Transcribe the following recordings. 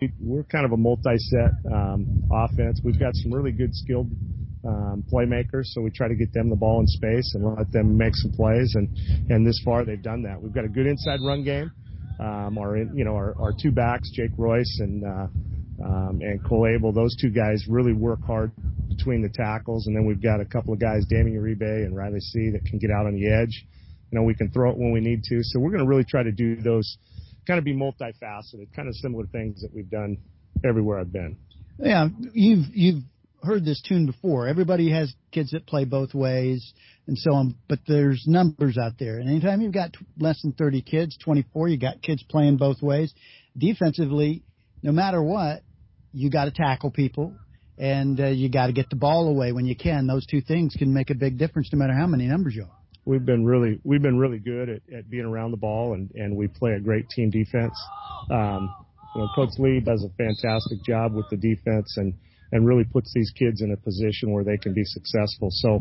we're kind of a multi-set offense. We've got some really good skilled playmakers, so we try to get them the ball in space and let them make some plays. And this far, they've done that. We've got a good inside run game. Our two backs, Jake Royce and Cole Abel, those two guys really work hard between the tackles. And then we've got a couple of guys, Damian Uribe and Riley C., that can get out on the edge. We can throw it when we need to. So we're going to really try to do those, kind of be multifaceted, kind of similar things that we've done everywhere I've been. Yeah, you've heard this tune before. Everybody has kids that play both ways and so on, but there's numbers out there. And anytime you've got less than 30 kids, 24, you got kids playing both ways. Defensively, no matter what, you got to tackle people, and you got to get the ball away when you can. Those two things can make a big difference no matter how many numbers you are. We've been really good at being around the ball, and we play a great team defense. Coach Lee does a fantastic job with the defense and really puts these kids in a position where they can be successful. So,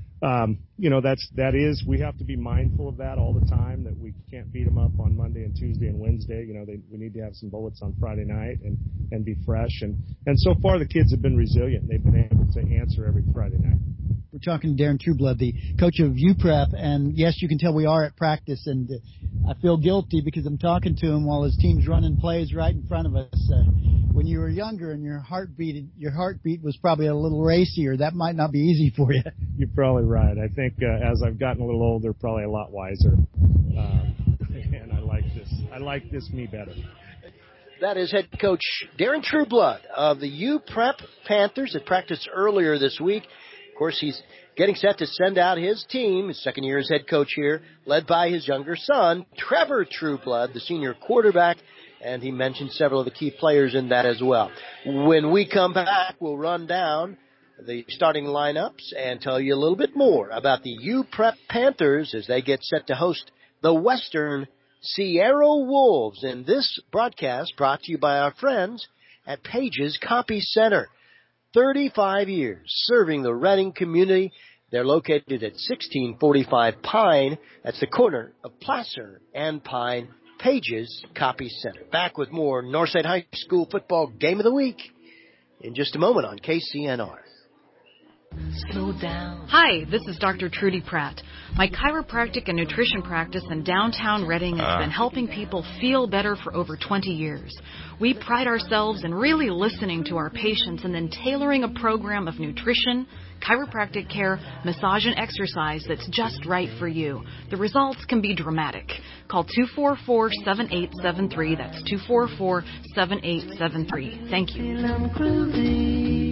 we have to be mindful of that all the time, that we can't beat them up on Monday and Tuesday and Wednesday. We need to have some bullets on Friday night and be fresh. And so far the kids have been resilient. They've been able to answer every Friday night. We're talking to Darren Trueblood, the coach of UPrep, and yes, you can tell we are at practice, and I feel guilty because I'm talking to him while his team's running plays right in front of us. When you were younger and your heartbeat was probably a little racier, that might not be easy for you. You're probably right. I think as I've gotten a little older, probably a lot wiser, and I like this me better. That is head coach Darren Trueblood of the UPrep Panthers that practiced earlier this week. Of course, he's getting set to send out his team, his second year as head coach here, led by his younger son, Trevor Trueblood, the senior quarterback, and he mentioned several of the key players in that as well. When we come back, we'll run down the starting lineups and tell you a little bit more about the UPrep Panthers as they get set to host the Western Sierra Wolves. And this broadcast brought to you by our friends at Pages Copy Center. 35 years serving the Reading community. They're located at 1645 Pine. That's the corner of Placer and Pine. Pages Copy Center. Back with more Northside High School football game of the week in just a moment on KCNR. Slow down. Hi, this is Dr. Trudy Pratt. My chiropractic and nutrition practice in downtown Reading has been helping people feel better for over 20 years. We pride ourselves in really listening to our patients and then tailoring a program of nutrition, chiropractic care, massage, and exercise that's just right for you. The results can be dramatic. Call 244-7873. That's 244-7873. Thank you.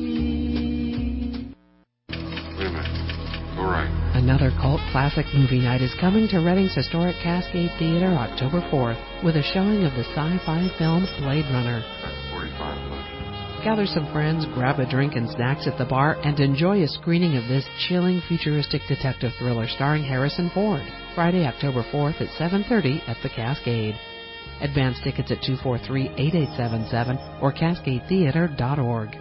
Another cult classic movie night is coming to Reading's historic Cascade Theater October 4th with a showing of the sci-fi film Blade Runner. Gather some friends, grab a drink and snacks at the bar, and enjoy a screening of this chilling futuristic detective thriller starring Harrison Ford. Friday, October 4th at 7:30 at the Cascade. Advance tickets at 243-8877 or cascadetheater.org.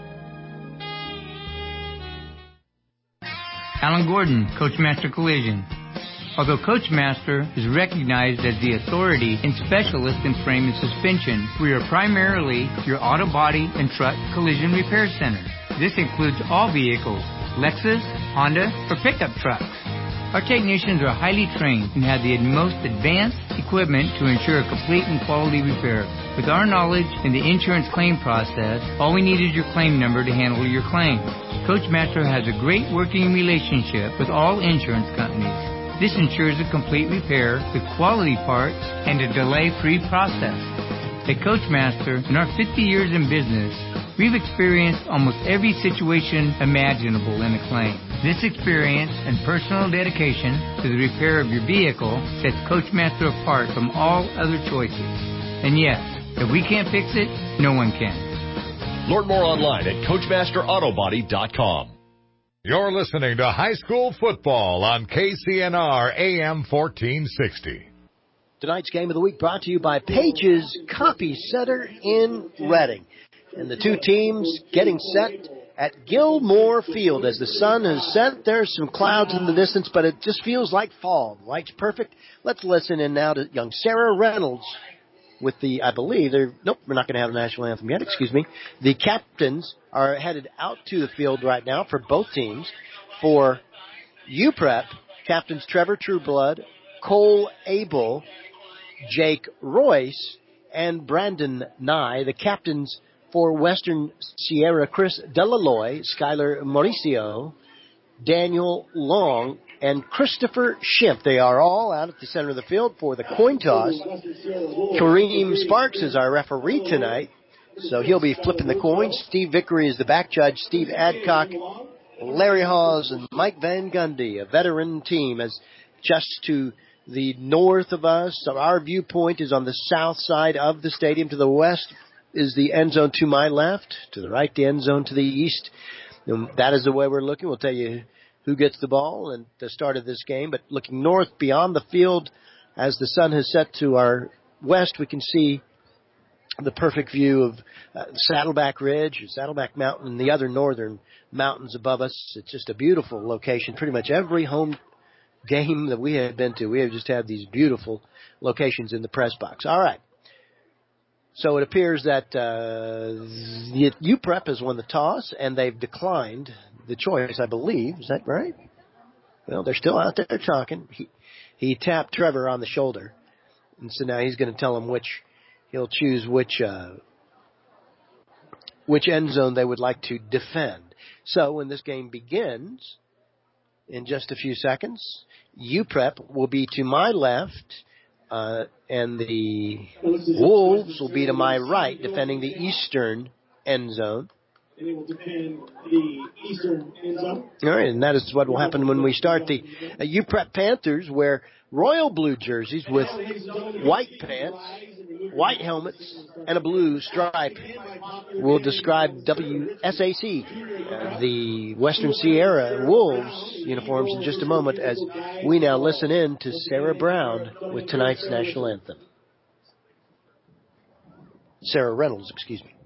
Alan Gordon, Coachmaster Collision. Although Coachmaster is recognized as the authority and specialist in frame and suspension, we are primarily your auto body and truck collision repair center. This includes all vehicles, Lexus, Honda, or pickup trucks. Our technicians are highly trained and have the most advanced equipment to ensure a complete and quality repair. With our knowledge in the insurance claim process, all we need is your claim number to handle your claim. Coachmaster has a great working relationship with all insurance companies. This ensures a complete repair with quality parts and a delay-free process. At Coachmaster, in our 50 years in business, we've experienced almost every situation imaginable in a claim. This experience and personal dedication to the repair of your vehicle sets Coachmaster apart from all other choices. And yes, if we can't fix it, no one can. Learn more online at CoachmasterAutobody.com. You're listening to high school football on KCNR AM 1460. Tonight's game of the week brought to you by Pages Copy Center in Reading. And the two teams getting set at Gilmore Field. As the sun has set, there's some clouds in the distance, but it just feels like fall. Light's perfect. Let's listen in now to young Sarah Reynolds with the, I believe, we're not going to have the national anthem yet, excuse me. The captains are headed out to the field right now for both teams. For UPrep, captains Trevor Trueblood, Cole Abel, Jake Royce, and Brandon Nye. The captains for Western Sierra, Chris Delaloy, Skylar Mauricio, Daniel Long, and Christopher Schimpf. They are all out at the center of the field for the coin toss. Kareem Sparks is our referee tonight, so he'll be flipping the coin. Steve Vickery is the back judge. Steve Adcock, Larry Hawes, and Mike Van Gundy, a veteran team, as just to the north of us. So our viewpoint is on the south side of the stadium. To the west is the end zone to my left. To the right, the end zone to the east. And that is the way we're looking. We'll tell you who gets the ball at the start of this game. But looking north beyond the field, as the sun has set to our west, we can see the perfect view of Saddleback Ridge, Saddleback Mountain, and the other northern mountains above us. It's just a beautiful location. Pretty much every home game that we have been to, we have just had these beautiful locations in the press box. All right. So it appears that UPrep has won the toss, and they've declined the choice, I believe. Is that right? Well, they're still out there talking. He tapped Trevor on the shoulder, and so now he's going to tell him he'll choose which end zone they would like to defend. So when this game begins in just a few seconds, UPrep will be to my left, and the Wolves will be to my right, defending the eastern end zone. And it will defend the eastern end zone. All right, and that is what will happen when we start. The UPrep Panthers wear royal blue jerseys with white pants, white helmets, and a blue stripe. We'll describe WSAC, the Western Sierra Wolves uniforms, in just a moment, as we now listen in to Sarah Brown with tonight's national anthem. Sarah Reynolds, excuse me.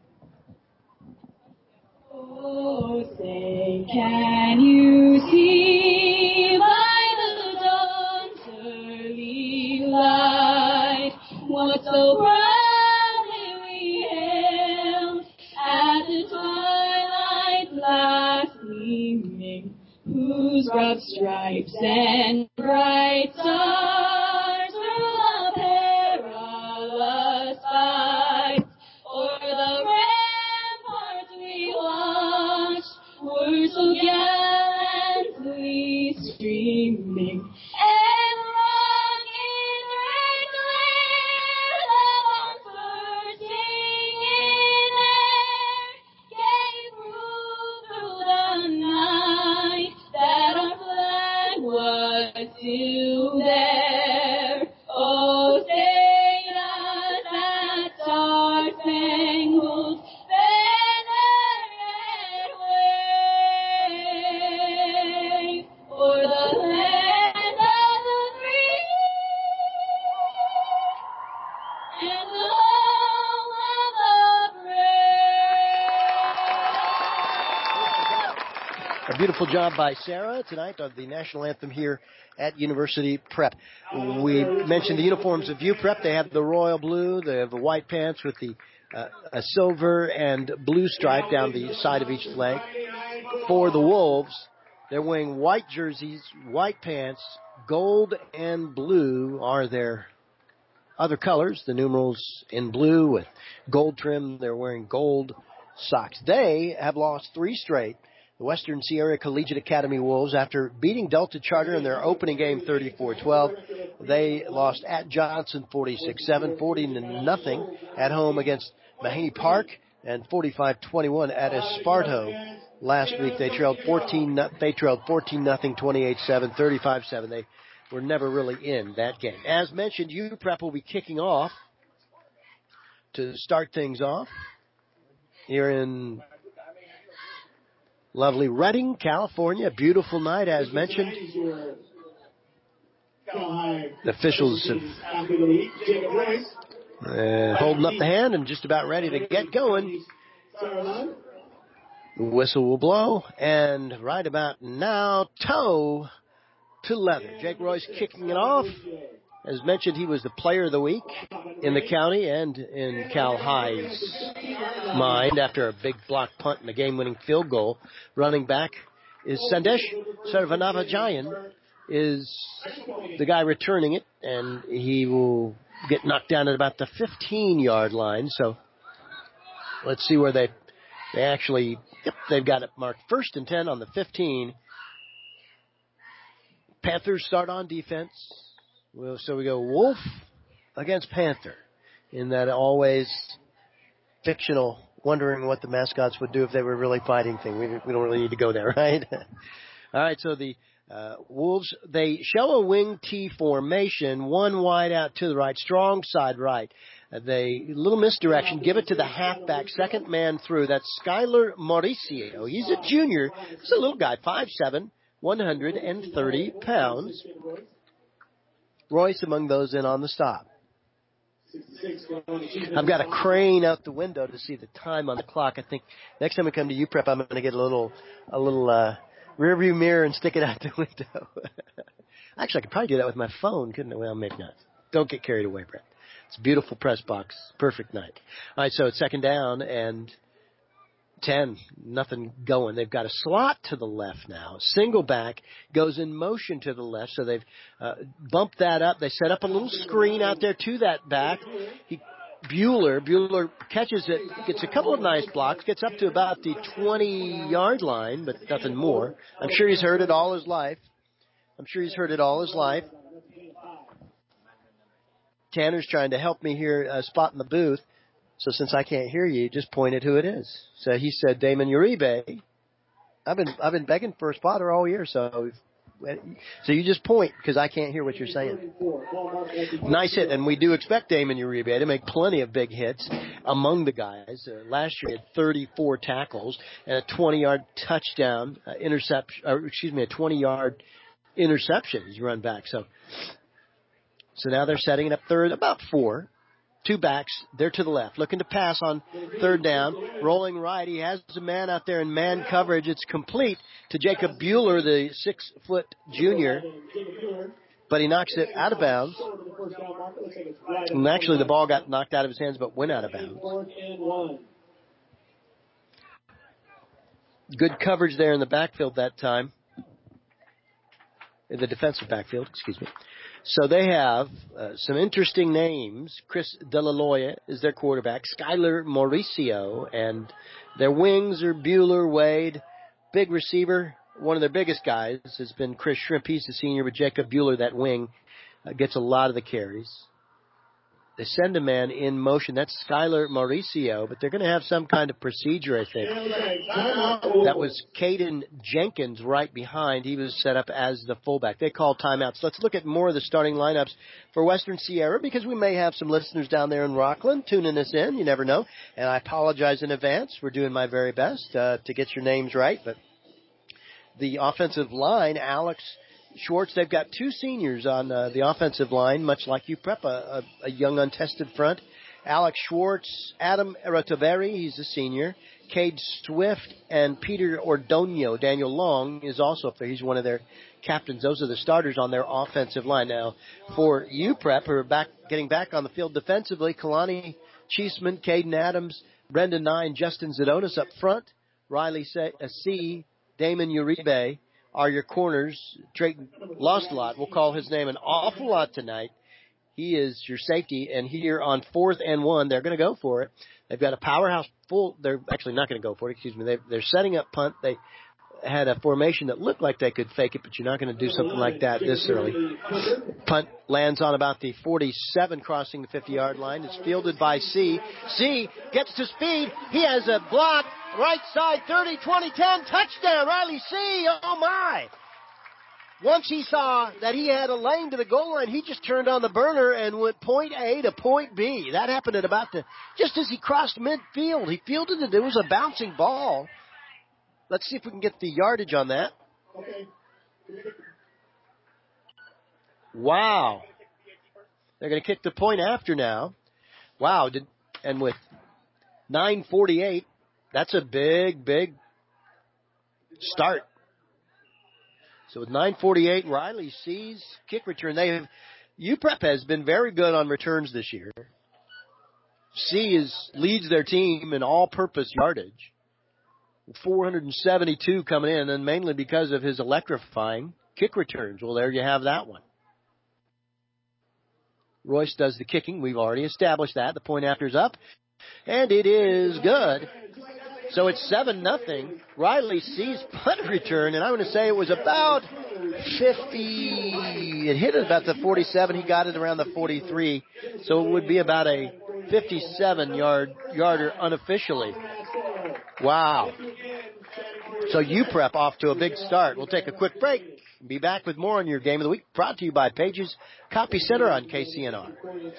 Oh, say, can you see by the dawn's early light what so proudly we hailed at the twilight last gleaming, whose broad stripes and bright stars through the perilous fight o'er the ramparts we watched were so gallantly streaming, and rocking red glare of bursting in air gave proof through the night that our flag was still there. Oh, sing us that star-spangled o'er the land of the free and the home of the brave. A beautiful job by Sarah tonight of the national anthem here at University Prep. We mentioned the uniforms of UPrep. They have the royal blue. They have the white pants with the a silver and blue stripe down the side of each leg. For the Wolves, they're wearing white jerseys, white pants, gold and blue are their other colors. The numerals in blue with gold trim. They're wearing gold socks. They have lost 3 straight. The Western Sierra Collegiate Academy Wolves, after beating Delta Charter in their opening game 34-12, they lost at Johnson 46-7, 40-0 at home against Mahaney Park, and 45-21 at Esparto. Last week they trailed 14-0, 28-7, 35-7. They were never really in that game. As mentioned, UPrep will be kicking off to start things off here in lovely Redding, California. Beautiful night, as mentioned. The officials have holding up the hand and just about ready to get going. The whistle will blow, and right about now, toe to leather. Jake Royce kicking it off, As mentioned, he was the player of the week in the county and in Cal High's mind after a big block punt and a game-winning field goal. Running back is Sandesh Sarvanavajayan, is the guy returning it, and he will get knocked down at about the 15-yard line. So let's see where they actually, they've got it marked 1st and 10 on the 15. Panthers start on defense. So we go Wolf against Panther in that always fictional wondering what the mascots would do if they were really fighting thing. We don't really need to go there, right? All right, so the Wolves, they show a wing T formation, one wide out to the right, strong side right. They, little misdirection, give it to the halfback, second man through. That's Skylar Mauricio. He's a junior. He's a little guy, 5'7", 130 pounds. Royce among those in on the stop. I've got a crane out the window to see the time on the clock. I think next time we come to UPrep, I'm going to get a little rear view mirror and stick it out the window. Actually, I could probably do that with my phone, couldn't I? Well, maybe not. Don't get carried away, Brett. It's a beautiful press box. Perfect night. All right, so it's 2nd down and 10. Nothing going. They've got a slot to the left now. Single back goes in motion to the left, so they've bumped that up. They set up a little screen out there to that back. Bueller catches it, gets a couple of nice blocks, gets up to about the 20-yard line, but nothing more. I'm sure he's heard it all his life. Tanner's trying to help me here spot in the booth. So since I can't hear you, just point at who it is. So he said Damon Uribe. I've been begging for a spotter all year, so you just point because I can't hear what you're saying. Nice hit, and we do expect Damon Uribe to make plenty of big hits among the guys. Last year he had 34 tackles and a 20-yard touchdown interception. A 20-yard interception. He's run back. So now they're setting it up third, about 4. 2 backs, they're to the left, looking to pass on 3rd down, rolling right. He has a man out there in man coverage. It's complete to Jacob Bueller, the 6-foot junior, but he knocks it out of bounds. And actually, the ball got knocked out of his hands, but went out of bounds. Good coverage there in the backfield that time. In the defensive backfield, excuse me. So they have some interesting names. Chris Delaloya is their quarterback. Skylar Mauricio. And their wings are Bueller, Wade. Big receiver. One of their biggest guys has been Chris Shrimp. He's the senior, but Jacob Bueller, that wing, gets a lot of the carries. They send a man in motion. That's Skylar Mauricio, but they're going to have some kind of procedure, I think. That was Caden Jenkins right behind. He was set up as the fullback. They call timeouts. Let's look at more of the starting lineups for Western Sierra because we may have some listeners down there in Rockland tuning us in. You never know. And I apologize in advance. We're doing my very best to get your names right. But the offensive line, Alex Schwartz, they've got 2 seniors on the offensive line, much like UPrep, a young untested front. Alex Schwartz, Adam Erataveri, he's a senior. Cade Swift and Peter Ordonio. Daniel Long is also up there. He's one of their captains. Those are the starters on their offensive line. Now, for UPrep, who are getting back on the field defensively, Kalani Cheeseman, Caden Adams, Brendan Nye, and Justin Zadonis up front. Riley C., Damon Uribe are your corners. Drayton lost a lot. We'll call his name an awful lot tonight. He is your safety, and here on 4th and 1, they're going to go for it. They've got a powerhouse full. They're actually not going to go for it. Excuse me. They're setting up punt. They had a formation that looked like they could fake it, but you're not going to do something like that this early. Punt lands on about the 47, crossing the 50-yard line. It's fielded by C. C gets to speed. He has a block. Right side, 30, 20, 10, touchdown, Riley C. Oh, my. Once he saw that he had a lane to the goal line, he just turned on the burner and went point A to point B. That happened at just as he crossed midfield. He fielded it. It was a bouncing ball. Let's see if we can get the yardage on that. Wow. They're going to kick the point after now. Wow. And with 9:48, that's a big, big start. So with 9:48, Riley sees kick return. UPrep has been very good on returns this year. Leads their team in all-purpose yardage. 472 coming in, and mainly because of his electrifying kick returns. Well, there you have that one. Royce does the kicking. We've already established that. The point after is up, and it is good. So it's 7-0. Riley sees punt return, and I want to say it was about 50. It hit it about the 47. He got it around the 43. So it would be about a 57-yarder unofficially. Wow. So UPrep off to a big start. We'll take a quick break. Be back with more on your Game of the Week, brought to you by Pages Copy Center on KCNR.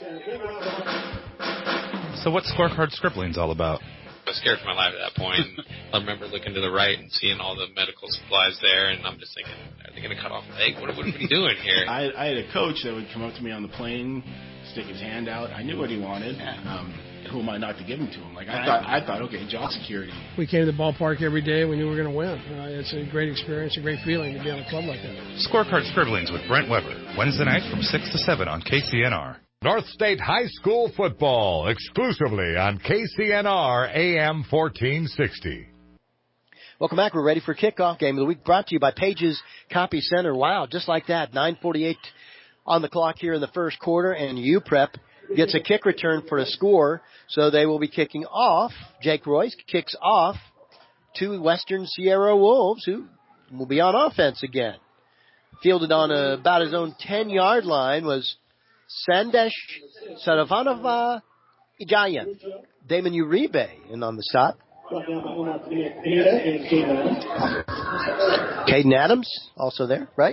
So what's Scorecard Scribblings all about? I was scared for my life at that point. I remember looking to the right and seeing all the medical supplies there, and I'm just thinking, are they going to cut off a leg? What are we doing here? I had a coach that would come up to me on the plane, stick his hand out. I knew what he wanted. Who am I not to give him to him? I thought, okay, job security. We came to the ballpark every day. We knew we were going to win. It's a great experience, a great feeling to be on a club like that. Scorecard Scribblings with Brent Weber, Wednesday night from 6 to 7 on KCNR. North State High School football exclusively on KCNR AM 1460. Welcome back. We're ready for kickoff. Game of the Week brought to you by Pages Copy Center. Wow, just like that. 9:48 on the clock here in the first quarter, and UPrep gets a kick return for a score, so they will be kicking off. Jake Royce kicks off to Western Sierra Wolves, who will be on offense again. Fielded on about his own 10-yard line was Sandesh Saravanova Ijayan. Damon Uribe in on the stop. Caden Adams also there, right?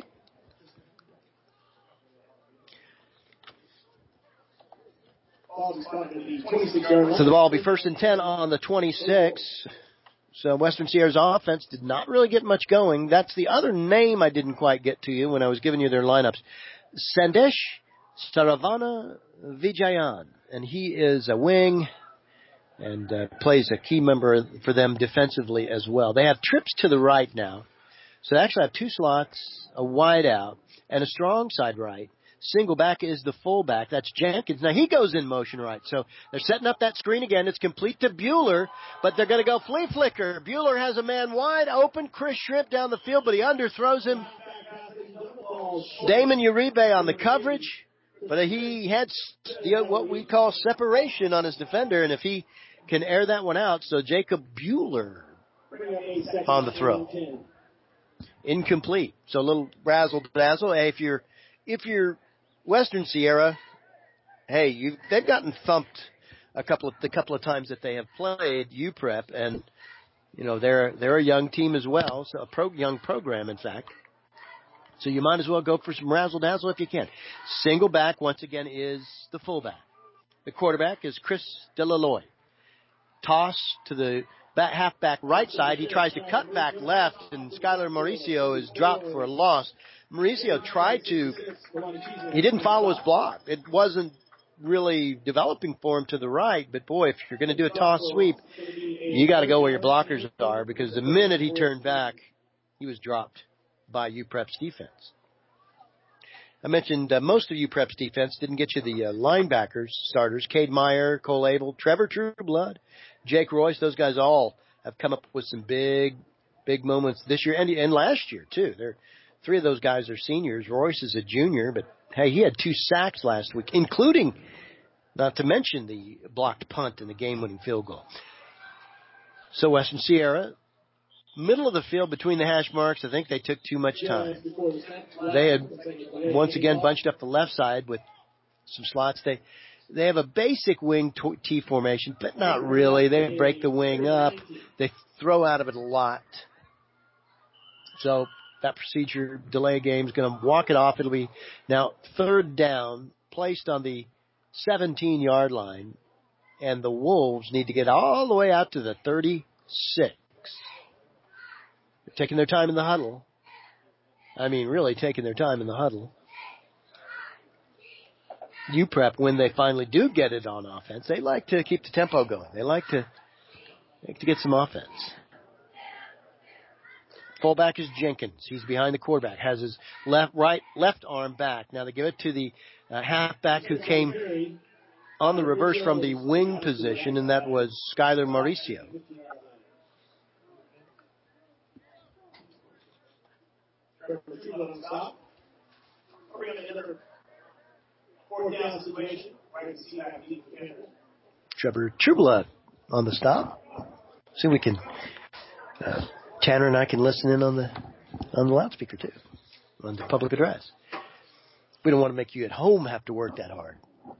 So the ball will be 1st and 10 on the 26. So Western Sierra's offense did not really get much going. That's the other name I didn't quite get to you when I was giving you their lineups. Sandesh Saravana Vijayan. And he is a wing and plays a key member for them defensively as well. They have trips to the right now. So they actually have 2 slots, a wide out, and a strong side right. Single back is the fullback. That's Jenkins. Now he goes in motion right. So they're setting up that screen again. It's complete to Bueller, but they're going to go flea flicker. Bueller has a man wide open. Chris Shrimp down the field, but he underthrows him. Damon Uribe on the coverage, but he had what we call separation on his defender, and if he can air that one out, so Jacob Bueller on the throw. Incomplete. So a little razzle-dazzle. Hey, if you're Western Sierra, hey, they've gotten thumped the couple of times that they have played UPrep, and you know they're a young team as well, so young program in fact. So you might as well go for some razzle dazzle if you can. Single back once again is the fullback. The quarterback is Chris Delaloy. Toss to the halfback right side. He tries to cut back left, and Skylar Mauricio is dropped for a loss. Mauricio he didn't follow his block. It wasn't really developing for him to the right, but boy, if you're going to do a toss sweep, you got to go where your blockers are, because the minute he turned back, he was dropped by UPrep's defense. I mentioned most of UPrep's defense didn't get you the linebackers, starters, Cade Meyer, Cole Abel, Trevor Trueblood, Jake Royce. Those guys all have come up with some big moments this year and last year, too. 3 of those guys are seniors. Royce is a junior, but, hey, he had 2 sacks last week, including, not to mention, the blocked punt and the game-winning field goal. So Western Sierra, middle of the field between the hash marks, I think they took too much time. They had, once again, bunched up the left side with some slots. They have a basic wing T formation, but not really. They break the wing up. They throw out of it a lot. So that procedure, delay game, is going to walk it off. It'll be now 3rd down, placed on the 17-yard line, and the Wolves need to get all the way out to the 36. They're taking their time in the huddle. I mean, really taking their time in the huddle. UPrep, when they finally do get it on offense, they like to keep the tempo going. They like to get some offense. Fullback is Jenkins. He's behind the quarterback. Has his left arm back. Now they give it to the a halfback who came on the reverse from the wing position, and that was Skyler Mauricio. Trevor Trueblood on the stop. See if we can, Tanner and I can listen in on the loudspeaker too, on the public address. We don't want to make you at home have to work that hard.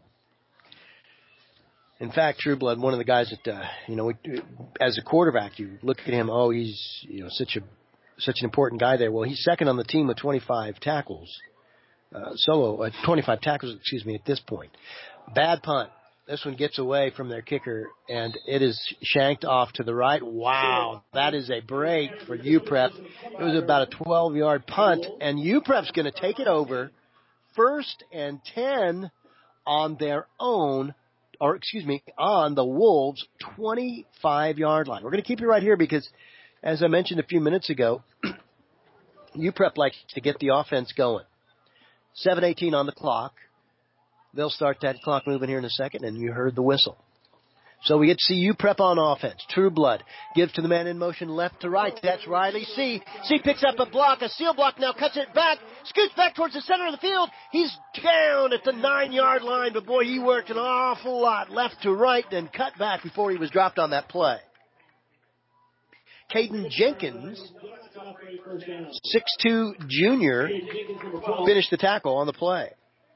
In fact, Trueblood, one of the guys that, as a quarterback, you look at him, he's, such an important guy there. Well, he's second on the team with 25 tackles, 25 tackles, at this point. Bad punt. This one gets away from their kicker, and it is shanked off to the right. Wow, that is a break for UPrep. It was about a 12-yard punt, and UPrep's going to take it over 1st and 10 on their own, on the Wolves' 25-yard line. We're going to keep you right here because, as I mentioned a few minutes ago, UPrep likes to get the offense going. 7:18 on the clock. They'll start that clock moving here in a second, and you heard the whistle. So we get to see UPrep on offense. Trueblood gives to the man in motion left to right. That's Riley C. C picks up a block, a seal block now, cuts it back, scoots back towards the center of the field. He's down at the 9-yard line, but boy, he worked an awful lot left to right, then cut back before he was dropped on that play. Caden Jenkins, 6'2" junior, finished the tackle on the play.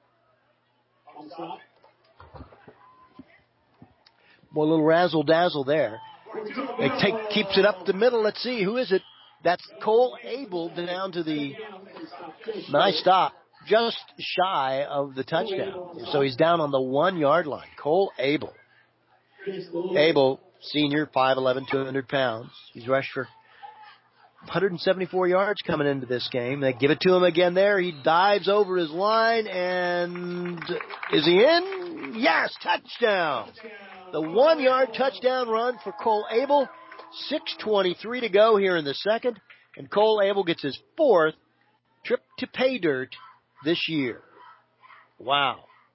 Boy, a little razzle-dazzle there. Keeps it up the middle. Let's see, who is it? That's Cole Abel down to the nice stop, just shy of the touchdown. So he's down on the 1-yard line. Cole Abel. Abel, senior, 5'11", 200 pounds. He's rushed for 174 yards coming into this game. They give it to him again there. He dives over his line, and is he in? Yes, touchdown. The 1-yard touchdown run for Cole Abel. 6:23 to go here in the second, and Cole Abel gets his 4th trip to pay dirt this year. Wow.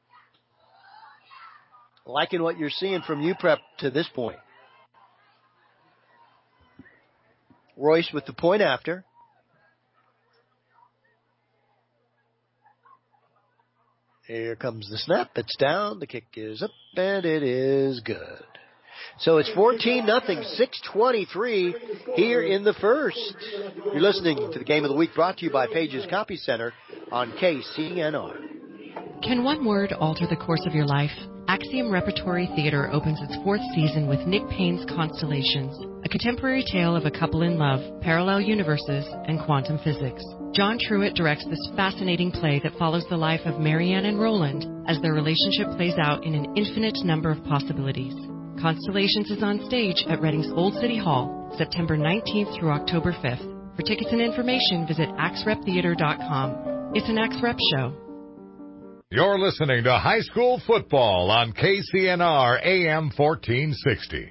Liking what you're seeing from UPrep to this point. Royce with the point after. Here comes the snap. It's down. The kick is up, and it is good. So it's 14-0, 6:23 here in the first. You're listening to the Game of the Week brought to you by Pages Copy Center on KCNR. Can one word alter the course of your life? Axiom Repertory Theater opens its 4th season with Nick Payne's Constellations, a contemporary tale of a couple in love, parallel universes, and quantum physics. John Truitt directs this fascinating play that follows the life of Marianne and Roland as their relationship plays out in an infinite number of possibilities. Constellations is on stage at Reading's Old City Hall, September 19th through October 5th. For tickets and information, visit axreptheater.com. It's an AXREP show. You're listening to High School Football on KCNR AM 1460.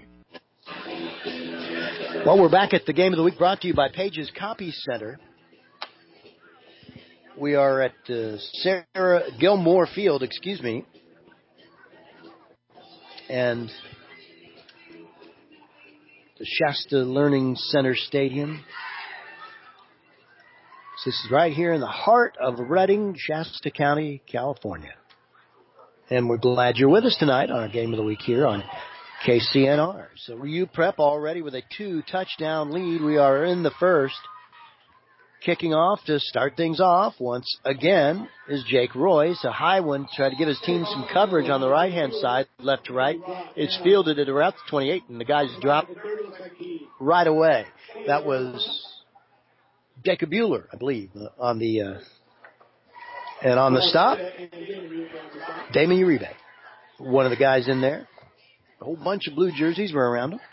Well, we're back at the Game of the Week brought to you by Pages Copy Center. We are at Sarah Gilmore Field, and the Shasta Learning Center Stadium. So this is right here in the heart of Reading, Shasta County, California. And we're glad you're with us tonight on our Game of the Week here on KCNR. So UPrep already with a 2-touchdown lead. We are in the first. Kicking off to start things off once again is Jake Royce. A high one, try to give his team some coverage on the right-hand side, left to right. It's fielded at around the 28, and the guys drop right away. That was Jacob Bueller, I believe, on the and on the stop, Damon Uribe, one of the guys in there. A whole bunch of blue jerseys were around him.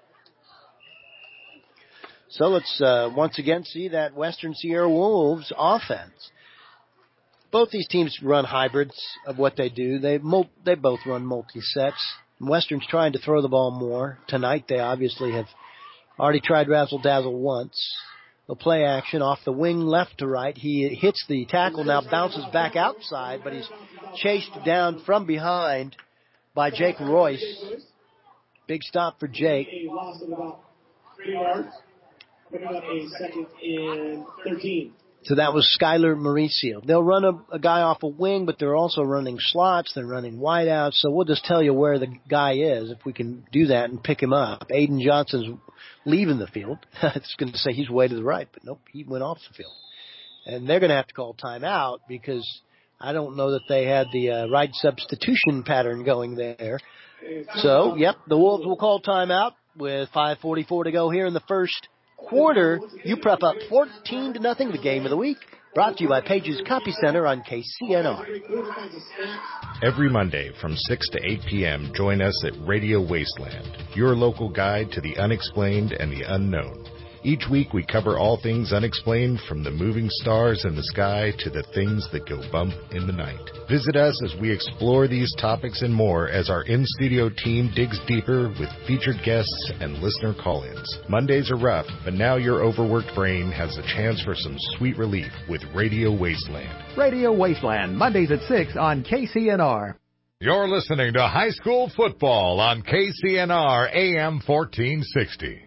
So let's once again see that Western Sierra Wolves offense. Both these teams run hybrids of what they do. They both run multi-sets. Western's trying to throw the ball more. Tonight they obviously have already tried razzle-dazzle once. The play action off the wing left to right. He hits the tackle, now bounces back outside, but he's chased down from behind by Jake Royce. Big stop for Jake. A loss of about 3 yards. Picking up a second and 13. So that was Skylar Mauricio. They'll run a guy off a wing, but they're also running slots. They're running wideouts. So we'll just tell you where the guy is if we can do that and pick him up. Aiden Johnson's leaving the field. I was going to say he's way to the right, but nope, he went off the field. And they're going to have to call timeout because I don't know that they had the right substitution pattern going there. So, yep, the Wolves will call timeout with 5:44 to go here in the first quarter. UPrep up 14-0, the game of the week. Brought to you by Pages Copy Center on KCNR. Every Monday from 6 to 8 p.m., join us at Radio Wasteland, your local guide to the unexplained and the unknown. Each week we cover all things unexplained, from the moving stars in the sky to the things that go bump in the night. Visit us as we explore these topics and more as our in-studio team digs deeper with featured guests and listener call-ins. Mondays are rough, but now your overworked brain has a chance for some sweet relief with Radio Wasteland. Radio Wasteland, Mondays at 6 on KCNR. You're listening to High School Football on KCNR AM 1460.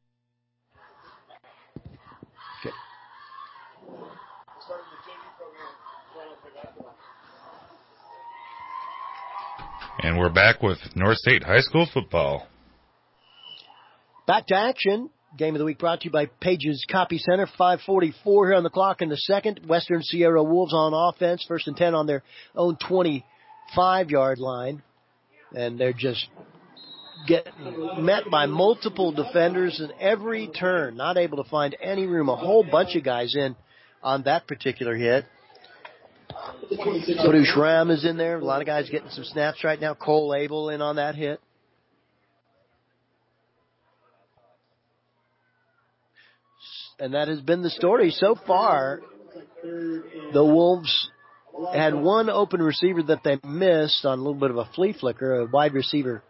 And we're back with North State High School football. Back to action. Game of the week brought to you by Pages Copy Center. 5:44 here on the clock in the second. Western Sierra Wolves on offense. 1st and 10 on their own 25-yard line. And they're just getting met by multiple defenders in every turn. Not able to find any room. A whole bunch of guys in on that particular hit. Padush Ram is in there. A lot of guys getting some snaps right now. Cole Abel in on that hit. And that has been the story so far. The Wolves had one open receiver that they missed on a little bit of a flea flicker, a wide receiver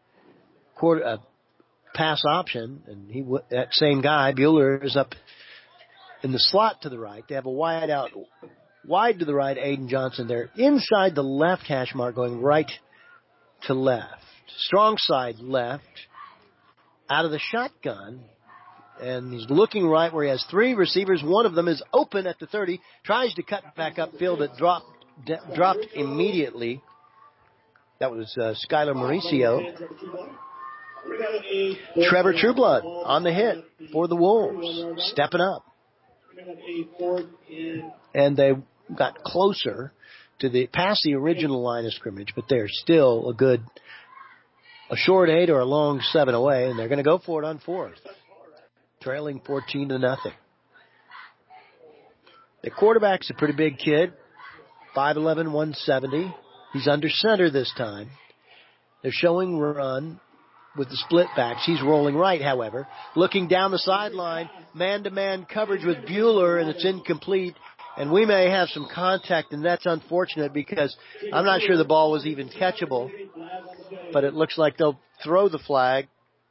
pass option. And that same guy, Bueller, is up in the slot to the right. They have a wide to the right, Aiden Johnson there. Inside the left hash mark, going right to left. Strong side left. Out of the shotgun. And he's looking right where he has 3 receivers. One of them is open at the 30. Tries to cut back upfield, but dropped immediately. That was Skylar Mauricio. Trevor Trueblood on the hit for the Wolves. Stepping up. And they got closer to past the original line of scrimmage, but they're still a short 8 or a long 7 away, and they're going to go for it on 4th. Trailing 14-0. The quarterback's a pretty big kid, 5'11", 170. He's under center this time. They're showing run with the split backs. He's rolling right, however. Looking down the sideline, man-to-man coverage with Bueller, and it's incomplete. And we may have some contact, and that's unfortunate because I'm not sure the ball was even catchable. But it looks like they'll throw the flag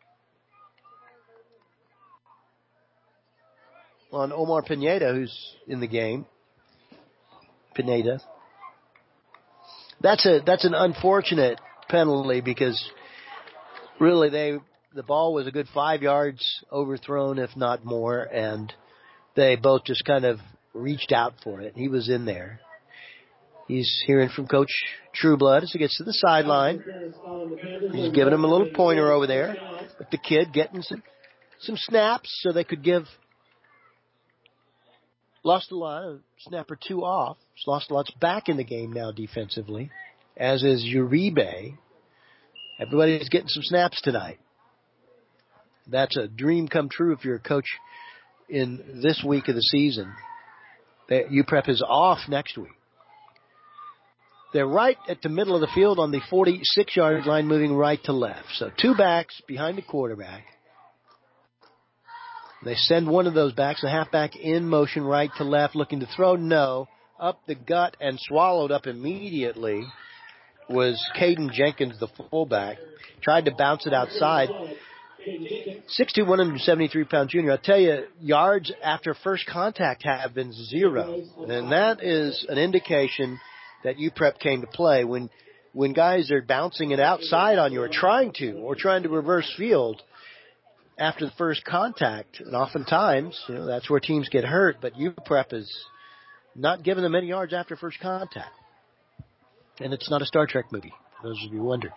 on Omar Pineda, who's in the game. Pineda. That's an unfortunate penalty because really the ball was a good 5 yards overthrown, if not more, and they both just kind of reached out for it. He was in there. He's hearing from Coach Trueblood as he gets to the sideline. He's giving him a little pointer over there. But the kid getting some snaps so they could give Lost-a-Lot a snap or 2 off. Lost-a-Lot's back in the game now defensively, as is Uribe. Everybody's getting some snaps tonight. That's a dream come true if you're a coach in this week of the season. UPrep is off next week. They're right at the middle of the field on the 46-yard line, moving right to left. So 2 backs behind the quarterback. They send one of those backs, a halfback in motion right to left, looking to throw. No. Up the gut and swallowed up immediately was Caden Jenkins, the fullback. Tried to bounce it outside. 6'2", 173-pound junior. I'll tell you, yards after first contact have been 0. And that is an indication that UPrep came to play. When guys are bouncing it outside on you or trying to reverse field after the first contact, and oftentimes, that's where teams get hurt, but UPrep is not giving them any yards after first contact. And it's not a Star Trek movie, for those of you who wonder.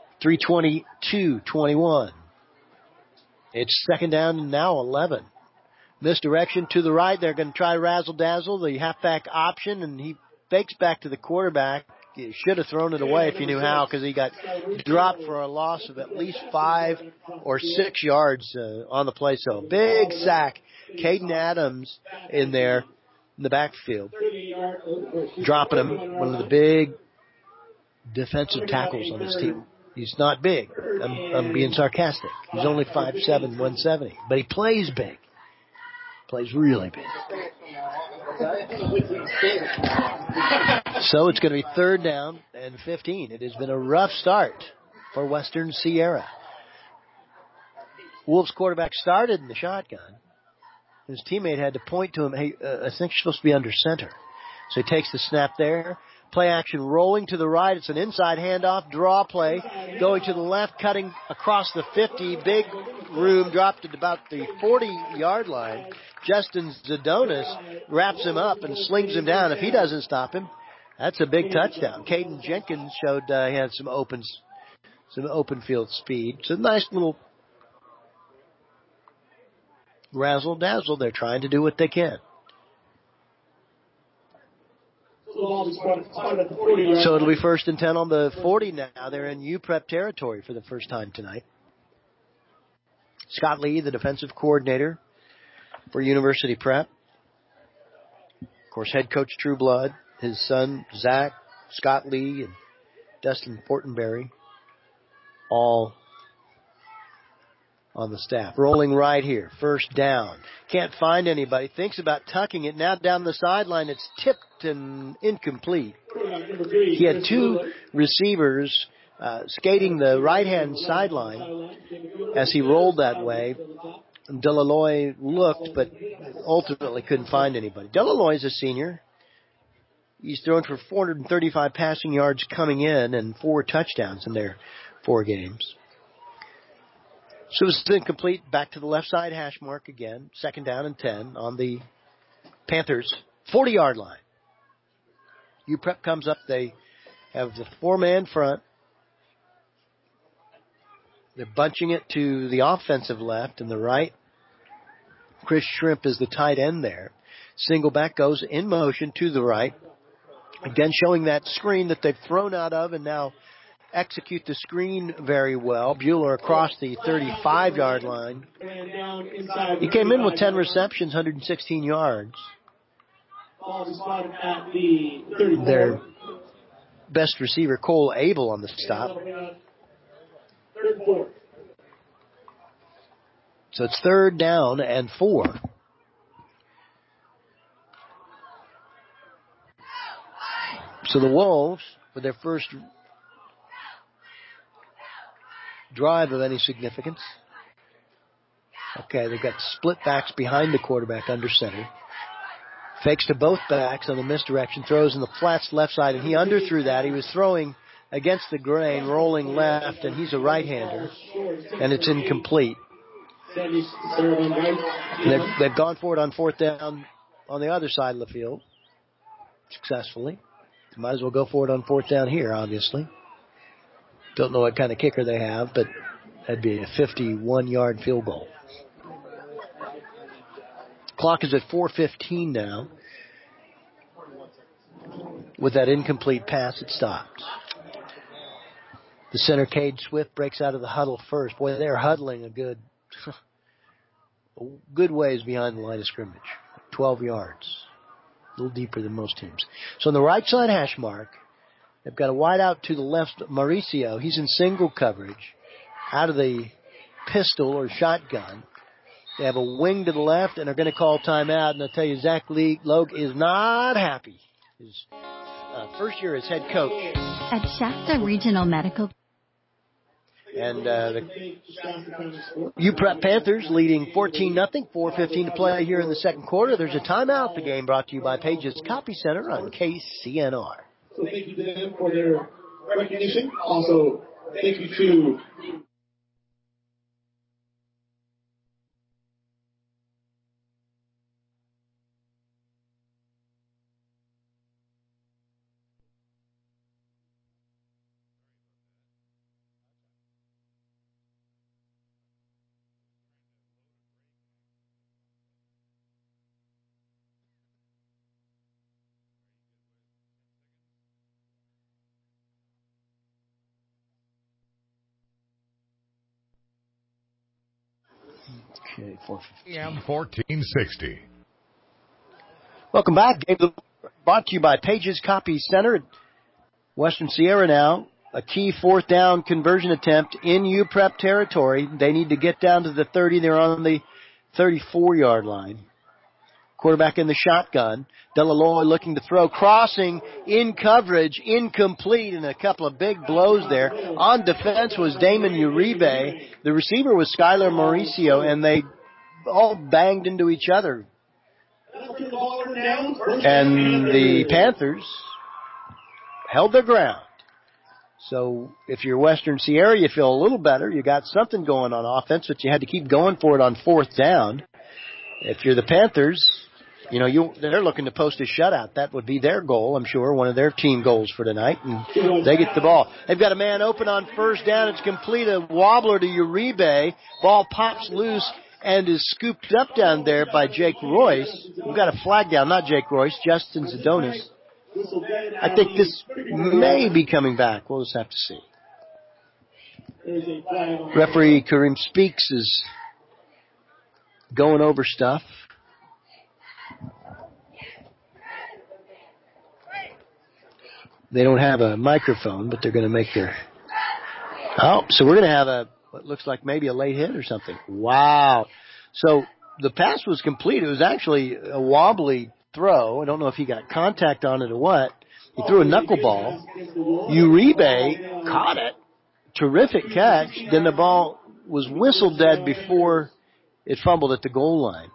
3:22:21. It's second down and now 11. Misdirection to the right. They're going to try razzle-dazzle, the halfback option, and he fakes back to the quarterback. He should have thrown it away if he knew how, because he got dropped for a loss of at least 5 or 6 yards on the play. So big sack. Caden Adams in there in the backfield, dropping him, one of the big defensive tackles on his team. He's not big. I'm being sarcastic. He's only 5'7", 170. But he plays big. Plays really big. So it's going to be third down and 15. It has been a rough start for Western Sierra. Wolves quarterback started in the shotgun. His teammate had to point to him, hey, I think you're supposed to be under center. So he takes the snap there. Play action rolling to the right. It's an inside handoff, draw play. Going to the left, cutting across the 50. Big room, dropped at about the 40-yard line. Justin Zadonis wraps him up and slings him down. If he doesn't stop him, that's a big touchdown. Caden Jenkins showed he had some open field speed. It's a nice little razzle-dazzle. They're trying to do what they can. So it'll be first and 10 on the 40 now. They're in UPrep territory for the first time tonight. Scott Lee, the defensive coordinator for University Prep. Of course, head coach Trueblood, his son Zach, Scott Lee, and Dustin Fortenberry, all on the staff. Rolling right here. First down. Can't find anybody. Thinks about tucking it. Now down the sideline. It's tipped and incomplete. He had 2 receivers skating the right-hand sideline as he rolled that way. Delaloy looked, but ultimately couldn't find anybody. Delaloy is a senior. He's thrown for 435 passing yards coming in and 4 touchdowns in their 4 games. So it's incomplete. Back to the left side hash mark again. Second down and 10 on the Panthers' 40-yard line. UPrep comes up. They have the 4-man front. They're bunching it to the offensive left and the right. Chris Shrimp is the tight end there. Single back goes in motion to the right. Again, showing that screen that they've thrown out of and now execute the screen very well. Bueller across the 35-yard line. He came in with 10 receptions, 116 yards. Their best receiver, Cole Abel, on the stop. So it's third down and 4. So the Wolves, with their first drive of any significance. Okay, they've got split backs behind the quarterback under center. Fakes to both backs on the misdirection, throws in the flats left side, and he underthrew that. He was throwing against the grain, rolling left, and he's a right-hander, and it's incomplete. They've gone for it on fourth down on the other side of the field successfully. Might as well go for it on fourth down here, obviously. Don't know what kind of kicker they have, but that'd be a 51-yard field goal. Clock is at 4:15 now. With that incomplete pass, it stops. The center, Cade Swift, breaks out of the huddle first. Boy, they're huddling a good ways behind the line of scrimmage. 12 yards. A little deeper than most teams. So on the right side hash mark, they've got a wide out to the left, Mauricio. He's in single coverage out of the pistol or shotgun. They have a wing to the left, and they're going to call timeout. And I'll tell you, Zach Logue is not happy. His first year as head coach. At Shasta Regional Medical. And the UPrep Panthers leading 14-0, 4:15 to play here in the second quarter. There's a timeout. The game brought to you by Pages Copy Center on KCNR. So thank you to them for their recognition. Also, thank you to Okay, 4:15. AM 1460. Welcome back. Game brought to you by Pages Copy Center at Western Sierra now. A key fourth down conversion attempt in UPrep territory. They need to get down to the 30. They're on the 34-yard line. Quarterback in the shotgun. Delaloy looking to throw. Crossing in coverage. Incomplete, and a couple of big blows there. On defense was Damon Uribe. The receiver was Skylar Mauricio, and they all banged into each other. And the Panthers held their ground. So if you're Western Sierra, you feel a little better. You got something going on offense, but you had to keep going for it on fourth down. If you're the Panthers, they're looking to post a shutout. That would be their goal, I'm sure, one of their team goals for tonight. And they get the ball. They've got a man open on first down. It's complete. A wobbler to Uribe. Ball pops loose and is scooped up down there by Jake Royce. We've got a flag down, not Jake Royce, Justin Zadonis. I think this may be coming back. We'll just have to see. Referee Kareem Speaks is going over stuff. They don't have a microphone, but they're going to make their... Oh, so we're going to have what looks like maybe a late hit or something. Wow. So the pass was complete. It was actually a wobbly throw. I don't know if he got contact on it or what. He threw a knuckleball. Uribe caught it. Terrific catch. Then the ball was whistled dead before it fumbled at the goal line.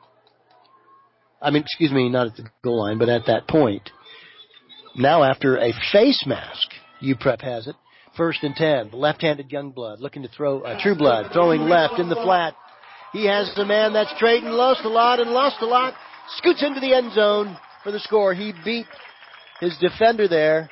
Not at the goal line, but at that point. Now after a face mask, UPrep has it. 1st and 10. Left-handed Youngblood looking to throw, Trueblood throwing left in the flat. He has the man that's Trayton lost a lot. Scoots into the end zone for the score. He beat his defender there,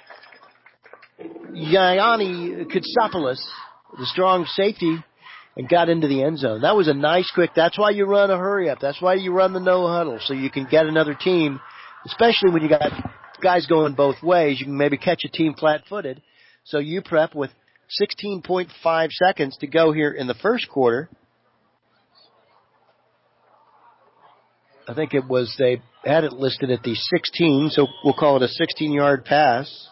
Yanni Kutsopoulos, the strong safety, and got into the end zone. That was a nice quick. That's why you run a hurry up. That's why you run the no huddle, so you can get another team, especially when you got guys going both ways. You can maybe catch a team flat-footed. So UPrep with 16.5 seconds to go here in the first quarter. I think they had it listed at the 16, so we'll call it a 16-yard pass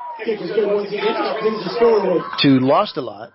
to Lost a Lot.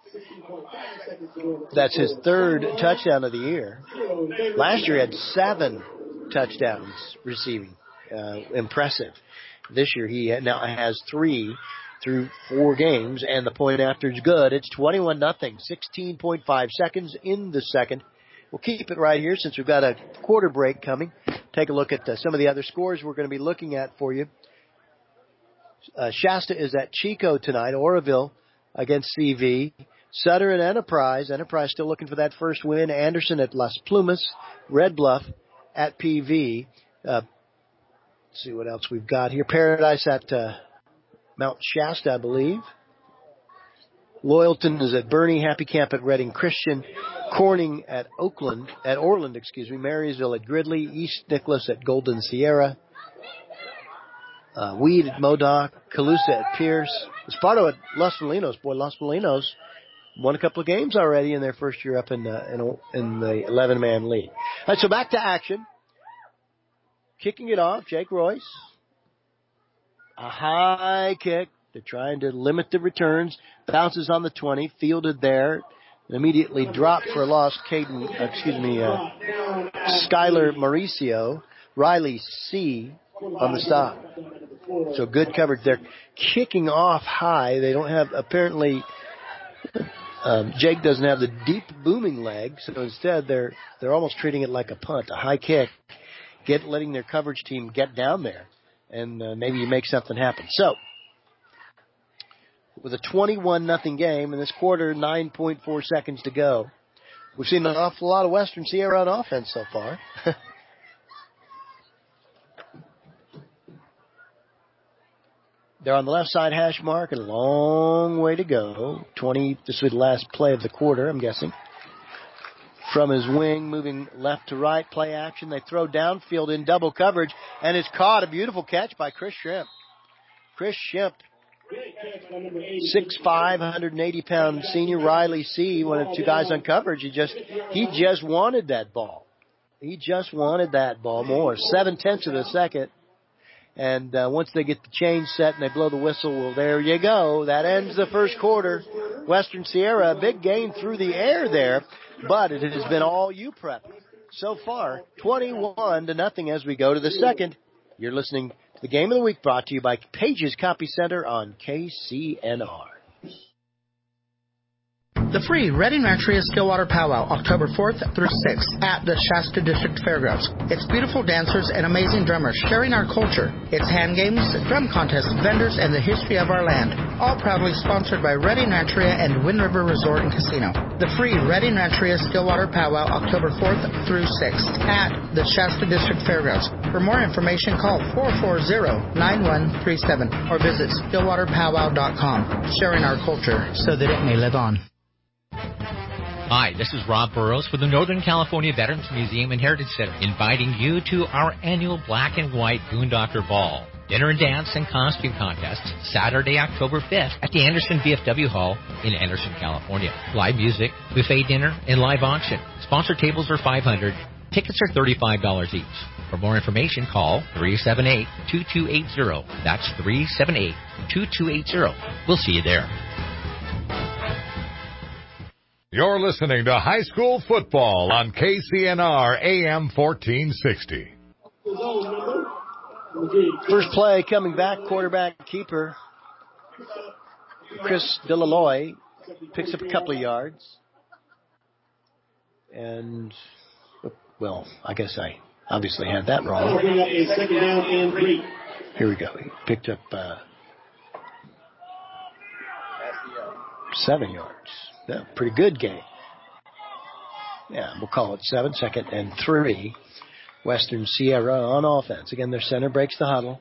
That's his third touchdown of the year. Last year he had 7 touchdowns receiving. Impressive. This year he now has 3 through 4 games, and the point after is good. It's 21-0, 16.5 seconds in the second. We'll keep it right here since we've got a quarter break coming. Take a look at some of the other scores we're going to be looking at for you. Shasta is at Chico tonight. Oroville against CV. Sutter and Enterprise. Enterprise still looking for that first win. Anderson at Las Plumas. Red Bluff at PV. Let's see what else we've got here. Paradise at Mount Shasta, I believe. Loyalton is at Bernie. Happy Camp at Reading Christian. Corning at Orland, Marysville at Gridley. East Nicholas at Golden Sierra. Weed at Modoc. Calusa at Pierce. Esparto at Los Molinos. Boy, Los Molinos won a couple of games already in their first year up in the 11-man league. All right, so back to action. Kicking it off, Jake Royce. A high kick. They're trying to limit the returns. Bounces on the 20, fielded there, and immediately dropped for a loss. Skylar Mauricio. Riley C. on the stop. So good coverage there. Kicking off high. They don't have, apparently, Jake doesn't have the deep booming leg, so instead they're almost treating it like a punt, a high kick, letting their coverage team get down there, and maybe you make something happen. So, with a 21-0 game in this quarter, 9.4 seconds to go, we've seen an awful lot of Western Sierra on offense so far. They're on the left side hash mark, and a long way to go. This will be the last play of the quarter, I'm guessing. From his wing, moving left to right, play action. They throw downfield in double coverage, and it's caught. A beautiful catch by Chris Shrimp. Chris Shrimp, 6'5", 180-pound senior. Riley C., one of the two guys on coverage. He just wanted that ball. He just wanted that ball more. 7/10 of a second. And once they get the change set and they blow the whistle, well, there you go. That ends the first quarter. Western Sierra, a big gain through the air there, but it has been all UPrep. So far, 21-0 as we go to the second. You're listening to the Game of the Week brought to you by Pages Copy Center on KCNR. The free Reading Rancheria Stillwater Powwow, October 4th through 6th at the Shasta District Fairgrounds. It's beautiful dancers and amazing drummers sharing our culture. It's hand games, drum contests, vendors, and the history of our land. All proudly sponsored by Reading Rancheria and Wind River Resort and Casino. The free Reading Rancheria Stillwater Powwow, October 4th through 6th at the Shasta District Fairgrounds. For more information, call 440-9137 or visit stillwaterpowwow.com. Sharing our culture so that it may live on. Hi, this is Rob Burrows for the Northern California Veterans Museum and Heritage Center, inviting you to our annual Black and White Boondocker Ball. Dinner and dance and costume contests Saturday, October 5th at the Anderson VFW Hall in Anderson, California. Live music, buffet dinner, and live auction. Sponsor tables are $500. Tickets are $35 each. For more information, call 378-2280. That's 378-2280. We'll see you there. You're listening to High School Football on KCNR AM 1460. First play coming back, quarterback keeper Chris Delaloy picks up a couple of yards. And, well, I guess I obviously had that wrong. Second down and 3. Here we go. He picked up 7 yards. Yeah, pretty good game. Yeah, we'll call it 7, 2nd and 3. Western Sierra on offense. Again, their center breaks the huddle.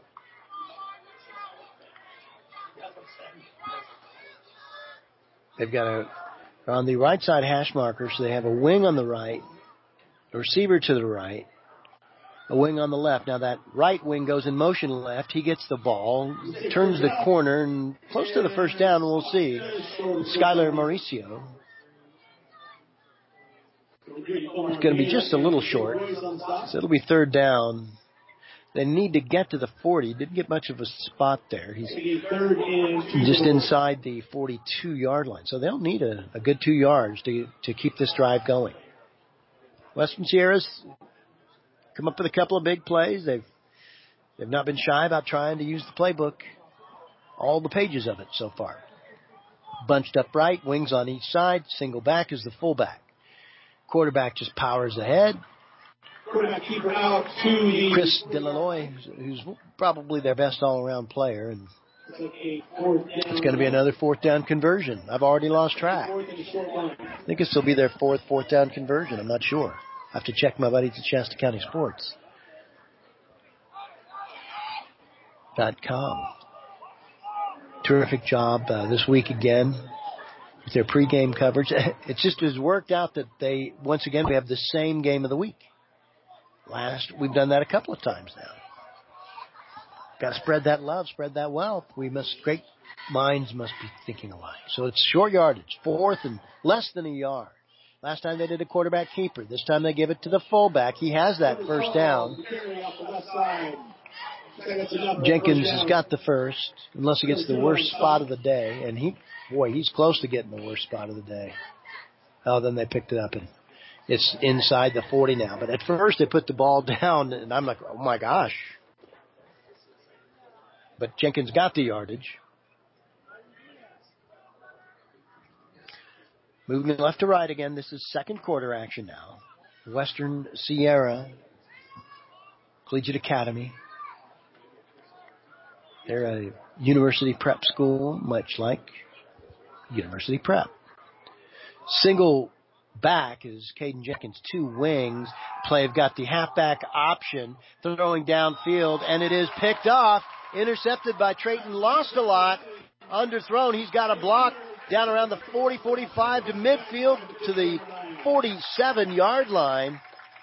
They've got on the right side hash marker, so they have a wing on the right, a receiver to the right, a wing on the left. Now that right wing goes in motion left. He gets the ball, turns the corner, and close to the first down, we'll see. Skylar Mauricio. It's going to be just a little short. So it'll be third down. They need to get to the 40. Didn't get much of a spot there. He's just inside the 42-yard line. So they'll need a good 2 yards to keep this drive going. Western Sierra's come up with a couple of big plays. They've not been shy about trying to use the playbook, all the pages of it so far. Bunched up right, wings on each side, single back is the fullback. Quarterback just powers ahead. Quarterback keeper out to the Chris Delaloy, who's probably their best all-around player, and it's going to be another fourth down conversion. I've already lost track. I think this will be their fourth down conversion. I'm not sure. I have to check my buddies at Shasta County Sports. .com. Terrific job this week again with their pregame coverage. It just has worked out that we have the same game of the week. We've done that a couple of times now. Got to spread that love, spread that wealth. Great minds must be thinking alike. So it's short yardage, 4th and less than a yard. Last time they did a quarterback keeper. This time they give it to the fullback. He has that first down. Jenkins has got the first, unless he gets the worst spot of the day. And he's close to getting the worst spot of the day. Oh, then they picked it up, and it's inside the 40 now. But at first they put the ball down, and I'm like, oh my gosh. But Jenkins got the yardage. Moving left to right again. This is second quarter action now. Western Sierra Collegiate Academy. They're a university prep school, much like University Prep. Single back is Caden Jenkins, two wings. They've got the halfback option, throwing downfield, and it is picked off, intercepted by Trayton. Lost a lot, underthrown. He's got a block down around the 40-45 to midfield to the 47-yard line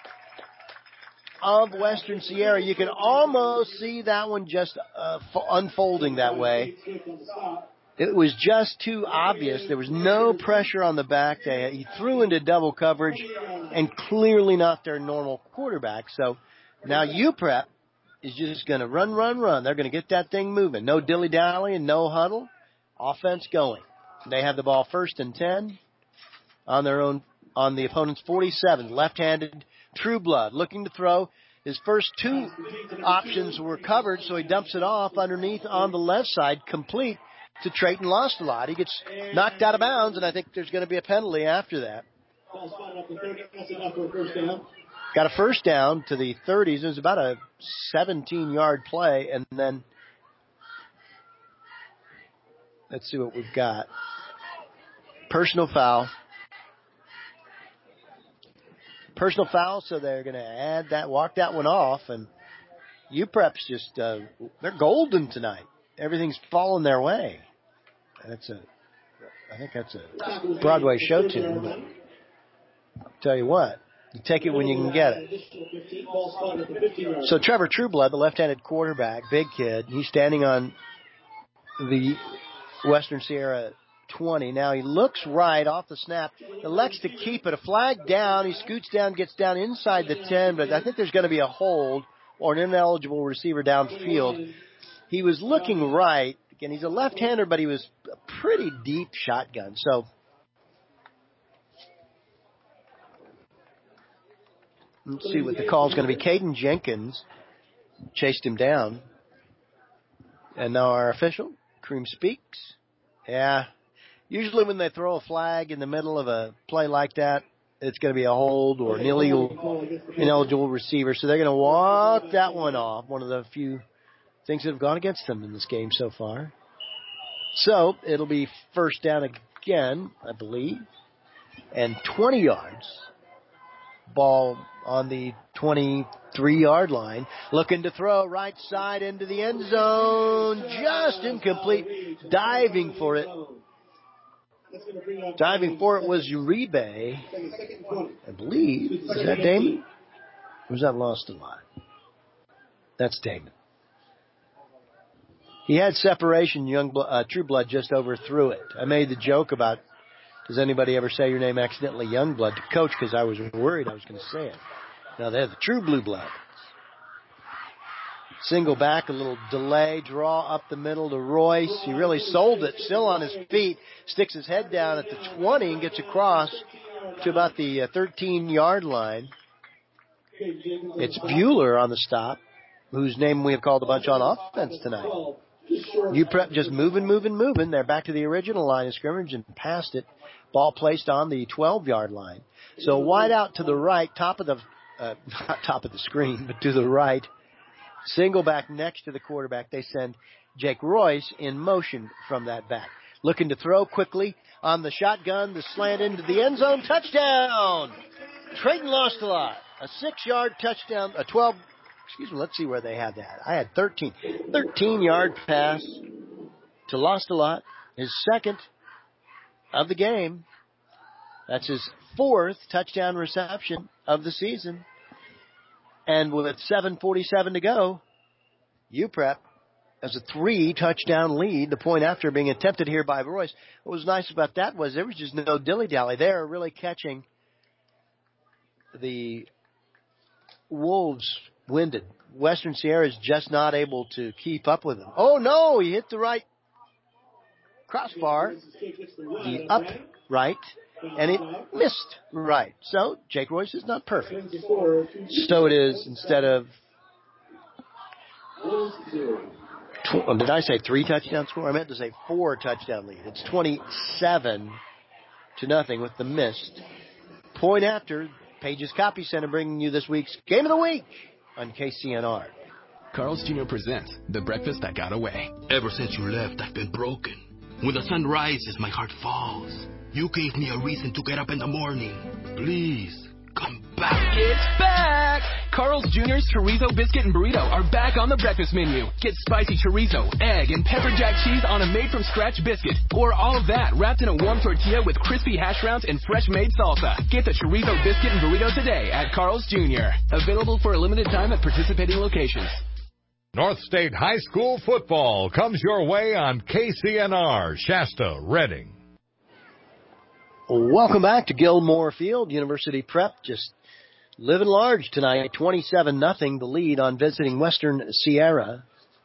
of Western Sierra. You can almost see that one just unfolding that way. It was just too obvious. There was no pressure on the back. He threw into double coverage and clearly not their normal quarterback. So now UPrep is just going to run. They're going to get that thing moving. No dilly-dally and no huddle. Offense going. They have the ball 1st and 10 on their own, on the opponent's 47. Left-handed Trueblood looking to throw. His first two options were covered, so he dumps it off underneath on the left side, complete to Trayton. Lost a lot. He gets knocked out of bounds, and I think there's going to be a penalty after that. Got a first down to the 30s. It was about a 17-yard play, and then let's see what we've got. Personal foul. Personal foul, so they're going to add that, walk that one off, and UPrep's just, they're golden tonight. Everything's falling their way. I think that's a Broadway show tune, but I'll tell you what, you take it when you can get it. So Trevor Trueblood, the left-handed quarterback, big kid, he's standing on the Western Sierra 20. Now he looks right off the snap, elects to keep it. A flag down. He scoots down, gets down inside the 10, but I think there's going to be a hold or an ineligible receiver downfield. He was looking right. Again, he's a left-hander, but he was a pretty deep shotgun. So let's see what the call is going to be. Caden Jenkins chased him down. And now our official, Cream speaks. Yeah. Usually when they throw a flag in the middle of a play like that, it's going to be a hold or an ineligible receiver. So they're going to walk that one off, one of the few things that have gone against them in this game so far. So it'll be first down again, I believe, and 20 yards. Ball on the 23-yard line. Looking to throw right side into the end zone. Just incomplete. Diving for it. Diving for it was Uribe, I believe. Is that Damon? Or was that Lost a Lot? That's Damon. He had separation. Trueblood just overthrew it. I made the joke about, does anybody ever say your name accidentally, Youngblood, to Coach, because I was worried I was going to say it. Now they're the true blue blood. Single back, a little delay, draw up the middle to Royce. He really sold it, still on his feet, sticks his head down at the 20 and gets across to about the 13-yard line. It's Bueller on the stop, whose name we have called a bunch on offense tonight. UPrep just moving. They're back to the original line of scrimmage and past it. Ball placed on the 12-yard line. So wide out to the right, top of the, not top of the screen, but to the right. Single back next to the quarterback. They send Jake Royce in motion from that back. Looking to throw quickly on the shotgun, the slant into the end zone. Touchdown! Trayton Lost a Lot. A 6-yard touchdown, a 12, excuse me, let's see where they had that. I had 13. 13-yard pass to Lost a Lot. His second of the game. That's his 4th touchdown reception of the season. And with 7:47 to go, UPrep has a 3-touchdown lead, the point after being attempted here by Royce. What was nice about that was there was just no dilly-dally. They are really catching the Wolves winded. Western Sierra is just not able to keep up with them. Oh, no, he hit the right crossbar, the upright, and it missed right. So Jake Royce is not perfect. So it is, instead of, did I say 3 touchdown score? I meant to say 4 touchdown lead. It's 27 2-0 with the missed point after. Pages Copy Center bringing you this week's Game of the Week on KCNR. Carl's Jr. presents The Breakfast That Got Away. Ever since you left, I've been broken. When the sun rises, my heart falls. You gave me a reason to get up in the morning. Please, come back. It's back! Carl's Jr.'s Chorizo Biscuit and Burrito are back on the breakfast menu. Get spicy chorizo, egg, and pepper jack cheese on a made-from-scratch biscuit. Or all of that wrapped in a warm tortilla with crispy hash browns and fresh-made salsa. Get the Chorizo Biscuit and Burrito today at Carl's Jr. Available for a limited time at participating locations. North State High School football comes your way on KCNR, Shasta, Reading. Welcome back to Gilmore Field. University Prep just living large tonight. 27-0 the lead on visiting Western Sierra.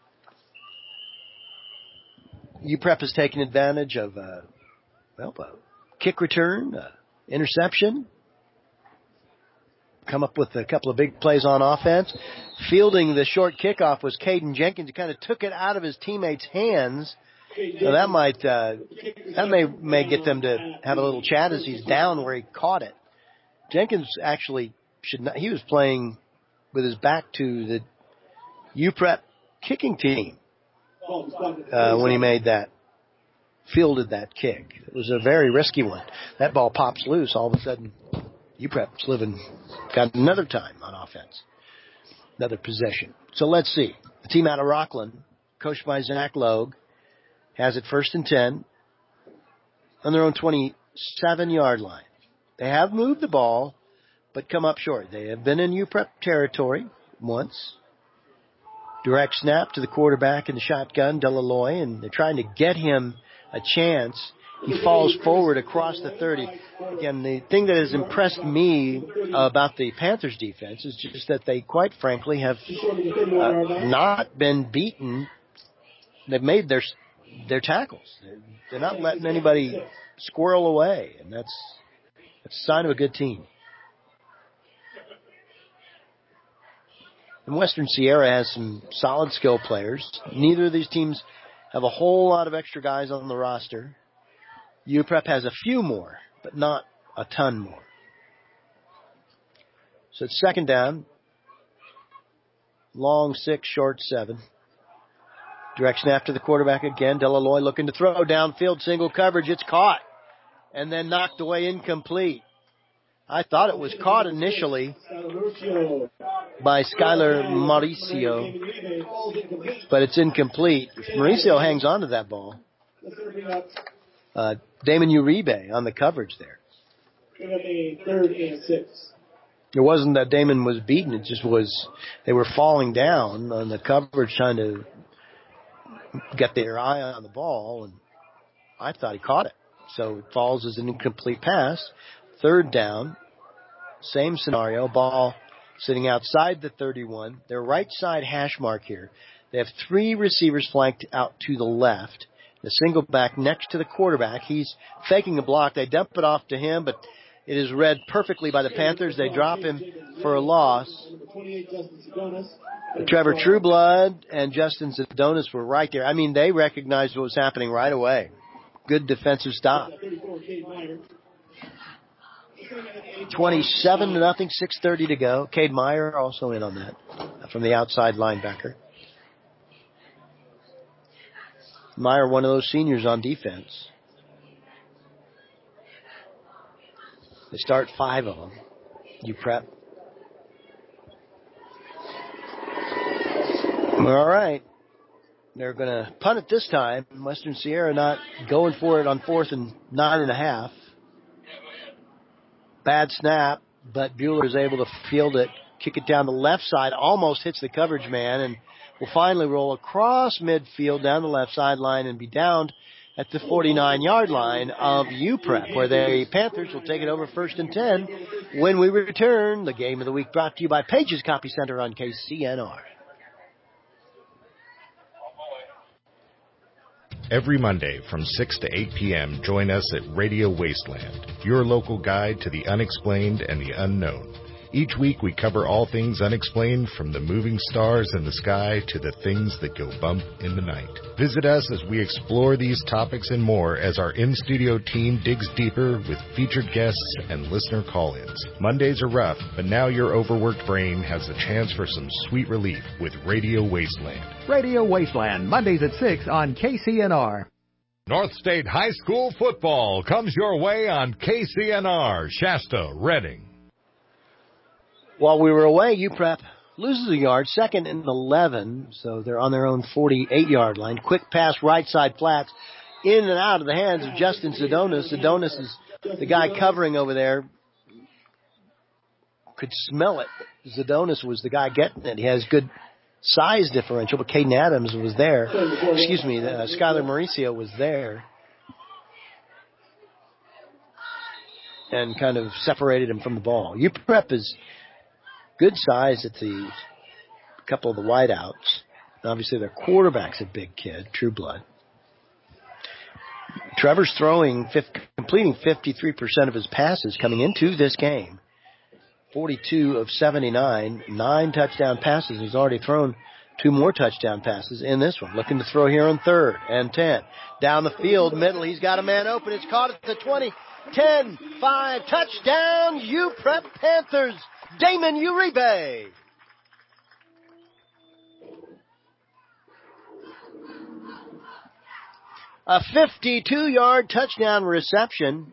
UPrep has taken advantage of a kick return, interception. Come up with a couple of big plays on offense. Fielding the short kickoff was Caden Jenkins. He kind of took it out of his teammates' hands. So that may get them to have a little chat as he's down where he caught it. Jenkins actually should not. He was playing with his back to the UPrep kicking team when he fielded that kick. It was a very risky one. That ball pops loose. All of a sudden, UPrep's got another time on offense, another possession. So let's see. The team out of Rockland, coached by Zach Logue, has it 1st and 10 on their own 27-yard line. They have moved the ball, but come up short. They have been in UPrep territory once. Direct snap to the quarterback in the shotgun, Delaloy, and they're trying to get him a chance. He falls forward across the 30. Again, the thing that has impressed me about the Panthers defense is just that they, quite frankly, have not been beaten. They've made their tackles. They're not letting anybody squirrel away, and that's a sign of a good team. And Western Sierra has some solid skill players. Neither of these teams have a whole lot of extra guys on the roster. UPrep has a few more, but not a ton more. So it's 2nd down. Long 6, short 7. Direct snap to the quarterback again. Delaloy looking to throw downfield, single coverage. It's caught and then knocked away, incomplete. I thought it was caught initially by Skylar Mauricio, but it's incomplete. Mauricio hangs on to that ball. Damon Uribe on the coverage there. 3rd and 6. It wasn't that Damon was beaten. It just was they were falling down on the coverage trying to get their eye on the ball, and I thought he caught it. So it falls as an incomplete pass. 3rd down, same scenario, ball sitting outside the 31. Their right side hash mark here. They have 3 receivers flanked out to the left. The single back next to the quarterback. He's faking a block. They dump it off to him, but it is read perfectly by the Panthers. They drop him for a loss. Trevor Trueblood and Justin Zadonis were right there. I mean, they recognized what was happening right away. Good defensive stop. 27-0, 6:30 to go. Cade Meyer also in on that from the outside linebacker. Meyer, one of those seniors on defense. They start 5 of them. UPrep. All right. They're going to punt it this time. Western Sierra not going for it on 4th and 9.5. Bad snap, but Bueller is able to field it, kick it down the left side, almost hits the coverage man, and will finally roll across midfield down the left sideline and be downed at the 49-yard line of UPrep, where the Panthers will take it over 1st and 10 when we return. The Game of the Week brought to you by Pages Copy Center on KCNR. Every Monday from 6 to 8 p.m., join us at Radio Wasteland, your local guide to the unexplained and the unknown. Each week we cover all things unexplained, from the moving stars in the sky to the things that go bump in the night. Visit us as we explore these topics and more as our in-studio team digs deeper with featured guests and listener call-ins. Mondays are rough, but now your overworked brain has the chance for some sweet relief with Radio Wasteland. Radio Wasteland, Mondays at 6 on KCNR. North State High School football comes your way on KCNR, Shasta, Reading. While we were away, UPrep loses a yard, 2nd and 11, so they're on their own 48-yard line. Quick pass right side flats, in and out of the hands of Justin Zadonis. Zadonis is the guy covering over there. Could smell it. Zadonis was the guy getting it. He has good size differential, but Caden Adams was there. Skylar Mauricio was there and kind of separated him from the ball. UPrep is good size at the couple of the wideouts. Obviously, their quarterback's a big kid, True Blood. Trevor's completing 53% of his passes coming into this game. 42 of 79, 9 touchdown passes. He's already thrown 2 more touchdown passes in this one. Looking to throw here on 3rd and 10. Down the field, middle, he's got a man open. It's caught at the 20, 10, 5, touchdown, UPrep Panthers, Damon Uribe. A 52-yard touchdown reception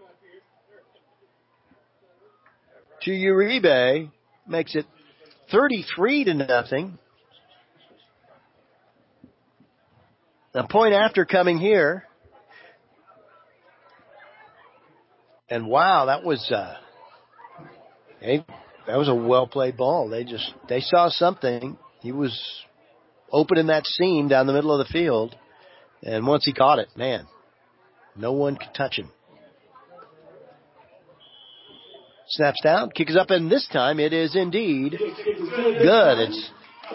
to Uribe makes it 33-0. A point after coming here. And wow, that was a well-played ball. They saw something. He was open in that seam down the middle of the field. And once he caught it, man, no one could touch him. Snaps down, kick is up, and this time it is indeed good. It's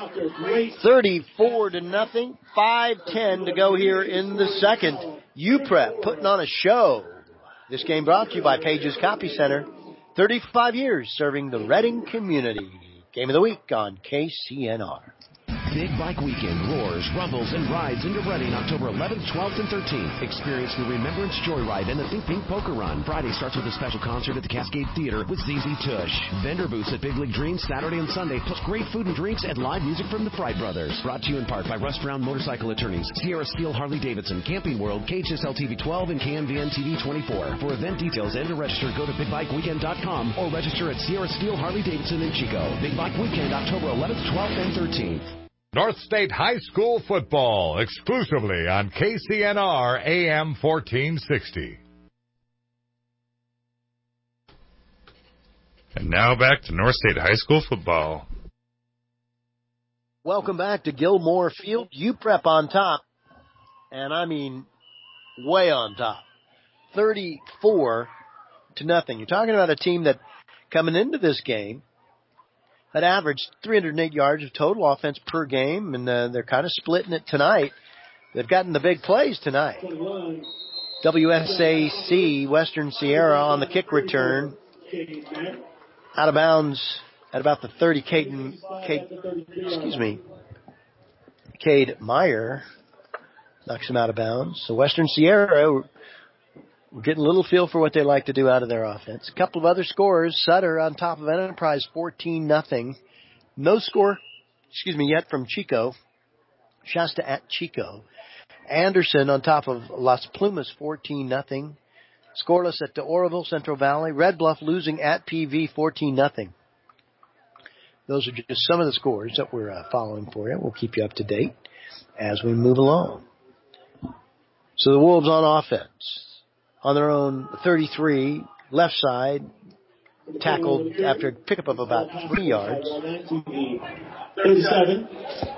34-0, 5:10 to go here in the second. UPrep putting on a show. This game brought to you by Pages Copy Center. 35 years serving the Reading community. Game of the week on KCNR. Big Bike Weekend roars, rumbles, and rides into Reading October 11th, 12th, and 13th. Experience the Remembrance Joyride and the Think Pink Poker Run. Friday starts with a special concert at the Cascade Theater with ZZ Tush. Vendor booths at Big League Dreams Saturday and Sunday, plus great food and drinks and live music from the Fright Brothers. Brought to you in part by Russ Brown Motorcycle Attorneys, Sierra Steel Harley Davidson, Camping World, KHSL TV 12, and KMVN TV 24. For event details and to register, go to BigBikeWeekend.com or register at Sierra Steel Harley Davidson in Chico. Big Bike Weekend, October 11th, 12th, and 13th. North State High School football exclusively on KCNR AM 1460. And now back to North State High School football. Welcome back to Gilmore Field. UPrep on top, and I mean way on top. 34-0. You're talking about a team that coming into this game had averaged 308 yards of total offense per game, and they're kind of splitting it tonight. They've gotten the big plays tonight. WSAC, Western Sierra, on the kick return. Out of bounds at about the 30, Cade Meyer knocks him out of bounds. So Western Sierra, we're getting a little feel for what they like to do out of their offense. A couple of other scores. Sutter on top of Enterprise, 14-0. No score, yet from Chico. Shasta at Chico. Anderson on top of Las Plumas, 14-0. Scoreless at Oroville, Central Valley. Red Bluff losing at PV, 14-0. Those are just some of the scores that we're following for you. We'll keep you up to date as we move along. So the Wolves on offense. On their own 33, left side, tackled after a pickup of about 3 yards. 37.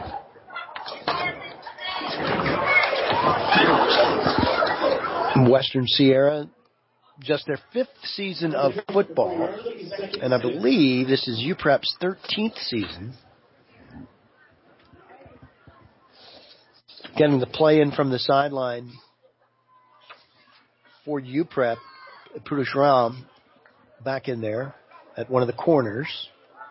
Western Sierra, just their 5th season of football, and I believe this is UPrep's 13th season. Getting the play in from the sideline for UPrep, Pudushram back in there at one of the corners.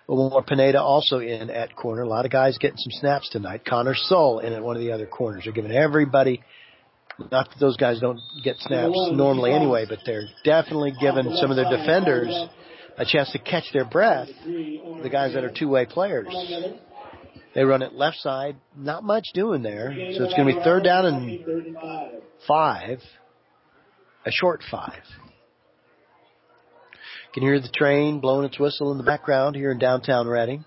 Omar Pineda also in at corner. A lot of guys getting some snaps tonight. Connor Sull in at one of the other corners. They're giving everybody, not that those guys don't get snaps normally anyway, but they're definitely giving some of their defenders a chance to catch their breath, the guys that are two-way players. They run it left side. Not much doing there. So it's going to be 3rd down and 5. A short 5. Can hear the train blowing its whistle in the background here in downtown Reading.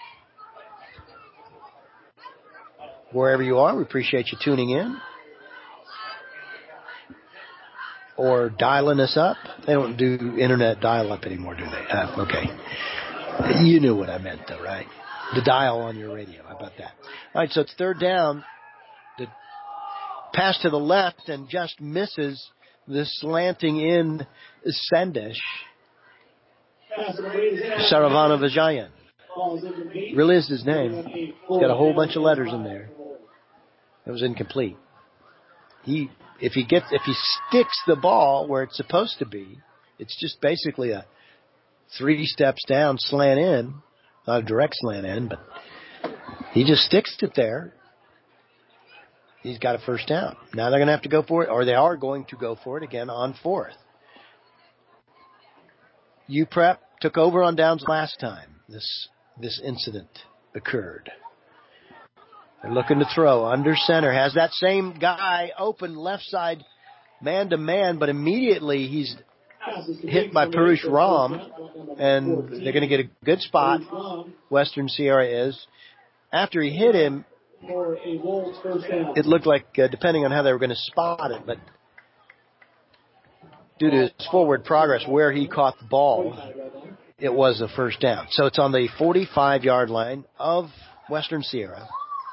Wherever you are, we appreciate you tuning in or dialing us up. They don't do internet dial-up anymore, do they? Okay. You knew what I meant, though, right? The dial on your radio. How about that? All right, so it's 3rd down. The pass to the left and just misses the slanting in Sendesh. Saravana Vijayan. Really is his name. He's got a whole bunch of letters in there. It was incomplete. If he sticks the ball where it's supposed to be, it's just basically a 3 steps down slant in, not a direct slant in, but he just sticks it there. He's got a 1st down. Now they're going to have to go for it, or they are going to go for it again on 4th. UPrep took over on downs last time this incident occurred. They're looking to throw under center. Has that same guy open left side man-to-man, but immediately he's hit by Purush Ram, and they're going to get a good spot, Western Sierra is. After he hit him, it looked like, depending on how they were going to spot it, but due to his forward progress where he caught the ball, it was a 1st down. So it's on the 45-yard line of Western Sierra.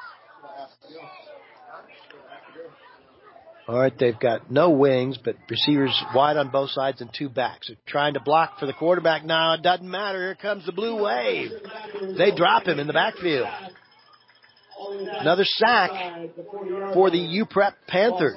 All right, they've got no wings, but receivers wide on both sides and 2 backs. They're trying to block for the quarterback now. It doesn't matter. Here comes the blue wave. They drop him in the backfield. Another sack for the UPrep Panthers.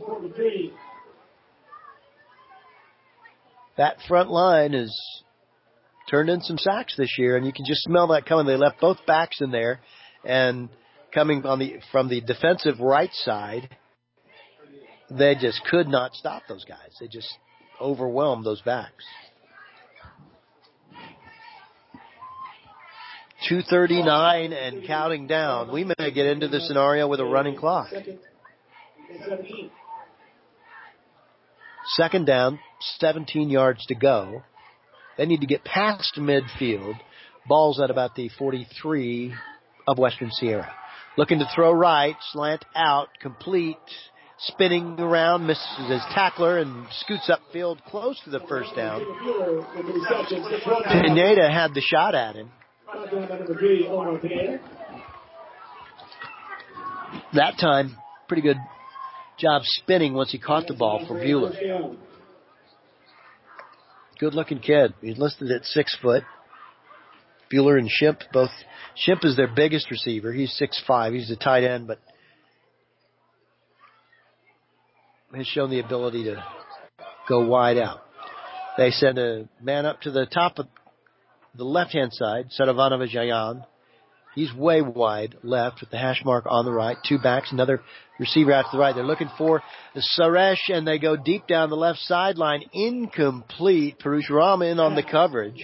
That front line has turned in some sacks this year, and you can just smell that coming. They left both backs in there, and coming from the defensive right side, they just could not stop those guys. They just overwhelmed those backs. 2:39 and counting down. We may get into the scenario with a running clock. 2nd down, 17 yards to go. They need to get past midfield. Ball's at about the 43 of Western Sierra. Looking to throw right, slant out, complete, spinning around, misses his tackler and scoots upfield close to the 1st down. Pineda had the shot at him. That time, pretty good job spinning once he caught the ball for Bueller. Good-looking kid. He's listed at 6 foot. Bueller and Shimp both. Shimp is their biggest receiver. He's 6'5". He's the tight end, but has shown the ability to go wide out. They send a man up to the top of the left-hand side, Saravana Vijayan. He's way wide left with the hash mark on the right. 2 backs, another receiver out to the right. They're looking for Suresh, and they go deep down the left sideline. Incomplete. Purush Ram in on the coverage.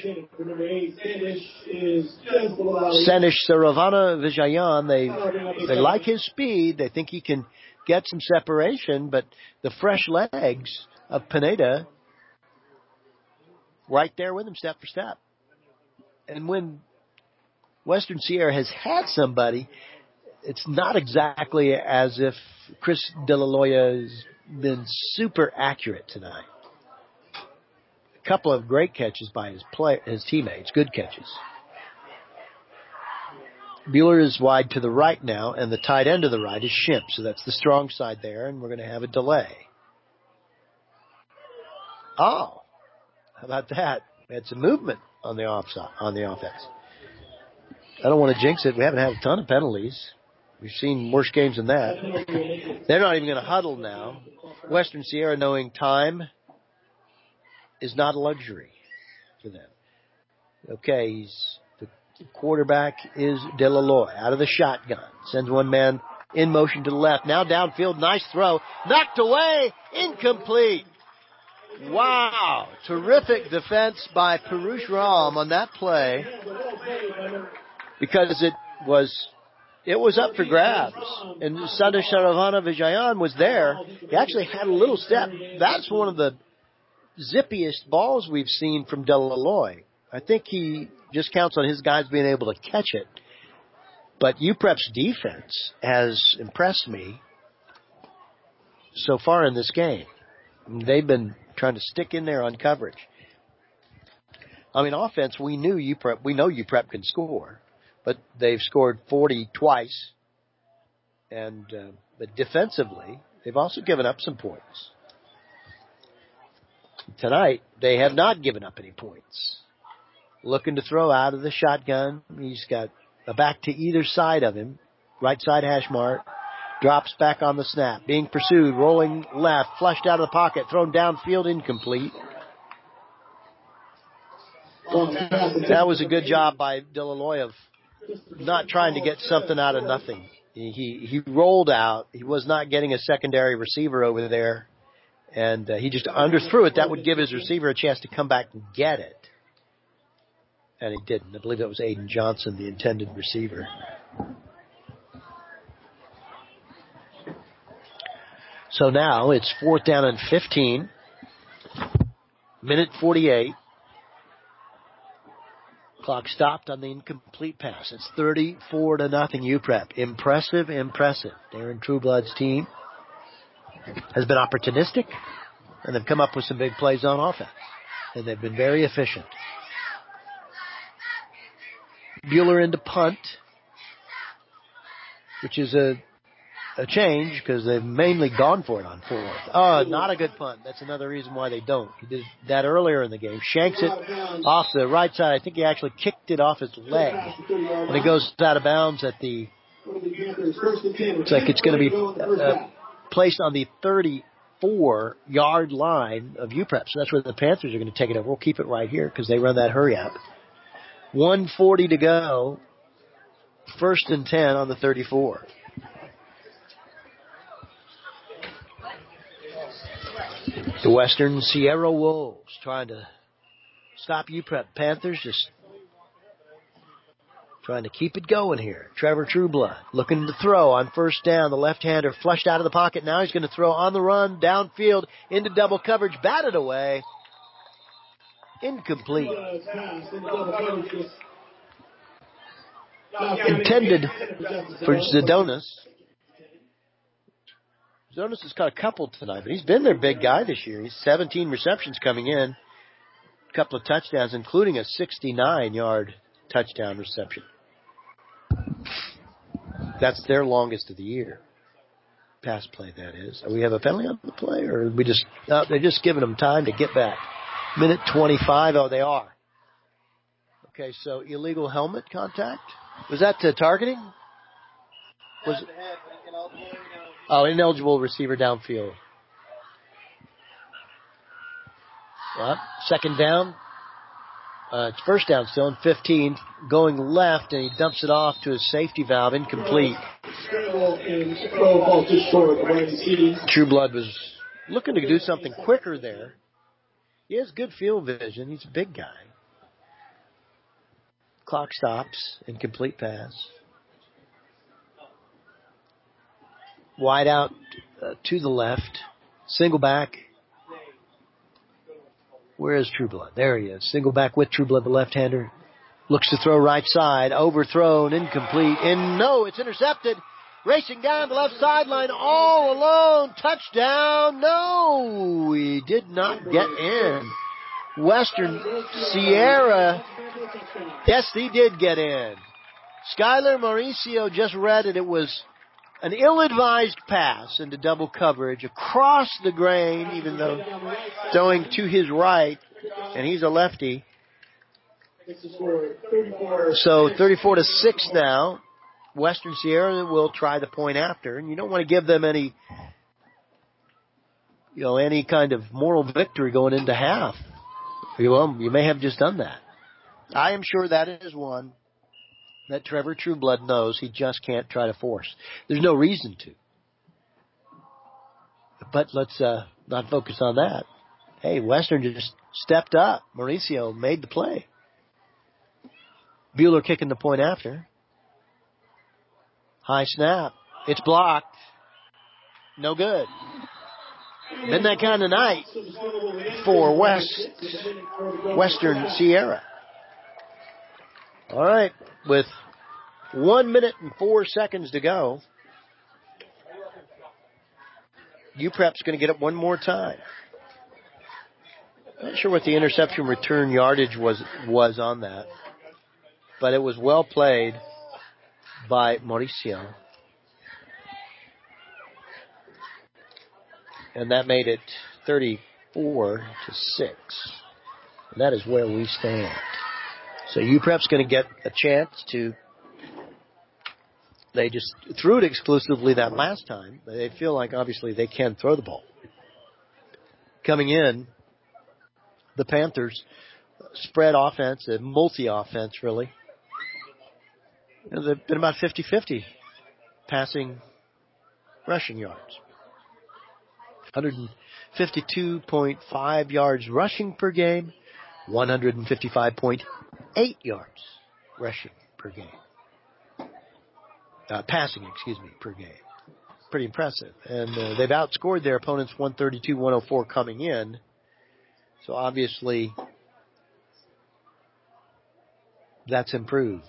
Sanish Saravana Vijayan, they like his speed. They think he can get some separation, but the fresh legs of Pineda right there with him step for step. And when Western Sierra has had somebody, it's not exactly as if Chris De La Loya has been super accurate tonight. A couple of great catches by his teammates, good catches. Bueller is wide to the right now, and the tight end to the right is Shimp, so that's the strong side there, and we're going to have a delay. Oh, how about that? We had some movement on the offense. I don't want to jinx it. We haven't had a ton of penalties. We've seen worse games than that. They're not even going to huddle now. Western Sierra knowing time is not a luxury for them. Okay, the Quarterback is Delaloy out of the shotgun. Sends one man in motion to the left. Now downfield. Nice throw. Knocked away. Incomplete. Wow. Terrific defense by Perush Ram on that play because it was up for grabs. And Sandesh Saravana Vijayan was there. He actually had a little step. That's one of the zippiest balls we've seen from Delaloy. I think he just counts on his guys being able to catch it. But UPrep's defense has impressed me so far in this game. They've been trying to stick in there on coverage. I mean, offense, we know UPrep can score, but they've scored 40 twice. But defensively, they've also given up some points. Tonight, they have not given up any points. Looking to throw out of the shotgun. He's got a back to either side of him. Right side hash mark. Drops back on the snap. Being pursued. Rolling left. Flushed out of the pocket. Thrown downfield. Incomplete. That was a good job by Delaloy of not trying to get something out of nothing. He rolled out. He was not getting a secondary receiver over there. And he just underthrew it. That would give his receiver a chance to come back and get it. And he didn't. I believe it was Aiden Johnson, the intended receiver. So now it's 4th down and 15. Minute 48. Clock stopped on the incomplete pass. It's 34-0 UPrep. Impressive. Darren Trueblood's team has been opportunistic, and they've come up with some big plays on offense. And they've been very efficient. Bueller into punt, which is a change because they've mainly gone for it on 4th. Oh, not a good punt. That's another reason why they don't. He did that earlier in the game. Shanks it off the right side. I think he actually kicked it off his leg. When it goes out of bounds at the, it's like it's going to be placed on the 34-yard line of UPrep. So that's where the Panthers are going to take it over. We'll keep it right here because they run that hurry up. 1:40 to go. 1st and 10 on the 34. The Western Sierra Wolves trying to stop UPrep. Panthers just trying to keep it going here. Trevor Trueblood looking to throw on 1st down. The left-hander flushed out of the pocket. Now he's going to throw on the run, downfield, into double coverage, batted away. Incomplete. Intended for Zadonis. Zadonis has caught a couple tonight, but he's been their big guy this year. He's 17 receptions coming in. A couple of touchdowns, including a 69-yard touchdown reception. That's their longest of the year. Pass play, that is. We have a penalty on the play, or we just they're just giving them time to get back. Minute 25. Oh, they are. Okay, so illegal helmet contact. Was that targeting? Was it? Oh, ineligible receiver downfield. Well, 2nd down. It's 1st down still in 15. Going left, and he dumps it off to his safety valve. Incomplete. Trueblood was looking to do something quicker there. He has good field vision. He's a big guy. Clock stops. Incomplete pass. Wide out to the left. Single back. Where is Trueblood? There he is. Single back with Trueblood, the left-hander. Looks to throw right side. Overthrown. Incomplete. No, it's intercepted. Racing down the left sideline all alone. Touchdown. No, he did not get in. Western Sierra. Yes, he did get in. Skylar Mauricio just read it. It was an ill-advised pass into double coverage across the grain, even though throwing to his right, and he's a lefty. So 34-6 now. Western Sierra will try the point after, and you don't want to give them any kind of moral victory going into half. Well, you may have just done that. I am sure that is one. that Trevor Trueblood knows he just can't try to force. There's no reason to. But let's not focus on that. Hey, Western just stepped up. Mauricio made the play. Bueller kicking the point after. High snap. It's blocked. No good. Been that kind of night for Western Sierra. All right, with 1 minute and 4 seconds to go, UPrep's going to get it one more time. Not sure what the interception return yardage was on that, but it was well played by Mauricio. And that made it 34-6. And that is where we stand. So UPrep's going to get a chance to. They just threw it exclusively that last time. They feel like obviously they can throw the ball. Coming in, the Panthers spread offense, a multi-offense really. They've been about 50-50 passing rushing yards. 152.5 yards rushing per game, 155.8 yards rushing per game. Passing, per game. Pretty impressive. And they've outscored their opponents 132-104 coming in. So obviously, that's improved.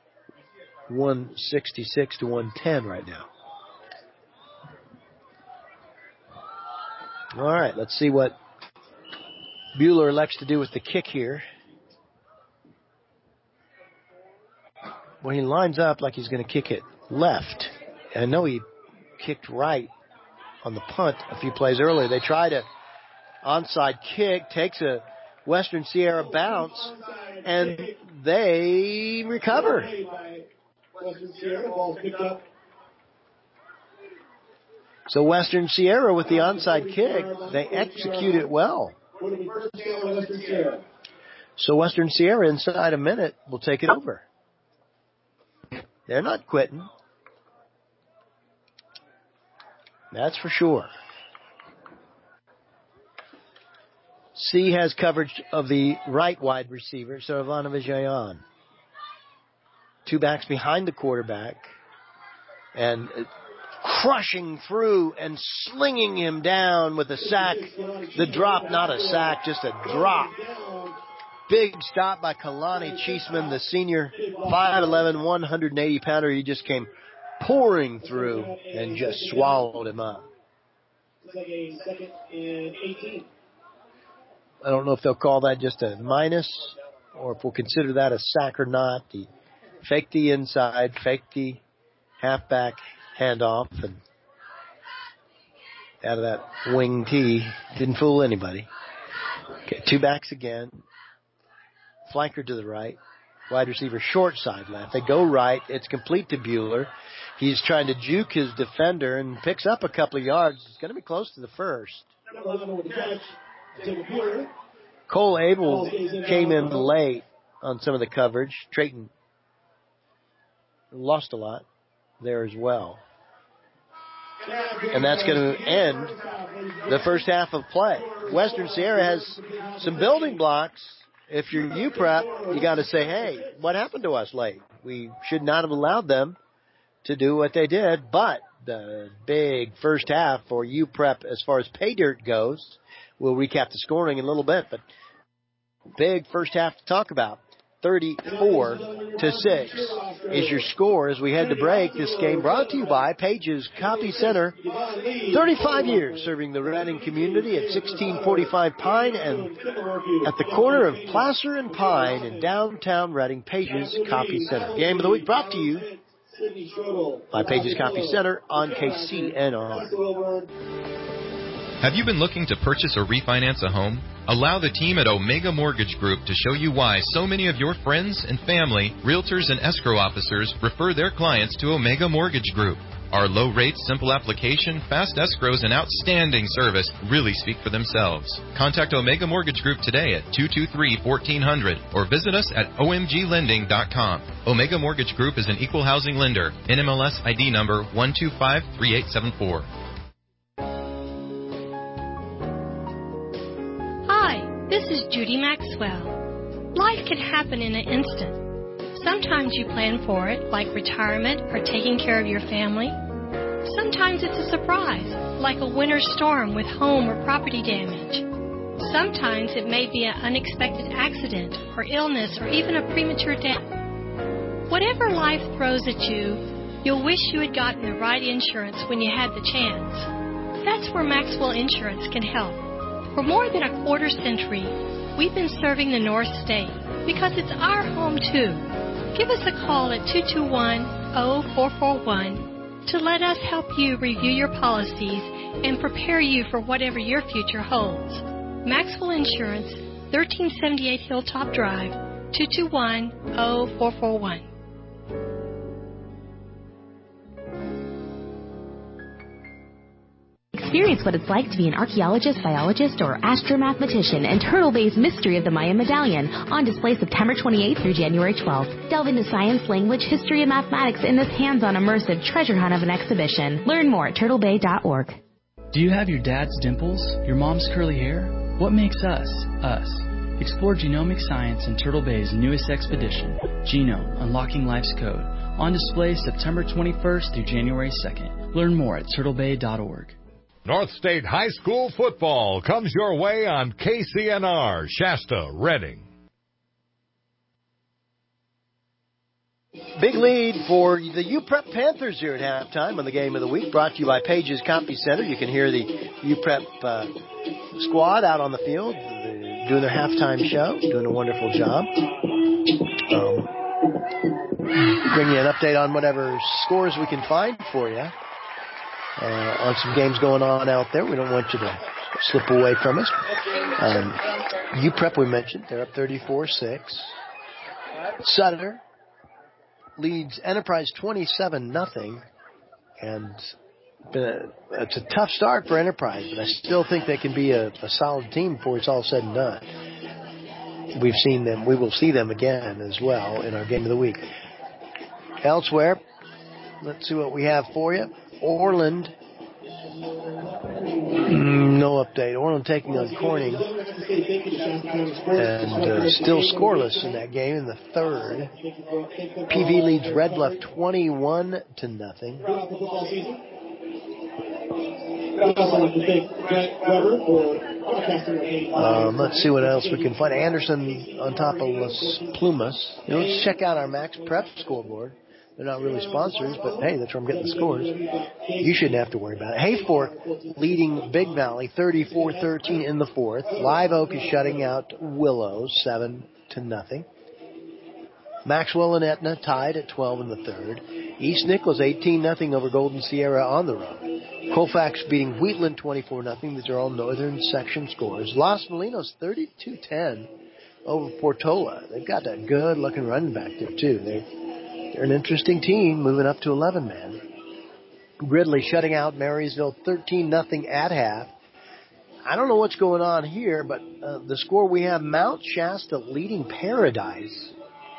166-110 right now. All right, let's see what Bueller elects to do with the kick here. Well, he lines up like he's going to kick it left. And I know he kicked right on the punt a few plays earlier. They tried a onside kick, takes a Western Sierra bounce, and they recover. So Western Sierra with the onside kick, they execute it well. So Western Sierra inside a minute will take it over. They're not quitting. That's for sure. C has coverage of the right wide receiver, so Ivana Vijayan. Two backs behind the quarterback. And crushing through and slinging him down with a sack. The drop, not a sack, just a drop. Big stop by Kalani Cheeseman, the senior, 5'11", 180-pounder. He just came pouring through and just swallowed him up. I don't know if they'll call that just a minus or if we'll consider that a sack or not. He faked the inside, faked the halfback handoff, and out of that wing tee, didn't fool anybody. Okay, two backs again. Flanker to the right. Wide receiver short side left. They go right. It's complete to Bueller. He's trying to juke his defender and picks up a couple of yards. It's going to be close to the first. Cole Abel came in late on some of the coverage. Trayton lost a lot there as well. And that's going to end the first half of play. Western Sierra has some building blocks. If you're UPrep, you got to say, hey, what happened to us late? We should not have allowed them to do what they did. But the big first half for UPrep as far as pay dirt goes, we'll recap the scoring in a little bit. But big first half to talk about. 34-6 is your score as we head to break. This game brought to you by Page's Copy Center. 35 years serving the Reading community at 1645 Pine and at the corner of Placer and Pine in downtown Reading. Page's Copy Center. Game of the week brought to you by Page's Copy Center on KCNR. Have you been looking to purchase or refinance a home? Allow the team at Omega Mortgage Group to show you why so many of your friends and family, realtors and escrow officers refer their clients to Omega Mortgage Group. Our low rates, simple application, fast escrows, and outstanding service really speak for themselves. Contact Omega Mortgage Group today at 223-1400 or visit us at omglending.com. Omega Mortgage Group is an equal housing lender. NMLS ID number 1253874. Hi, this is Judy Maxwell. Life can happen in an instant. Sometimes you plan for it, like retirement or taking care of your family. Sometimes it's a surprise, like a winter storm with home or property damage. Sometimes it may be an unexpected accident or illness or even a premature death. Whatever life throws at you, you'll wish you had gotten the right insurance when you had the chance. That's where Maxwell Insurance can help. For more than a quarter century, we've been serving the North State because it's our home too. Give us a call at 221-0441 to let us help you review your policies and prepare you for whatever your future holds. Maxwell Insurance, 1378 Hilltop Drive, 221-0441. Experience what it's like to be an archaeologist, biologist, or astromathematician in Turtle Bay's Mystery of the Mayan Medallion, on display September 28th through January 12th. Delve into science, language, history, and mathematics in this hands-on immersive treasure hunt of an exhibition. Learn more at turtlebay.org. Do you have your dad's dimples, your mom's curly hair? What makes us, us? Explore genomic science in Turtle Bay's newest expedition, Genome, Unlocking Life's Code, on display September 21st through January 2nd. Learn more at turtlebay.org. North State High School football comes your way on KCNR, Shasta, Redding. Big lead for the UPrep Panthers here at halftime on the Game of the Week, brought to you by Pages Copy Center. You can hear the UPrep squad out on the field doing their halftime show, doing a wonderful job. Bring you an update on whatever scores we can find for you. On some games going on out there. We don't want you to slip away from us. UPrep, we mentioned, they're up 34-6. Sutter leads Enterprise 27-0. And it's a tough start for Enterprise, but I still think they can be a solid team before it's all said and done. We've seen them. We will see them again as well in our Game of the Week. Elsewhere, let's see what we have for you. Orland, no update. Orland taking on Corning, and still scoreless in that game in the third. PV leads Red Bluff 21-0. Let's see what else we can find. Anderson on top of Las Plumas. Let's check out our Max Prep scoreboard. They're not really sponsors, but hey, that's where I'm getting the scores. You shouldn't have to worry about it. Hayfork leading Big Valley 34-13 in the fourth. Live Oak is shutting out Willows 7-0. Maxwell and Etna tied at 12 in the third. East Nicholas 18-0 over Golden Sierra on the road. Colfax beating Wheatland 24-0. These are all northern section scores. Los Molinos 32-10 over Portola. They've got a good-looking running back there, too. They're an interesting team, moving up to 11-man. Gridley shutting out Marysville 13-0 at half. I don't know what's going on here, but the score we have, Mount Shasta leading Paradise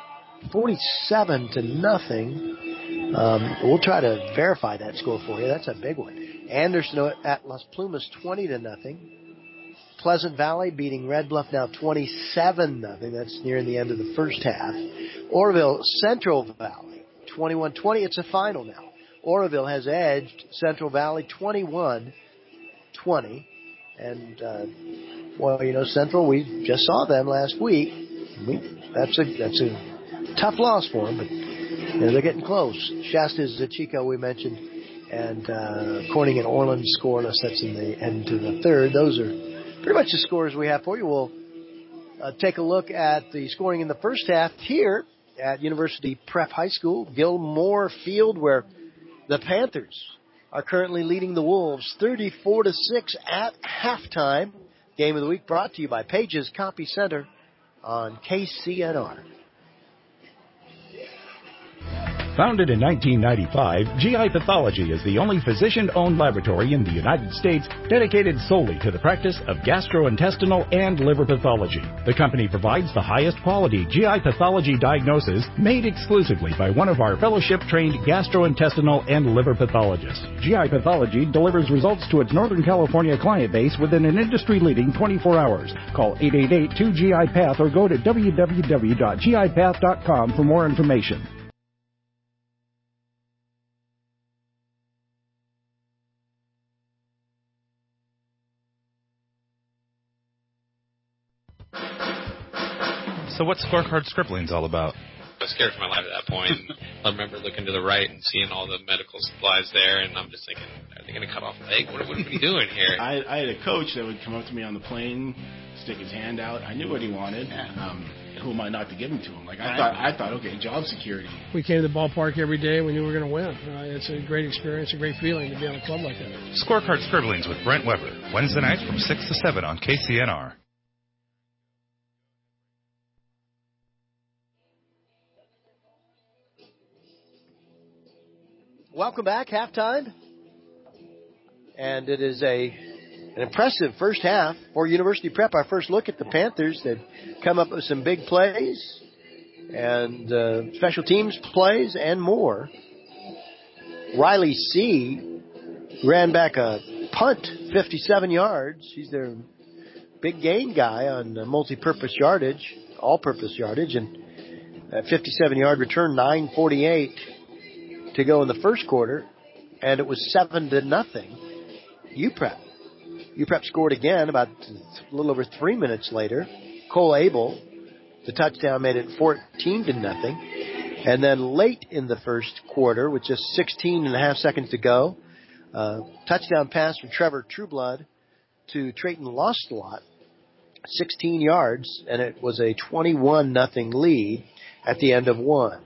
47-0. We'll try to verify that score for you. That's a big one. Anderson at Las Plumas 20-0. Pleasant Valley beating Red Bluff now 27-0. That's nearing the end of the first half. Oroville Central Valley 21-20. It's a final now. Oroville has edged Central Valley 21-20. And, Central, we just saw them last week. That's a tough loss for them, but they're getting close. Shasta's Chico, we mentioned, and Corning and Orland scoreless. That's heading to the third. Those are pretty much the scores we have for you. We'll take a look at the scoring in the first half here at University Prep High School, Gilmore Field, where the Panthers are currently leading the Wolves 34-6 at halftime. Game of the Week brought to you by Pages Copy Center on KCNR. Founded in 1995, GI Pathology is the only physician-owned laboratory in the United States dedicated solely to the practice of gastrointestinal and liver pathology. The company provides the highest quality GI pathology diagnosis made exclusively by one of our fellowship-trained gastrointestinal and liver pathologists. GI Pathology delivers results to its Northern California client base within an industry-leading 24 hours. Call 888-2GI-PATH or go to www.gipath.com for more information. So what's Scorecard Scribblings all about? I was scared for my life at that point. I remember looking to the right and seeing all the medical supplies there, and I'm just thinking, are they going to cut off a leg? What are we doing here? I had a coach that would come up to me on the plane, stick his hand out. I knew what he wanted. Who am I not to give him to him? Like I thought, okay, job security. We came to the ballpark every day. We knew we were going to win. It's a great experience, a great feeling to be on a club like that. Scorecard Scribblings with Brent Weber, Wednesday nights from 6 to 7 on KCNR. Welcome back, halftime. And it is an impressive first half for University Prep. Our first look at the Panthers. They've come up with some big plays and special teams plays and more. Riley C. ran back a punt, 57 yards. He's their big gain guy on multi-purpose yardage, all-purpose yardage, and a 57-yard return, 9:48 to go in the first quarter, and it was 7-0. UPrep. UPrep scored again about a little over 3 minutes later. Cole Abel, the touchdown, made it 14-0. And then late in the first quarter, with just 16 and a half seconds to go, touchdown pass from Trevor Trueblood to Trayton Lostelot, 16 yards, and it was a 21-0 lead at the end of one.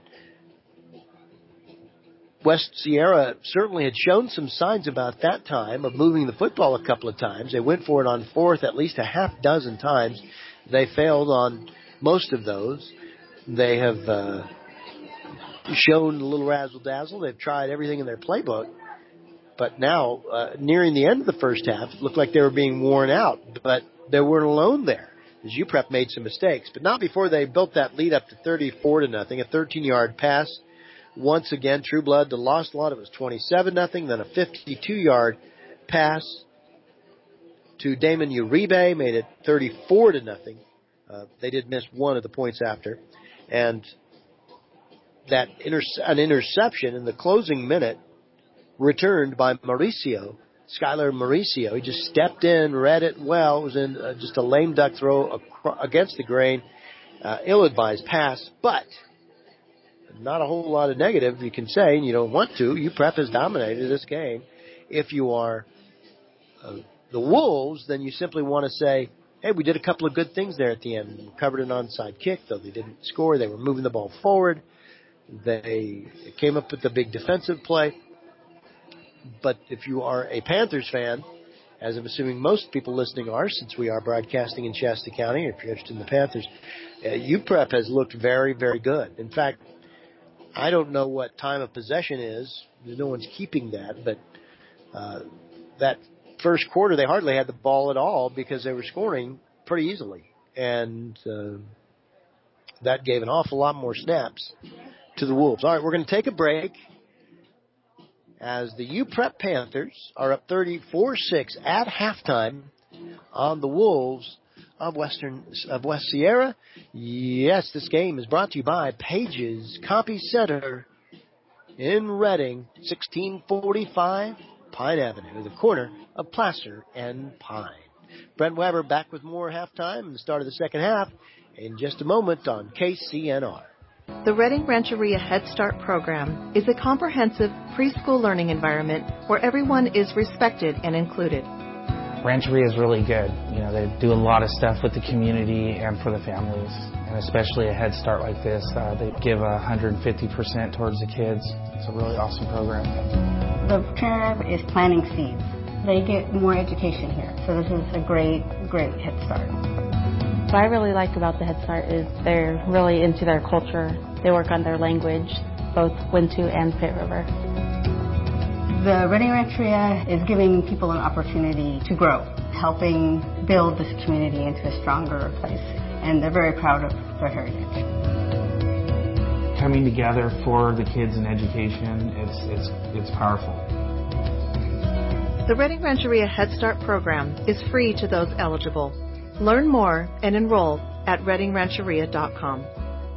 West Sierra certainly had shown some signs about that time of moving the football a couple of times. They went for it on fourth at least a half dozen times. They failed on most of those. They have shown a little razzle-dazzle. They've tried everything in their playbook. But now, nearing the end of the first half, it looked like they were being worn out. But they weren't alone there, as UPrep made some mistakes. But not before they built that lead up to 34-0, a 13-yard pass. Once again, Trueblood to Lostelot. It was 27-0. Then a 52-yard pass to Damon Uribe made it 34-0. They did miss one of the points after. And that an interception in the closing minute returned by Mauricio, Skylar Mauricio. He just stepped in, read it well. It was in just a lame duck throw against the grain. Ill-advised pass, but not a whole lot of negative you can say, and you don't want to. UPrep has dominated this game. If you are the Wolves, then you simply want to say, hey, we did a couple of good things there at the end. We covered an onside kick, though they didn't score. They were moving the ball forward. They came up with the big defensive play. But if you are a Panthers fan, as I'm assuming most people listening are, since we are broadcasting in Shasta County, if you're interested in the Panthers, UPrep has looked very, very good. In fact, I don't know what time of possession is. No one's keeping that. But that first quarter, they hardly had the ball at all because they were scoring pretty easily. And that gave an awful lot more snaps to the Wolves. All right, we're going to take a break as the UPrep Panthers are up 34-6 at halftime on the Wolves of West Sierra. Yes, this game is brought to you by Pages Copy Center in Reading, 1645 Pine Avenue, the corner of Placer and Pine. Brent Weber back with more halftime and the start of the second half in just a moment on KCNR. The Reading Rancheria Head Start program is a comprehensive preschool learning environment where everyone is respected and included. Rancheria is really good. You know, they do a lot of stuff with the community and for the families, and especially a Head Start like this. They give 150% towards the kids. It's a really awesome program. The prayer is planting seeds. They get more education here, so this is a great Head Start. What I really like about the Head Start is they're really into their culture. They work on their language. both Wintu and Pitt River. The Reading Rancheria is giving people an opportunity to grow, helping build this community into a stronger place, and they're very proud of their heritage. Coming together for the kids in education, it's powerful. The Reading Rancheria Head Start program is free to those eligible. Learn more and enroll at readingrancheria.com.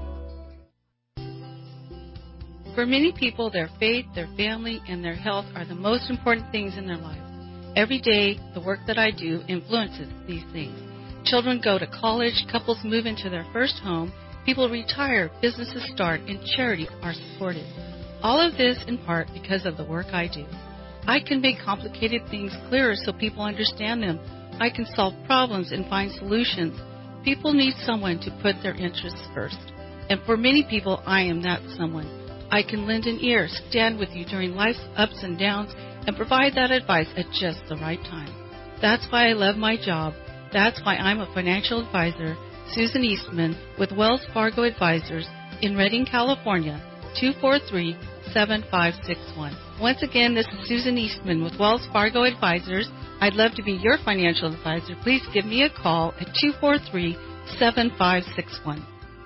For many people, their faith, their family, and their health are the most important things in their life. Every day, the work that I do influences these things. Children go to college, couples move into their first home, people retire, businesses start, and charities are supported. All of this in part because of the work I do. I can make complicated things clearer so people understand them. I can solve problems and find solutions. People need someone to put their interests first. And for many people, I am that someone. I can lend an ear, stand with you during life's ups and downs, and provide that advice at just the right time. That's why I love my job. That's why I'm a financial advisor, Susan Eastman, with Wells Fargo Advisors in Redding, California, 243-7561. Once again, this is Susan Eastman with Wells Fargo Advisors. I'd love to be your financial advisor. Please give me a call at 243-7561.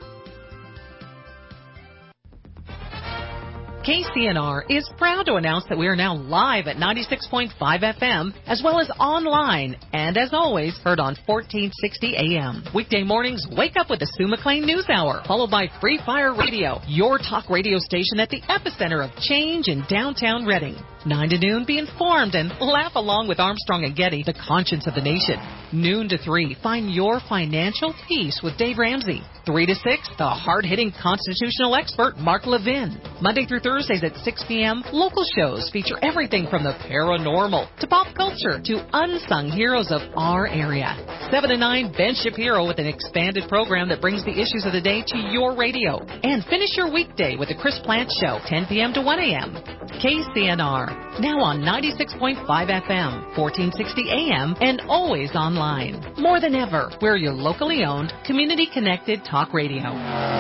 KCNR is proud to announce that we are now live at 96.5 FM, as well as online, and as always, heard on 1460 AM. Weekday mornings, wake up with the Sue McLean News Hour, followed by Free Fire Radio, your talk radio station at the epicenter of change in downtown Reading. 9 to noon, be informed and laugh along with Armstrong and Getty, the conscience of the nation. Noon to 3, find your financial peace with Dave Ramsey. 3 to 6, the hard-hitting constitutional expert, Mark Levin. Monday through Thursdays at 6 p.m., local shows feature everything from the paranormal to pop culture to unsung heroes of our area. 7 to 9, Ben Shapiro with an expanded program that brings the issues of the day to your radio. And finish your weekday with the Chris Plant Show, 10 p.m. to 1 a.m. KCNR, now on 96.5 FM, 1460 AM, and always online. More than ever, we're your locally owned, community-connected talk radio.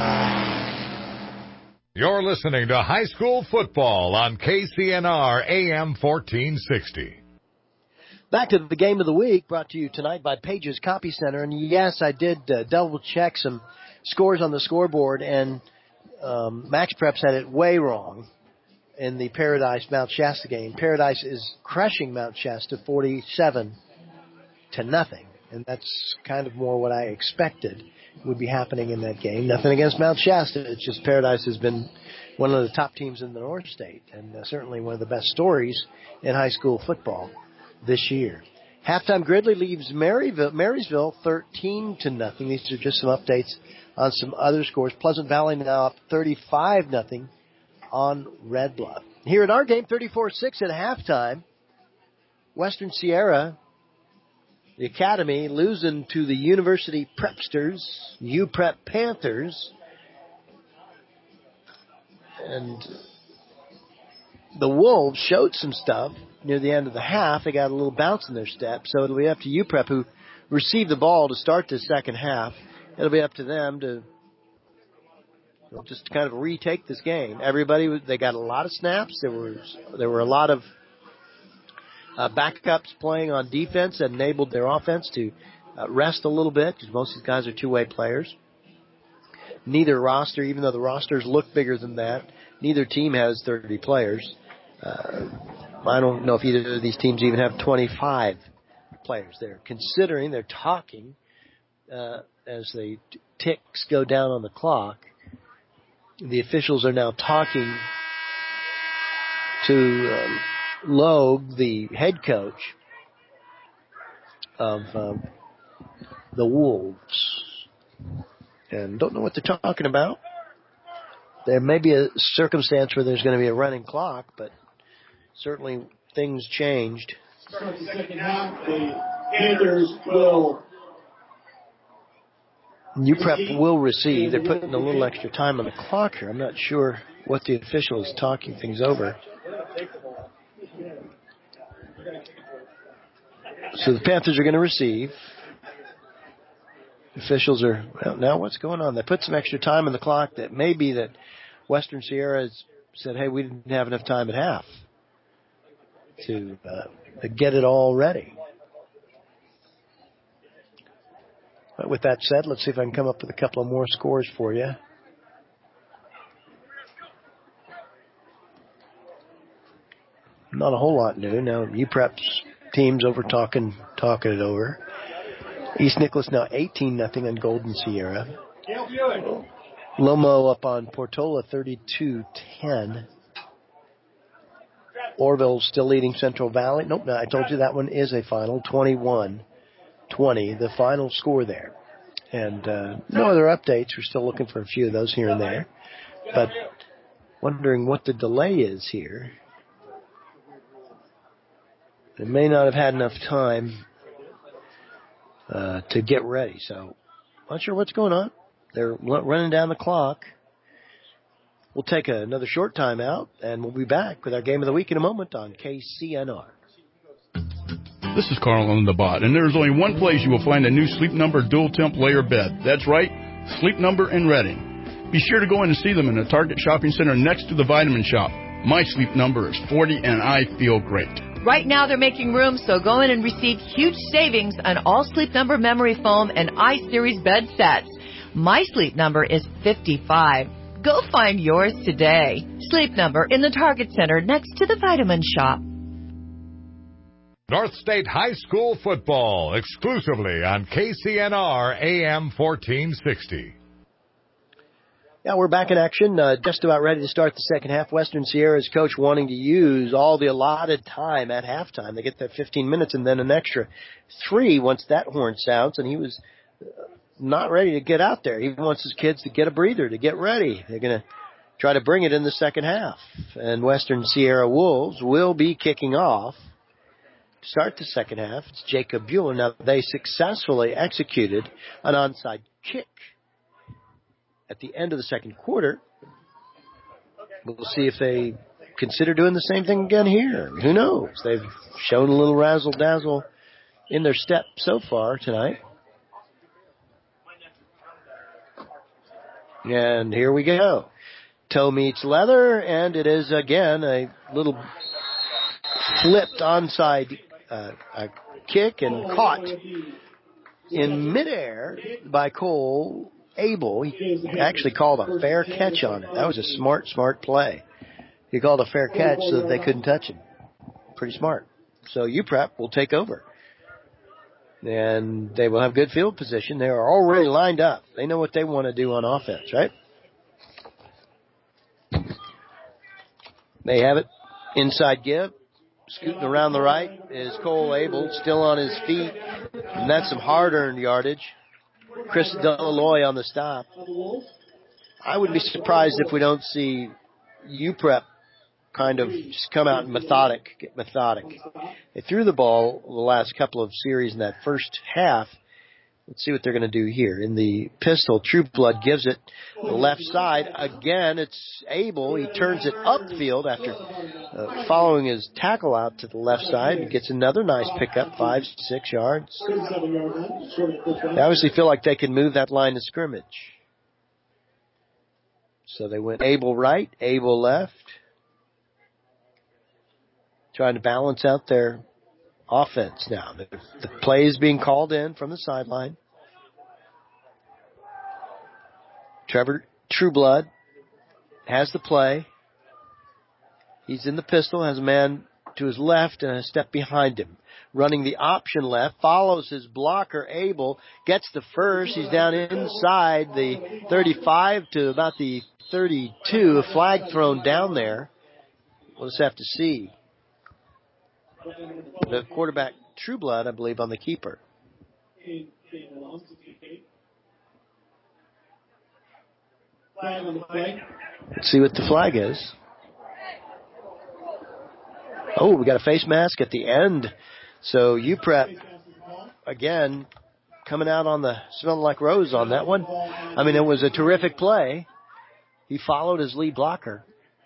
You're listening to High School Football on KCNR AM 1460. Back to the game of the week, brought to you tonight by Pages Copy Center. And yes, I did double-check some scores on the scoreboard, and Max Preps had it way wrong in the Paradise Mount Shasta game. Paradise is crushing Mount Shasta 47-0, and that's kind of more what I expected would be happening in that game. Nothing against Mount Shasta. It's just Paradise has been one of the top teams in the North State, and certainly one of the best stories in high school football this year. Halftime, Gridley leaves Marysville 13-0. These are just some updates on some other scores. Pleasant Valley now up 35-0 on Red Bluff. Here at our game, 34-6 at halftime. Western Sierra, the Academy, losing to the University Prepsters, UPrep Panthers. And the Wolves showed some stuff near the end of the half. They got a little bounce in their step, so it'll be up to UPrep, who received the ball to start the second half. It'll be up to them to just kind of retake this game. They got a lot of snaps. There were a lot of backups playing on defense that enabled their offense to rest a little bit, because most of these guys are two-way players. Neither roster, even though the rosters look bigger than that, neither team has 30 players. I don't know if either of these teams even have 25 players. They're talking as the ticks go down on the clock. The officials are now talking to Logue, the head coach of the Wolves, and don't know what they're talking about. There may be a circumstance where there's going to be a running clock, but certainly things changed. Start the second half. The Panthers will. UPrep will receive. They're putting a little extra time on the clock here. I'm not sure what the official is talking things over. So the Panthers are going to receive. Officials are, well, now what's going on? They put some extra time on the clock. That may be that Western Sierra is said, hey, we didn't have enough time at half to get it all ready. But with that said, let's see if I can come up with a couple of more scores for you. Not a whole lot new. Now, UPrep's team's over talking it over. East Nicholas now 18-0 on Golden Sierra. Lomo up on Portola 32-10. Orville still leading Central Valley. Nope, no, I told you that one is a final. 21-20, the final score there. And no other updates. We're still looking for a few of those here and there. But wondering what the delay is here. They may not have had enough time to get ready. So, not sure what's going on. They're running down the clock. We'll take another short time out, and we'll be back with our Game of the Week in a moment on KCNR. This is Carl on the bot, and there's only one place you will find a new Sleep Number dual temp layer bed. That's right, Sleep Number in Reading. Be sure to go in and see them in the Target Shopping Center next to the Vitamin Shop. My Sleep Number is 40, and I feel great. Right now they're making room, so go in and receive huge savings on all Sleep Number memory foam and I-Series bed sets. My Sleep Number is 55. Go find yours today. Sleep Number in the Target Center next to the Vitamin Shop. North State High School football exclusively on KCNR AM 1460. Yeah, we're back in action, just about ready to start the second half. Western Sierra's coach wanting to use all the allotted time at halftime. They get that 15 minutes and then an extra 3 once that horn sounds, and he was not ready to get out there. He wants his kids to get a breather, to get ready. They're going to try to bring it in the second half. And Western Sierra Wolves will be kicking off to start the second half. It's Jacob Bueller. Now, they successfully executed an onside kick at the end of the second quarter. We'll see if they consider doing the same thing again here. Who knows? They've shown a little razzle-dazzle in their step so far tonight. And here we go. Toe meets leather, and it is again a little flipped onside kick and caught in midair by Cole Abel. He actually called a fair catch on it. That was a smart play. He called a fair catch so that they couldn't touch him. Pretty smart. So UPrep will take over. And they will have good field position. They are already lined up. They know what they want to do on offense, right? They have it. Inside give. Scooting around the right is Cole Abel, still on his feet. And that's some hard-earned yardage. Chris Delaloy on the stop. I would be surprised if we don't see UPrep kind of just come out and get methodic. They threw the ball the last couple of series in that first half. Let's see what they're going to do here. In the pistol, True Blood gives it the left side. Again, it's Abel. He turns it upfield after following his tackle out to the left side. He gets another nice pickup, 5-6 yards. They obviously feel like they can move that line of scrimmage. So they went Abel right, Abel left. Trying to balance out their offense now. The play is being called in from the sideline. Trevor Trueblood has the play. He's in the pistol, has a man to his left and a step behind him. Running the option left, follows his blocker, Abel, gets the first. He's down inside the 35 to about the 32. A flag thrown down there. We'll just have to see. The quarterback, Trueblood, I believe, on the keeper. Let's see what the flag is. Oh, we got a face mask at the end. So UPrep, again, coming out on the smelling like rose on that one. I mean, it was a terrific play. He followed his lead blocker.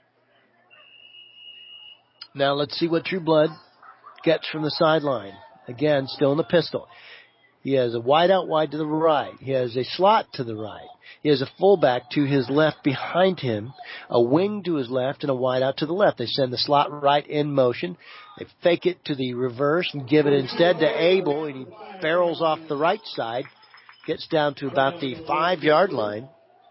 Now let's see what Trueblood gets from the sideline. Again, still in the pistol. He has a wide out wide to the right. He has a slot to the right. He has a fullback to his left behind him, a wing to his left, and a wide out to the left. They send the slot right in motion. They fake it to the reverse and give it instead to Abel, and he barrels off the right side, gets down to about the 5-yard line.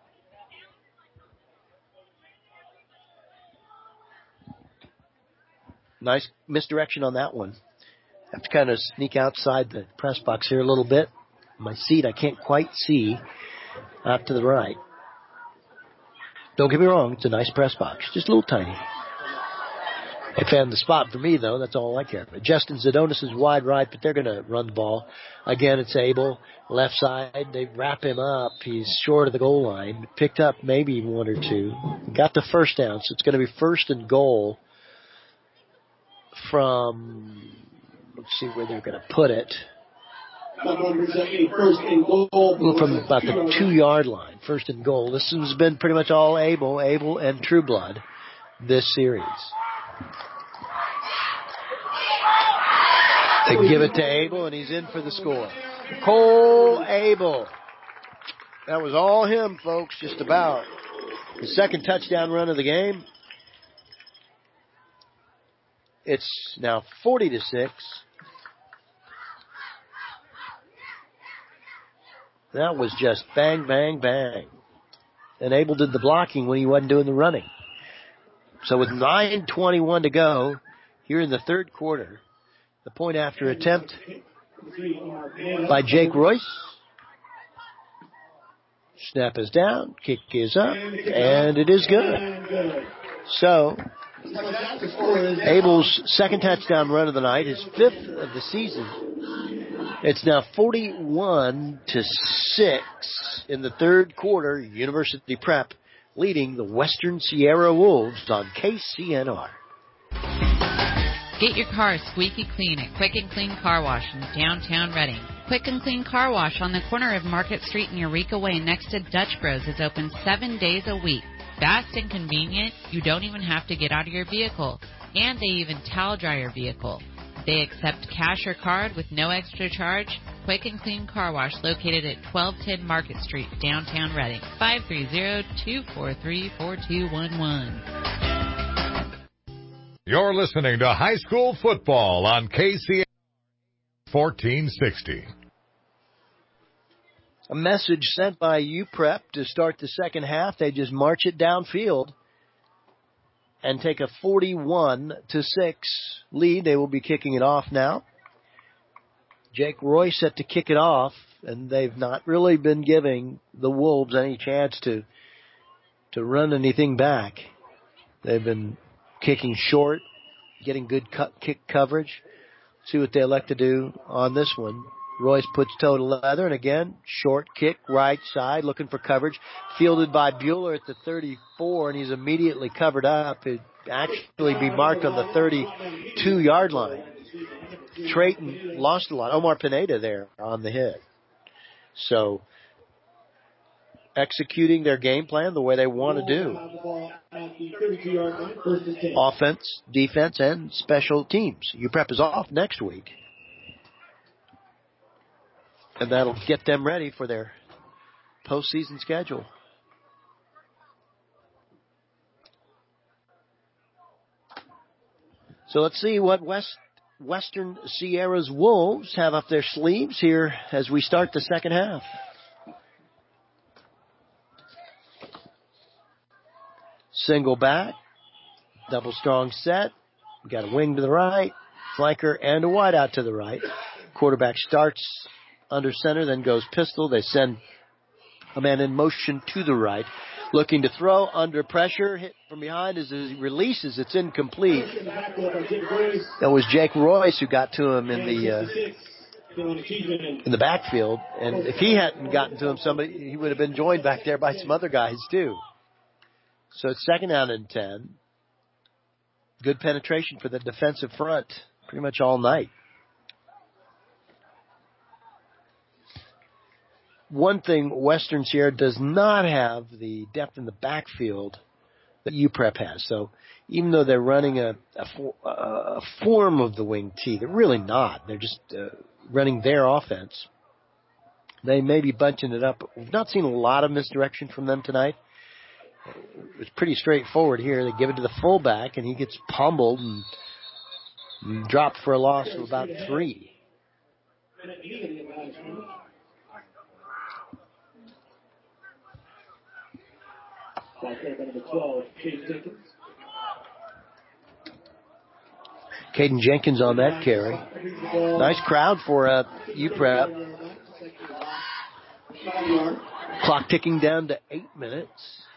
Nice misdirection on that one. Have to kind of sneak outside the press box here a little bit. My seat I can't quite see out to the right. Don't get me wrong, it's a nice press box, just a little tiny. They found the spot for me, though. That's all I care about. Justin Zadonis is wide right, but they're going to run the ball. Again, it's Abel, left side. They wrap him up. He's short of the goal line. Picked up maybe 1 or 2. Got the first down, so it's going to be 1st and goal from, let's see where they're going to put it. From about the 2-yard line, 1st and goal. This has been pretty much all Abel and Trueblood this series. They give it to Abel, and he's in for the score. Cole Abel. That was all him, folks, just about. The second touchdown run of the game. It's now 40-6. That was just bang, bang, bang. And Abel did the blocking when he wasn't doing the running. So with 9:21 to go here in the third quarter, the point after attempt by Jake Royce. Snap is down, kick is up, and it is good. So Abel's second touchdown run of the night, his 5th of the season. It's now 41-6 in the third quarter. University Prep leading the Western Sierra Wolves on KCNR. Get your car squeaky clean at Quick and Clean Car Wash in downtown Reading. Quick and Clean Car Wash on the corner of Market Street and Eureka Way next to Dutch Bros is open 7 days a week. Fast and convenient, you don't even have to get out of your vehicle. And they even towel dry your vehicle. They accept cash or card with no extra charge. Quick and Clean Car Wash located at 1210 Market Street, downtown Reading. 530-243-4211. You're listening to High School Football on KCNR 1460. A message sent by UPrep to start the second half. They just march it downfield and take a 41-6 lead. They will be kicking it off now. Jake Roy set to kick it off, and they've not really been giving the Wolves any chance to run anything back. They've been kicking short, getting good kick coverage. See what they elect to do on this one. Royce puts toe to leather, and again, short kick, right side, looking for coverage. Fielded by Bueller at the 34, and he's immediately covered up. It'd actually be marked on the 32-yard line. Trayton lost a lot. Omar Pineda there on the hit. So, executing their game plan the way they want to do. Offense, defense, and special teams. UPrep is off next week. And that'll get them ready for their postseason schedule. So let's see what Western Sierra's Wolves have up their sleeves here as we start the second half. Single back, double strong set. We got a wing to the right, flanker, and a wide out to the right. Quarterback starts under center, then goes pistol. They send a man in motion to the right. Looking to throw under pressure. Hit from behind as he releases. It's incomplete. That was Jake Royce who got to him in the backfield. And if he hadn't gotten to him, he would have been joined back there by some other guys too. So it's 2nd down and 10. Good penetration for the defensive front pretty much all night. One thing Western Sierra does not have the depth in the backfield that UPrep has. So even though they're running a form of the wing T, they're really not. They're just running their offense. They may be bunching it up. We've not seen a lot of misdirection from them tonight. It was pretty straightforward here. They give it to the fullback, and he gets pummeled and dropped for a loss of about 3. Caden Jenkins on that carry. Nice crowd for UPrep. Clock ticking down to 8 minutes.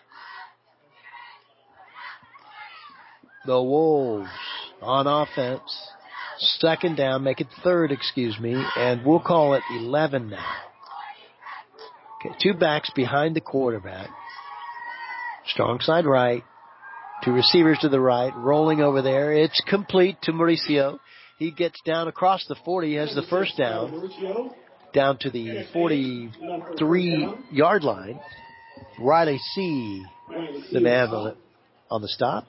The Wolves on offense. Second down, make it third, and we'll call it 11 now. Okay, 2 backs behind the quarterback. Strong side right. 2 receivers to the right, rolling over there. It's complete to Mauricio. He gets down across the 40, has the first down, down to the 43-yard line. Riley C., the man on the stop.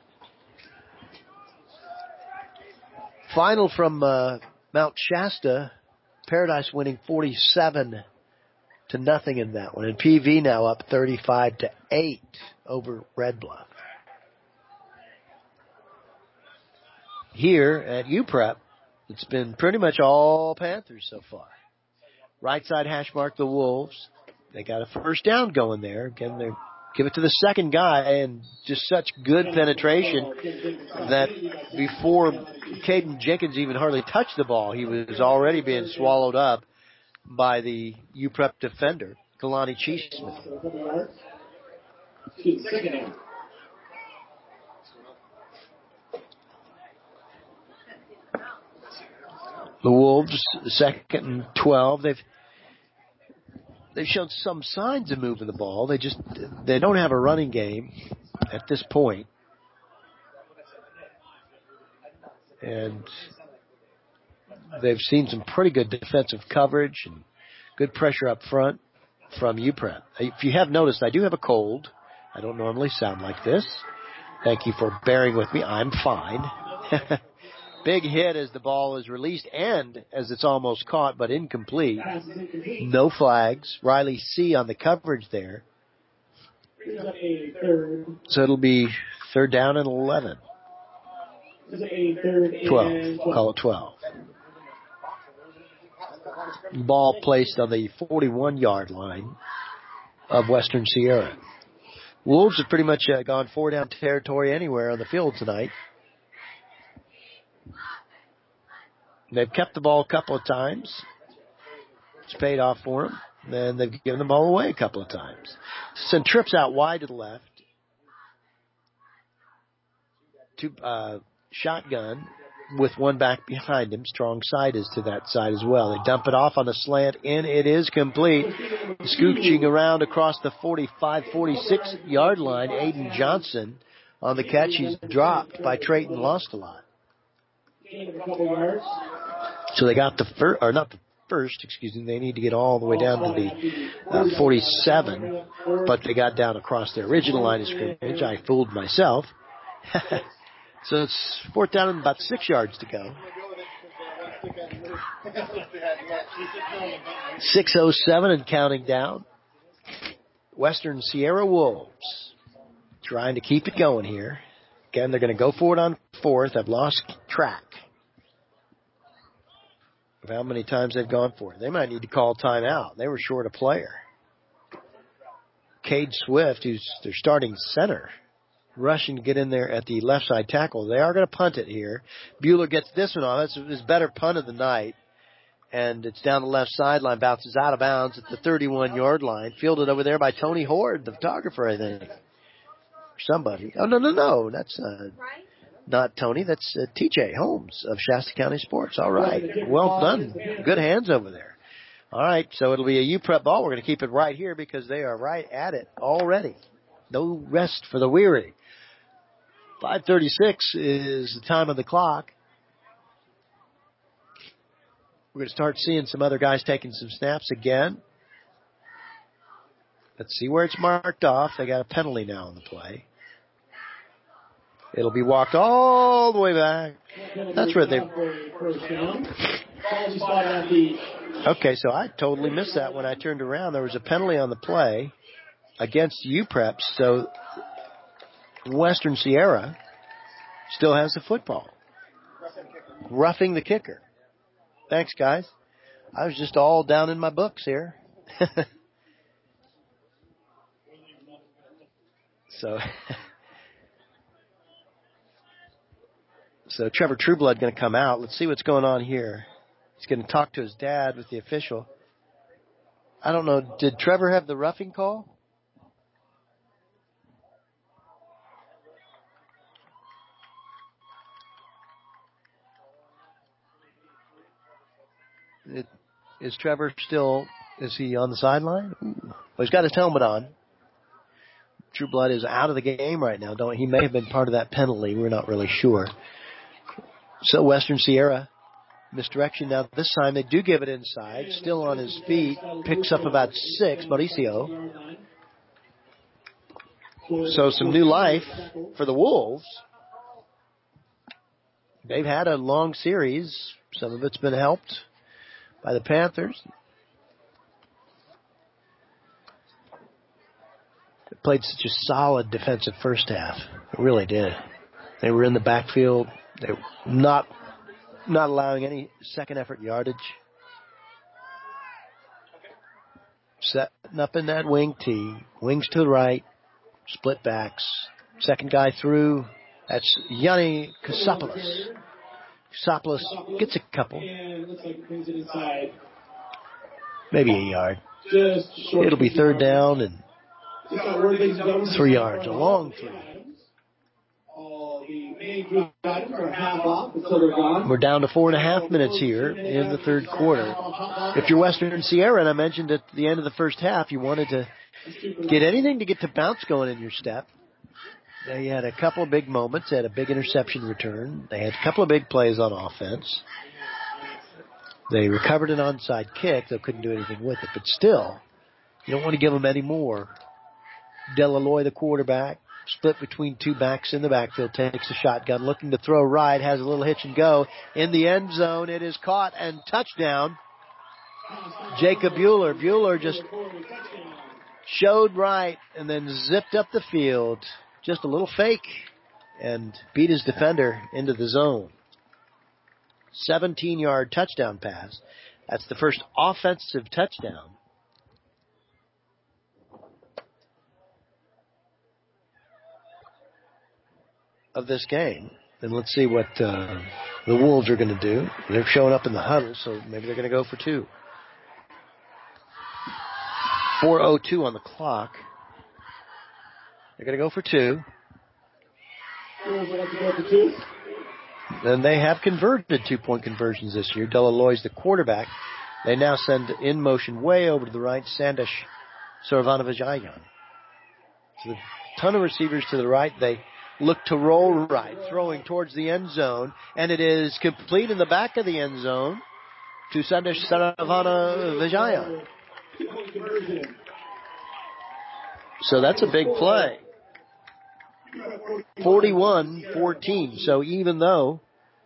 Final from Mount Shasta, Paradise winning 47-0 in that one. And PV now up 35-8 over Red Bluff. Here at UPrep, it's been pretty much all Panthers so far. Right side hash mark, the Wolves. They got a first down going there. Again, they give it to the second guy, and just such good penetration that before Caden Jenkins even hardly touched the ball, he was already being swallowed up by the UPrep defender, Kalani Cheeseman. The Wolves, second and 12. They've shown some signs of moving the ball. They don't have a running game at this point. And they've seen some pretty good defensive coverage and good pressure up front from UPrep. If you have noticed, I do have a cold. I don't normally sound like this. Thank you for bearing with me. I'm fine. Big hit as the ball is released and as it's almost caught but incomplete. No flags. Riley C. on the coverage there. So it'll be third down and 11. 12. Call it 12. Ball placed on the 41-yard line of Western Sierra. Wolves have pretty much gone 4-down territory anywhere on the field tonight. They've kept the ball a couple of times. It's paid off for them. Then they've given the ball away a couple of times. Send trips out wide to the left. Shotgun with one back behind him. Strong side is to that side as well. They dump it off on a slant, and it is complete. Scooching around across the 45, 46-yard line, Aiden Johnson on the catch. He's dropped by Trayton Lost a lot. So they got the first, or not the first, they need to get all the way down to the 47, but they got down across the original line of scrimmage. I fooled myself. So it's fourth down and about 6 yards to go. 6:07 and counting down. Western Sierra Wolves trying to keep it going here. Again, they're going to go for it on fourth. I've lost track of how many times they've gone for it. They might need to call timeout. They were short a player. Cade Swift, who's their starting center, rushing to get in there at the left side tackle. They are going to punt it here. Bueller gets this one off. That's his better punt of the night. And it's down the left sideline, bounces out of bounds at the 31-yard line. Fielded over there by Tony Horde, the photographer, I think. Somebody. Oh, no. That's not Tony. That's TJ Holmes of Shasta County Sports. All right. Well done. Good hands over there. All right. So it'll be a UPrep ball. We're going to keep it right here because they are right at it already. No rest for the weary. 5:36 is the time of the clock. We're going to start seeing some other guys taking some snaps again. Let's see where it's marked off. They got a penalty now on the play. It'll be walked all the way back. That's where they... Okay, so I totally missed that when I turned around. There was a penalty on the play against UPrep, so Western Sierra still has the football. Roughing the kicker. Thanks, guys. I was just all down in my books here. So Trevor Trueblood going to come out. Let's see what's going on here. He's going to talk to his dad with the official. I don't know. Did Trevor have the roughing call? Is Trevor still, is he on the sideline? Well, he's got his helmet on. Trueblood is out of the game right now. He may have been part of that penalty. We're not really sure. So Western Sierra, misdirection. Now this time they do give it inside. Still on his feet. Picks up about 6, Mauricio. So some new life for the Wolves. They've had a long series. Some of it's been helped by the Panthers. They played such a solid defensive first half. They really did. They were in the backfield. They were not allowing any second effort yardage. Setting up in that wing tee. Wings to the right. Split backs. Second guy through. That's Yanni Kasopoulos. Kasopoulos gets a couple. Maybe a yard. It'll be third down and 3 yards. A long 3. We're down to 4.5 minutes here in the third quarter. If you're Western Sierra, and I mentioned at the end of the first half, you wanted to get anything to get the bounce going in your step. They had a couple of big moments. They had a big interception return. They had a couple of big plays on offense. They recovered an onside kick. They couldn't do anything with it. But still, you don't want to give them any more. Delaloy, the quarterback, split between 2 backs in the backfield, takes a shotgun, looking to throw right, has a little hitch and go. In the end zone, it is caught and touchdown. Jacob Bueller. Bueller just showed right and then zipped up the field. Just a little fake and beat his defender into the zone. 17-yard touchdown pass. That's the first offensive touchdown of this game. And let's see what the Wolves are going to do. They're showing up in the huddle, so maybe they're going to go for 2. 4:02 on the clock. They're going to go for 2. And they have converted 2-point conversions this year. Delaloy's the quarterback. They now send in motion way over to the right, Sandesh Sorvanovijayan. So a ton of receivers to the right. They look to roll right, throwing towards the end zone. And it is complete in the back of the end zone to Sandesh Sorvanovijayan. So that's a big play. 41-14. So even though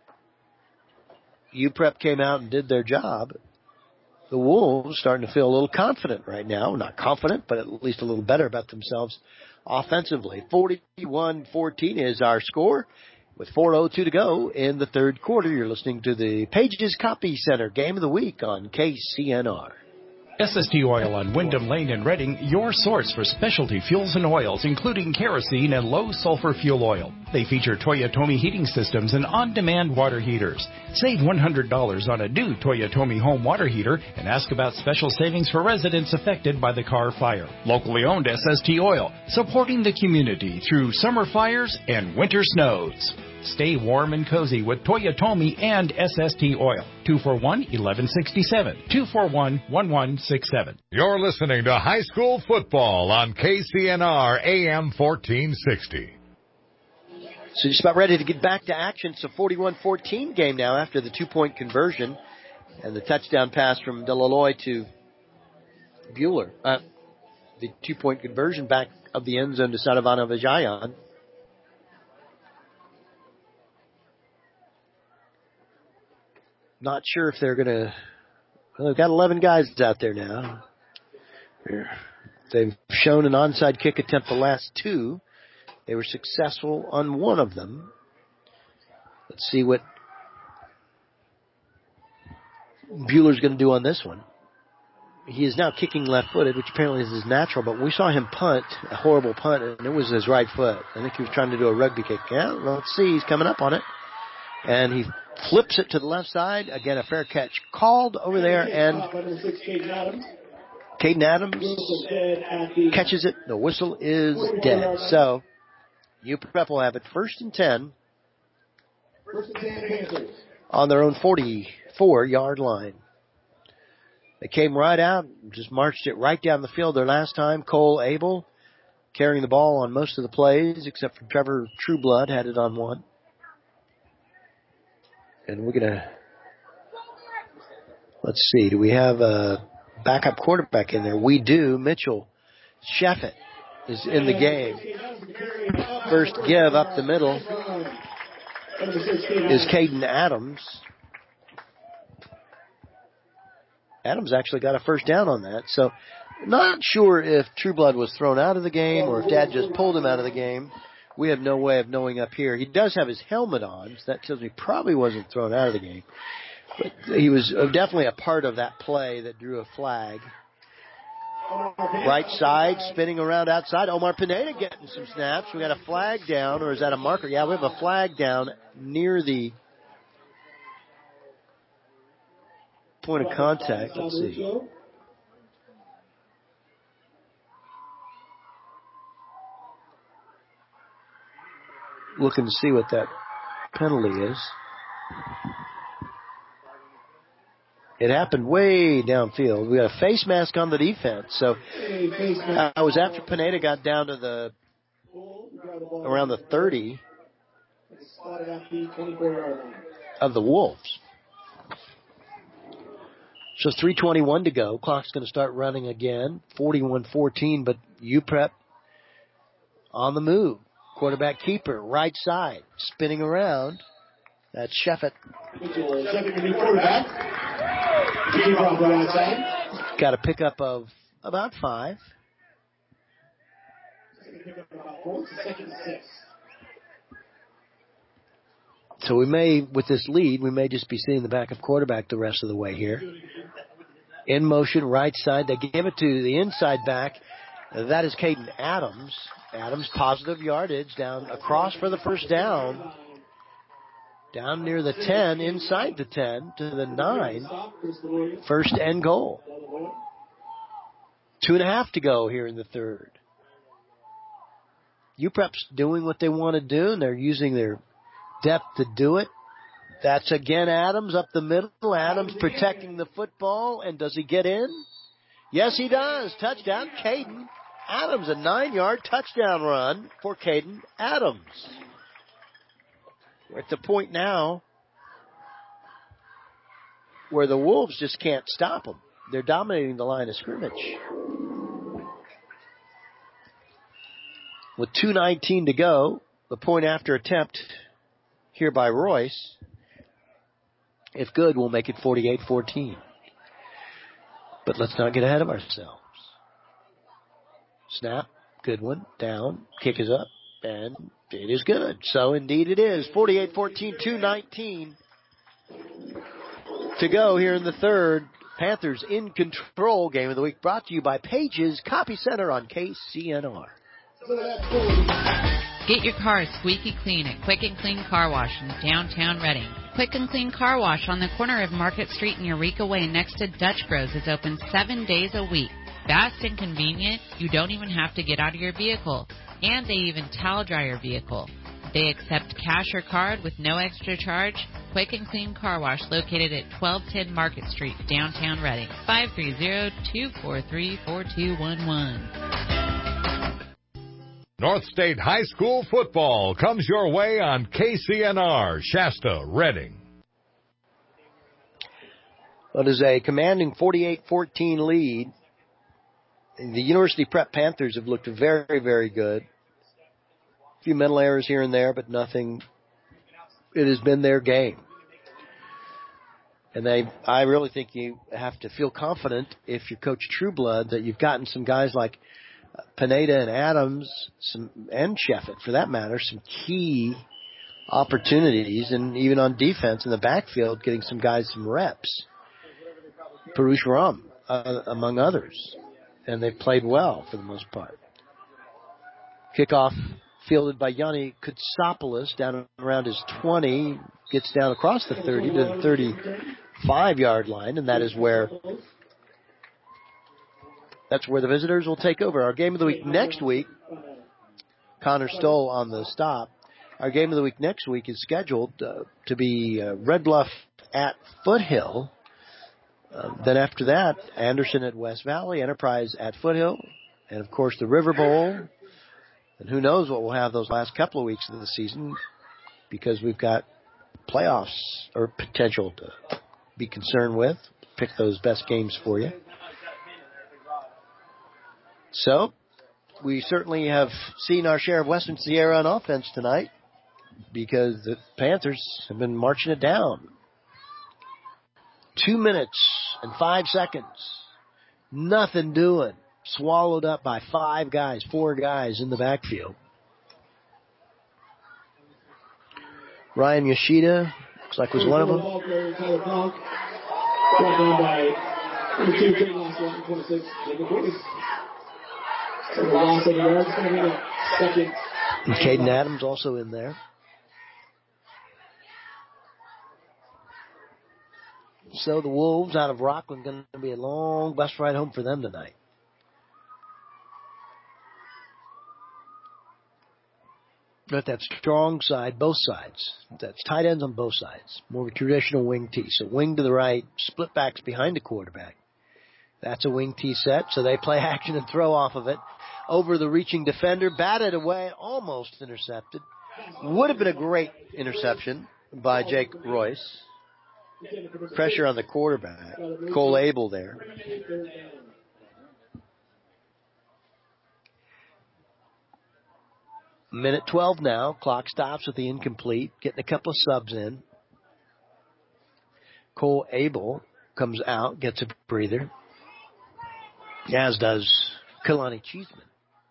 UPrep came out and did their job, the Wolves starting to feel a little confident right now. Not confident, but at least a little better about themselves offensively. 41-14 is our score. With 4:02 to go in the third quarter, you're listening to the Pages Copy Center Game of the Week on KCNR. SST Oil on Wyndham Lane in Reading, your source for specialty fuels and oils, including kerosene and low-sulfur fuel oil. They feature Toyotomi heating systems and on-demand water heaters. Save $100 on a new Toyotomi home water heater and ask about special savings for residents affected by the Carr fire. Locally owned SST Oil, supporting the community through summer fires and winter snows. Stay warm and cozy with Toyotomi and SST Oil. 241-1167. 241-1167. You're listening to High School Football on KCNR AM 1460. So just about ready to get back to action. It's a 41-14 game now after the 2-point conversion and the touchdown pass from Delaloy to Bueller. The 2-point conversion back of the end zone to Sadavanovijayan. Not sure if they're going to Well, they've got 11 guys out there now. They've shown an onside kick attempt the last two. They were successful on one of them. Let's see what Bueller's going to do on this one. He is now kicking left-footed, which apparently is his natural, but we saw him punt, a horrible punt, and it was his right foot. I think he was trying to do a rugby kick. Yeah, let's see. He's coming up on it. And he flips it to the left side. Again, a fair catch called over there, and Caden Adams catches it. The whistle is dead. So, UPrep will have it 1st and 10 on their own 44-yard line. They came right out, just marched it right down the field their last time. Cole Abel carrying the ball on most of the plays, except for Trevor Trueblood had it on one. And we're going to, let's see, do we have a backup quarterback in there? We do. Mitchell Sheffett is in the game. First give up the middle is Caden Adams. Adams actually got a first down on that. So not sure if Trueblood was thrown out of the game or if Dad just pulled him out of the game. We have no way of knowing up here. He does have his helmet on, so that tells me he probably wasn't thrown out of the game. But he was definitely a part of that play that drew a flag. Right side, spinning around outside. Omar Pineda getting some snaps. We got a flag down, or is that a marker? Yeah, we have a flag down near the point of contact. Let's see. Looking to see what that penalty is. It happened way downfield. We got a face mask on the defense. So I was after Pineda got down to around the 30 of the Wolves. So 3:21 to go. Clock's going to start running again. 41-14, but UPrep on the move. Quarterback keeper, right side, spinning around. That's Sheffett. Got a pickup of about 5. So we may, with this lead, we may just be seeing the backup quarterback the rest of the way here. In motion, right side. They give it to the inside back. That is Caden Adams. Adams, positive yardage down across for the first down. Down near the 10, inside the 10 to the 9. First and goal. 2.5 to go here in the third. UPrep's doing what they want to do, and they're using their depth to do it. That's again Adams up the middle. Adams protecting the football, and does he get in? Yes, he does. Touchdown, Caden Adams, a 9-yard touchdown run for Caden Adams. We're at the point now where the Wolves just can't stop them. They're dominating the line of scrimmage. With 2:19 to go, the point after attempt here by Royce, if good, we'll make it 48-14. But let's not get ahead of ourselves. Snap, good one, down, kick is up, and it is good. So indeed it is. 48-14, 2:19 to go here in the third. Panthers in control. Game of the week brought to you by Pages Copy Center on KCNR. Get your car squeaky clean at Quick and Clean Car Wash in downtown Reading. Quick and Clean Car Wash on the corner of Market Street and Eureka Way next to Dutch Bros is open 7 days a week. Fast and convenient, you don't even have to get out of your vehicle. And they even towel dry your vehicle. They accept cash or card with no extra charge. Quick and Clean Car Wash located at 1210 Market Street, downtown Reading. 530-243-4211. North State High School football comes your way on KCNR, Shasta, Reading. It is a commanding 48-14 lead. The University Prep Panthers have looked very, very good. A few mental errors here and there, but nothing. It has been their game. And I really think you have to feel confident if you're Coach Trueblood that you've gotten some guys like Pineda and Adams, and Sheffett for that matter, some key opportunities, and even on defense in the backfield, getting some guys some reps. Parush Ram, among others. And they've played well for the most part. Kickoff fielded by Yanni Kutsopoulos down around his 20, gets down across the 30 to the 35-yard line, and that's where the visitors will take over. Our game of the week next week, Connor Stoll on the stop. Our game of the week next week is scheduled to be Red Bluff at Foothill. Then after that, Anderson at West Valley, Enterprise at Foothill, and of course the River Bowl. And who knows what we'll have those last couple of weeks of the season, because we've got playoffs or potential to be concerned with. Pick those best games for you. So, we certainly have seen our share of Western Sierra on offense tonight, because the Panthers have been marching it down. 2 minutes and 5 seconds. Nothing doing. Swallowed up by 4 guys in the backfield. Ryan Yoshida, looks like was one of them. Brought down by number 2, Trey Last, 26, Jacob Willis. So the loss of yards coming in second. And Caden Adams also in there. So the Wolves out of Rockland going to be a long bus ride home for them tonight. But that strong side, both sides. That's tight ends on both sides. More of a traditional wing tee. So wing to the right, split backs behind the quarterback. That's a wing tee set, so they play action and throw off of it. Over the reaching defender, batted away, almost intercepted. Would have been a great interception by Jake Royce. Pressure on the quarterback. Cole Abel there. Minute 12 now. Clock stops with the incomplete. Getting a couple of subs in. Cole Abel comes out, gets a breather. As does Kalani Cheeseman.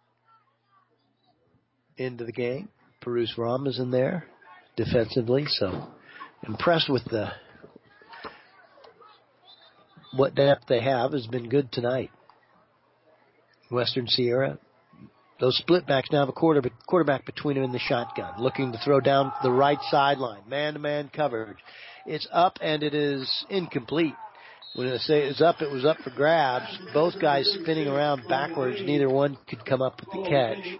Into the game. Parush Ram is in there defensively. So impressed with what depth they have has been good tonight. Western Sierra. Those split backs now have a quarterback between them in the shotgun, looking to throw down the right sideline. Man-to-man coverage. It's up, and it is incomplete. When I say it's up, it was up for grabs. Both guys spinning around backwards. Neither one could come up with the catch.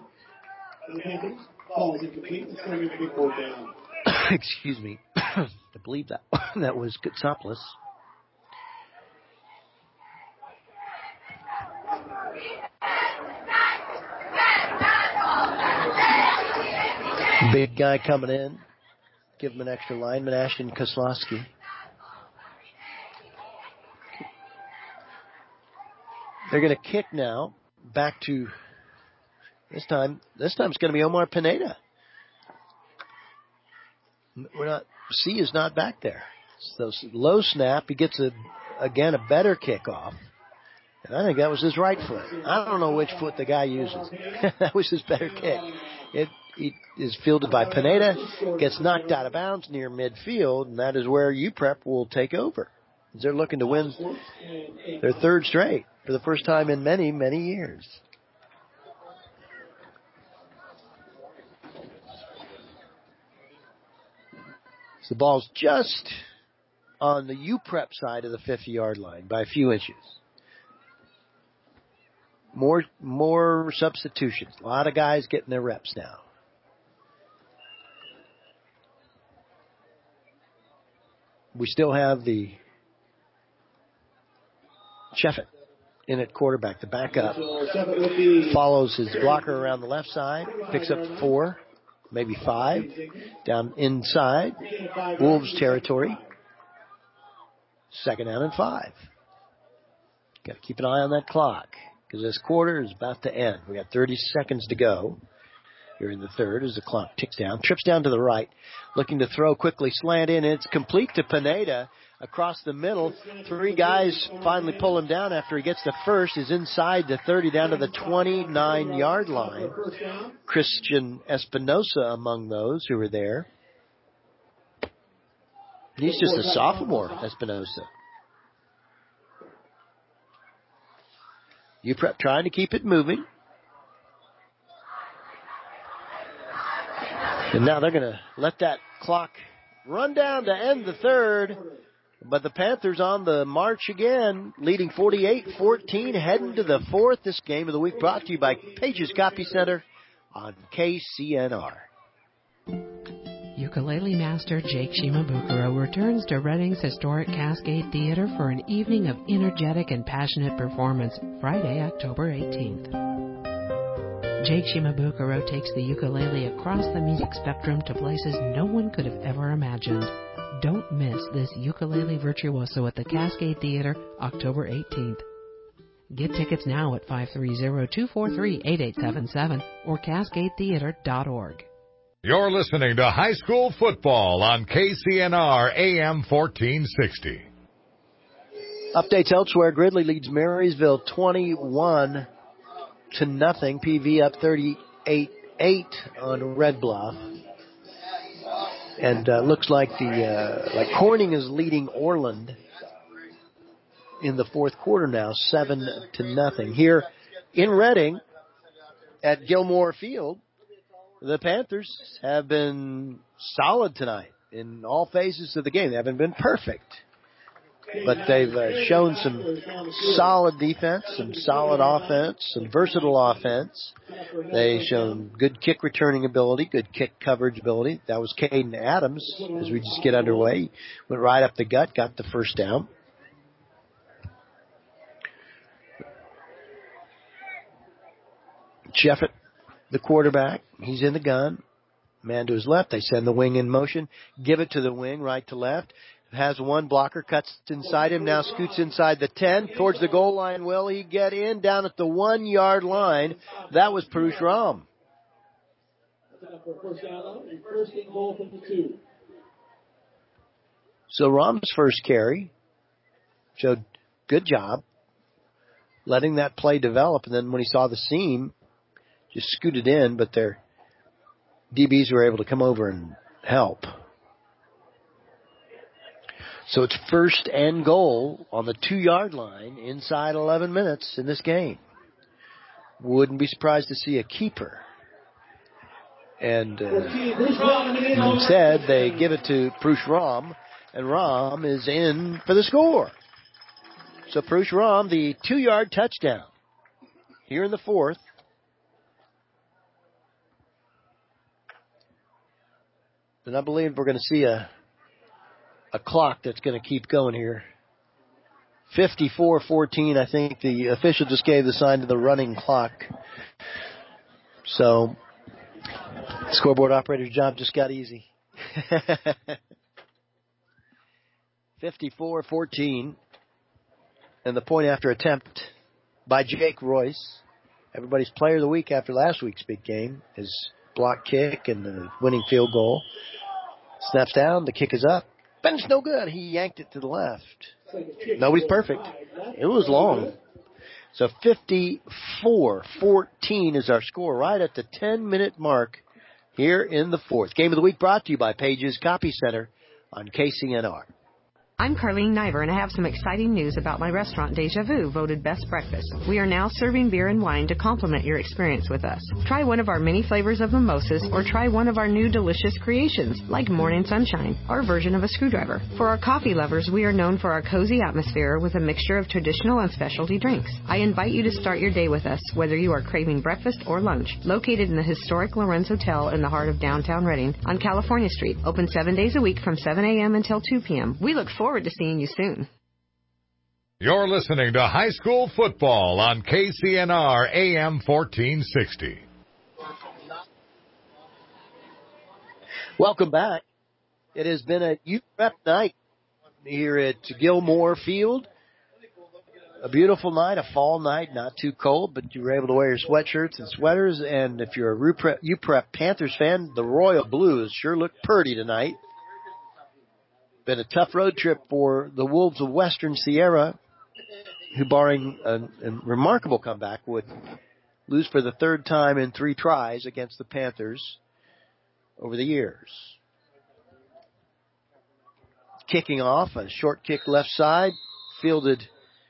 Excuse me. I believe that was Kutsopoulos. Big guy coming in. Give him an extra lineman, Ashton Koslowski. They're going to kick now. Back to this time. This time it's going to be Omar Pineda. C is not back there. So low snap. He gets a better kickoff. And I think that was his right foot. I don't know which foot the guy uses. That was his better kick. He is fielded by Pineda, gets knocked out of bounds near midfield, and that is where UPrep will take over. They're looking to win their third straight for the first time in many, many years. So the ball's just on the UPrep side of the 50-yard line by a few inches. More substitutions. A lot of guys getting their reps now. We still have the Sheffett in at quarterback. The backup follows his blocker around the left side, picks up 4, maybe 5, down inside Wolves territory. 2nd down and 5. Got to keep an eye on that clock because this quarter is about to end. We got 30 seconds to go. here in the third as the clock ticks down. Trips down to the right, looking to throw quickly, slant in, and it's complete to Pineda across the middle. Three guys finally pull him down after he gets the first. Is inside the 30 down to the 29-yard line. Christian Espinosa among those who were there. He's just a sophomore, Espinosa. UPrep trying to keep it moving. And now they're going to let that clock run down to end the third. But the Panthers on the march again, leading 48-14, heading to the fourth. This game of the week brought to you by Pages Copy Center on KCNR. Ukulele master Jake Shimabukuro returns to Reading's historic Cascade Theater for an evening of energetic and passionate performance, Friday, October 18th. Jake Shimabukuro takes the ukulele across the music spectrum to places no one could have ever imagined. Don't miss this ukulele virtuoso at the Cascade Theater, October 18th. Get tickets now at 530-243-8877 or cascadetheater.org. You're listening to High School Football on KCNR AM 1460. Updates elsewhere. Gridley leads Marysville 21-0. PV up 38-8 on Red Bluff. And looks like Corning is leading Orland in the fourth quarter now, 7-0. Here in Reading at Gilmore Field, the Panthers have been solid tonight in all phases of the game. They haven't been perfect, but they've shown some solid defense, some solid offense, some versatile offense. They've shown good kick returning ability, good kick coverage ability. That was Caden Adams as we just get underway. Went right up the gut, got the first down. Jeffett, the quarterback, he's in the gun. Man to his left. They send the wing in motion. Give it to the wing, right to left. Has one blocker, cuts inside him, now scoots inside the 10, towards the goal line. Will he get in? Down at the 1-yard line. That was Parush Ram. So Ram's first carry showed good job letting that play develop, and then when he saw the seam, just scooted in, but their DBs were able to come over and help. So it's first and goal on the 2-yard line inside 11 minutes in this game. Wouldn't be surprised to see a keeper. And instead, they give it to Parush Ram, and Ram is in for the score. So Parush Ram, the 2-yard touchdown here in the fourth. And I believe we're going to see a clock that's going to keep going here. 54-14, I think the official just gave the sign to the running clock. So, scoreboard operator's job just got easy. 54-14. And the point after attempt by Jake Royce. Everybody's player of the week after last week's big game. His block kick and the winning field goal. Snaps down, the kick is up. But it's no good. He yanked it to the left. Nobody's perfect. It was long. So 54-14 is our score right at the 10-minute mark here in the fourth. Game of the week brought to you by Pages Copy Center on KCNR. I'm Carlene Niver, and I have some exciting news about my restaurant, Deja Vu, voted Best Breakfast. We are now serving beer and wine to complement your experience with us. Try one of our many flavors of mimosas, or try one of our new delicious creations, like Morning Sunshine, our version of a screwdriver. For our coffee lovers, we are known for our cozy atmosphere with a mixture of traditional and specialty drinks. I invite you to start your day with us, whether you are craving breakfast or lunch. Located in the historic Lorenz Hotel in the heart of downtown Reading on California Street. Open 7 days a week from 7 a.m. until 2 p.m. We look forward to seeing you soon. You're listening to High School Football on KCNR AM 1460. Welcome back. It has been a UPrep night here at Gilmore Field. a beautiful night, a fall night, not too cold, but you were able to wear your sweatshirts and sweaters. And if you're a UPrep Panthers fan, the Royal Blues sure look pretty tonight. Been a tough road trip for the Wolves of Western Sierra, who, barring a remarkable comeback, would lose for the third time in 3 tries against the Panthers over the years. Kicking off, a short kick left side, fielded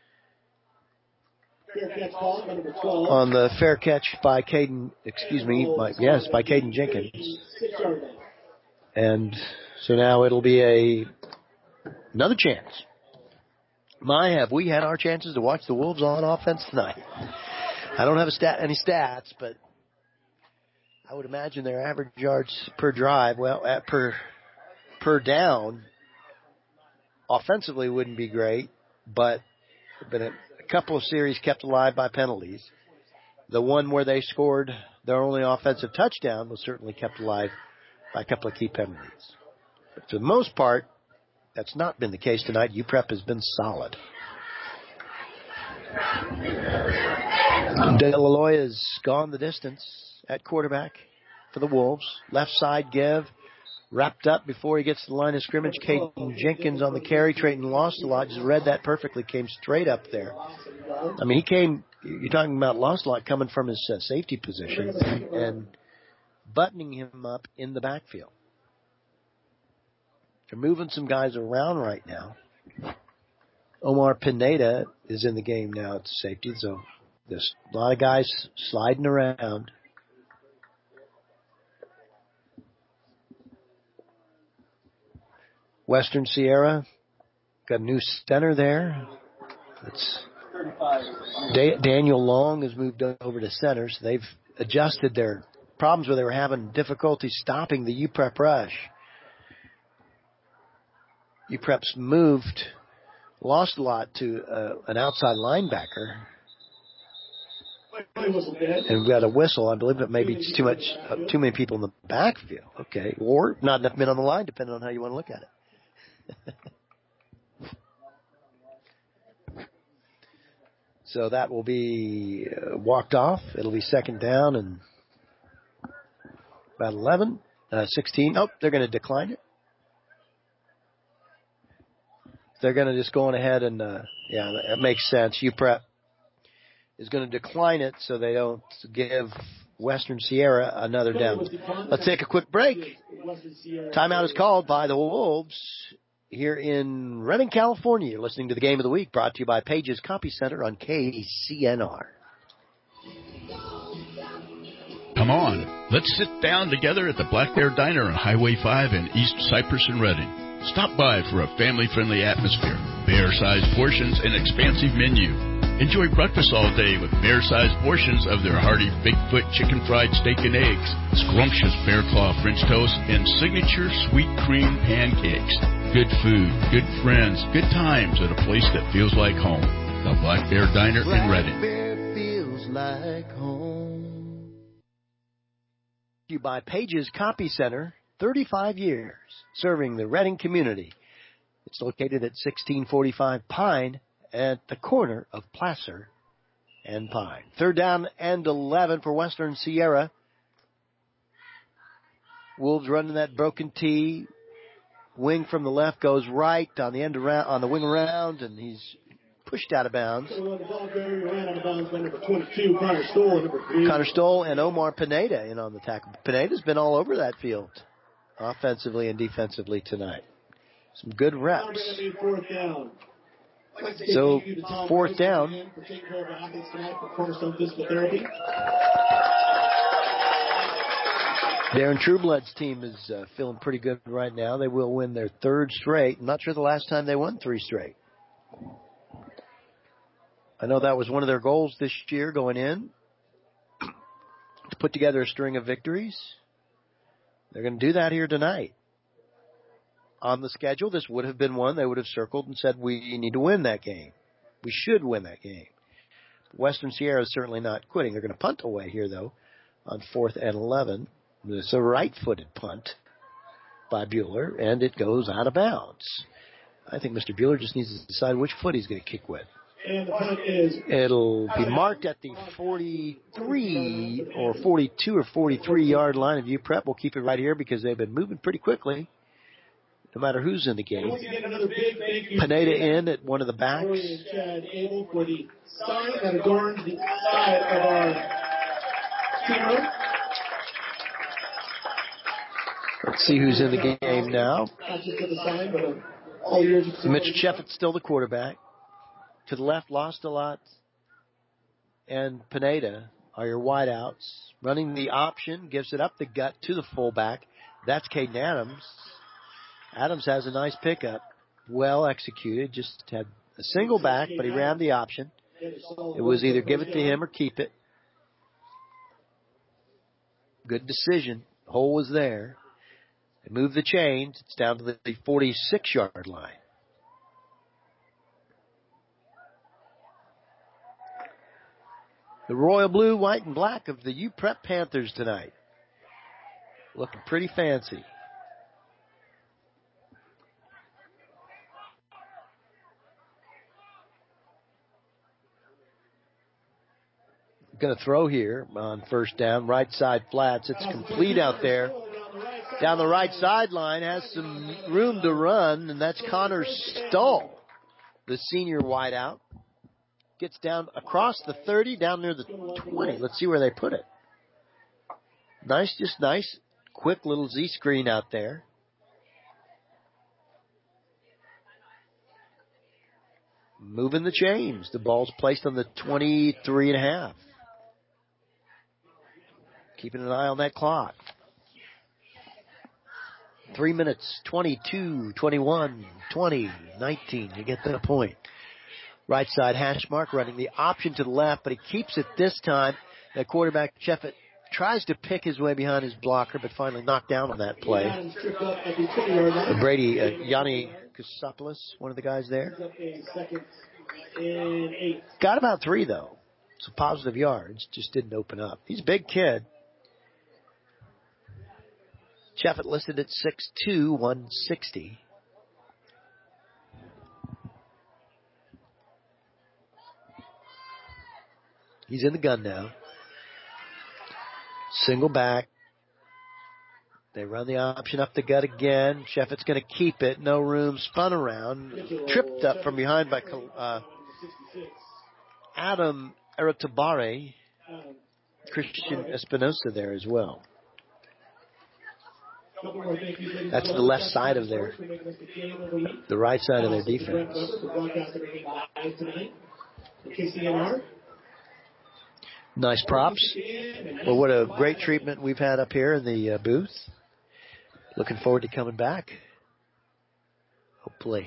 on the fair catch by Caden, by Caden Jenkins. And so now it'll be another chance. Have we had our chances to watch the Wolves on offense tonight? I don't have any stats, but I would imagine their average yards per drive, per down, offensively wouldn't be great, but there have been a couple of series kept alive by penalties. The one where they scored their only offensive touchdown was certainly kept alive by a couple of key penalties. But for the most part, that's not been the case tonight. UPrep has been solid. Delaloy has gone the distance at quarterback for the Wolves. Left side give. Wrapped up before he gets to the line of scrimmage. Caden Jenkins on the carry. Trayton Lost-a-Lot just read that perfectly. Came straight up there. I mean, you're talking about Lost-a-Lot coming from his safety position and buttoning him up in the backfield. They're moving some guys around right now. Omar Pineda is in the game now at safety, so there's a lot of guys sliding around. Western Sierra got a new center there. Daniel Long has moved over to center, so they've adjusted their problems where they were having difficulty stopping the UPrep rush. UPrep's lost a lot to an outside linebacker. And we've got a whistle. I believe that maybe it's too many people in the backfield. Okay. Or not enough men on the line, depending on how you want to look at it. So that will be walked off. It'll be second down and about 16. Oh, they're going to decline it. They're going to just go on ahead and, that makes sense. UPrep is going to decline it so they don't give Western Sierra another down. Let's take a quick break. Timeout is called by the Wolves here in Redding, California. You're listening to the Game of the Week, brought to you by Pages Copy Center on KCNR. Come on, let's sit down together at the Black Bear Diner on Highway 5 in East Cypress and Redding. Stop by for a family-friendly atmosphere, bear-sized portions, and expansive menu. Enjoy breakfast all day with bear-sized portions of their hearty Bigfoot chicken fried steak and eggs, scrumptious bear claw French toast, and signature sweet cream pancakes. Good food, good friends, good times at a place that feels like home. The Black Bear Diner in Redding. Bear feels like home. You by Pages Copy Center, 35 years serving the Redding community. It's located at 1645 Pine at the corner of Placer and Pine. Third down and 11 for Western Sierra. Wolves running that broken tee. Wing from the left goes right on the end around, on the wing around, and he's pushed out of bounds. Connor Stoll and Omar Pineda in on the tackle. Pineda's been all over that field, offensively and defensively tonight. Some good reps. So, fourth down. Darren Trueblood's team is feeling pretty good right now. They will win their third straight. I'm not sure the last time they won 3 straight. I know that was one of their goals this year going in, to put together a string of victories. They're going to do that here tonight. On the schedule, this would have been one they would have circled and said, we need to win that game. We should win that game. Western Sierra is certainly not quitting. They're going to punt away here, though, on 4th and 11. It's a right-footed punt by Bueller, and it goes out of bounds. I think Mr. Bueller just needs to decide which foot he's going to kick with. And the punt is... It'll be marked at the 43 or 42 or 43-yard line of UPrep. We'll keep it right here because they've been moving pretty quickly, no matter who's in the game. Once again, another big thank you. Pineda in at one of the backs. And Chad Abel for the sign that adorns the side of our team room. Let's see who's in the game now. Mitch Sheffett's still the quarterback. To the left, Lost a lot, and Pineda are your wideouts. Running the option, gives it up the gut to the fullback. That's Caden Adams. Adams has a nice pickup. Well executed. Just had a single back, but he ran the option. It was either give it to him or keep it. Good decision. The hole was there. They moved the chains. It's down to the 46-yard line. The royal blue, white, and black of the UPrep Panthers tonight. Looking pretty fancy. Going to throw here on first down, right side flats. It's complete out there. Down the right sideline, has some room to run, and that's Connor Stull, the senior wideout. Gets down across the 30, down near the 20. Let's see where they put it. Nice, just nice, quick little Z screen out there. Moving the chains. The ball's placed on the 23.5. Keeping an eye on that clock. 3 minutes, 22, 21, 20, 19. You get the point. Right side hash mark, running the option to the left, but he keeps it this time. The quarterback, Sheffett, tries to pick his way behind his blocker, but finally knocked down on that play. Brady, Yanni Kousopoulos, one of the guys there. Got about 3, though. So positive yards, just didn't open up. He's a big kid. Sheffett listed at 6'2", 160. He's in the gun now. Single back. They run the option up the gut again. Sheffett's going to keep it. No room. Spun around. Tripped up from behind by Adam Eratabare. Christian Espinosa there as well. That's the left side of the right side of their defense. Nice props. Well, what a great treatment we've had up here in the booth. Looking forward to coming back. Hopefully.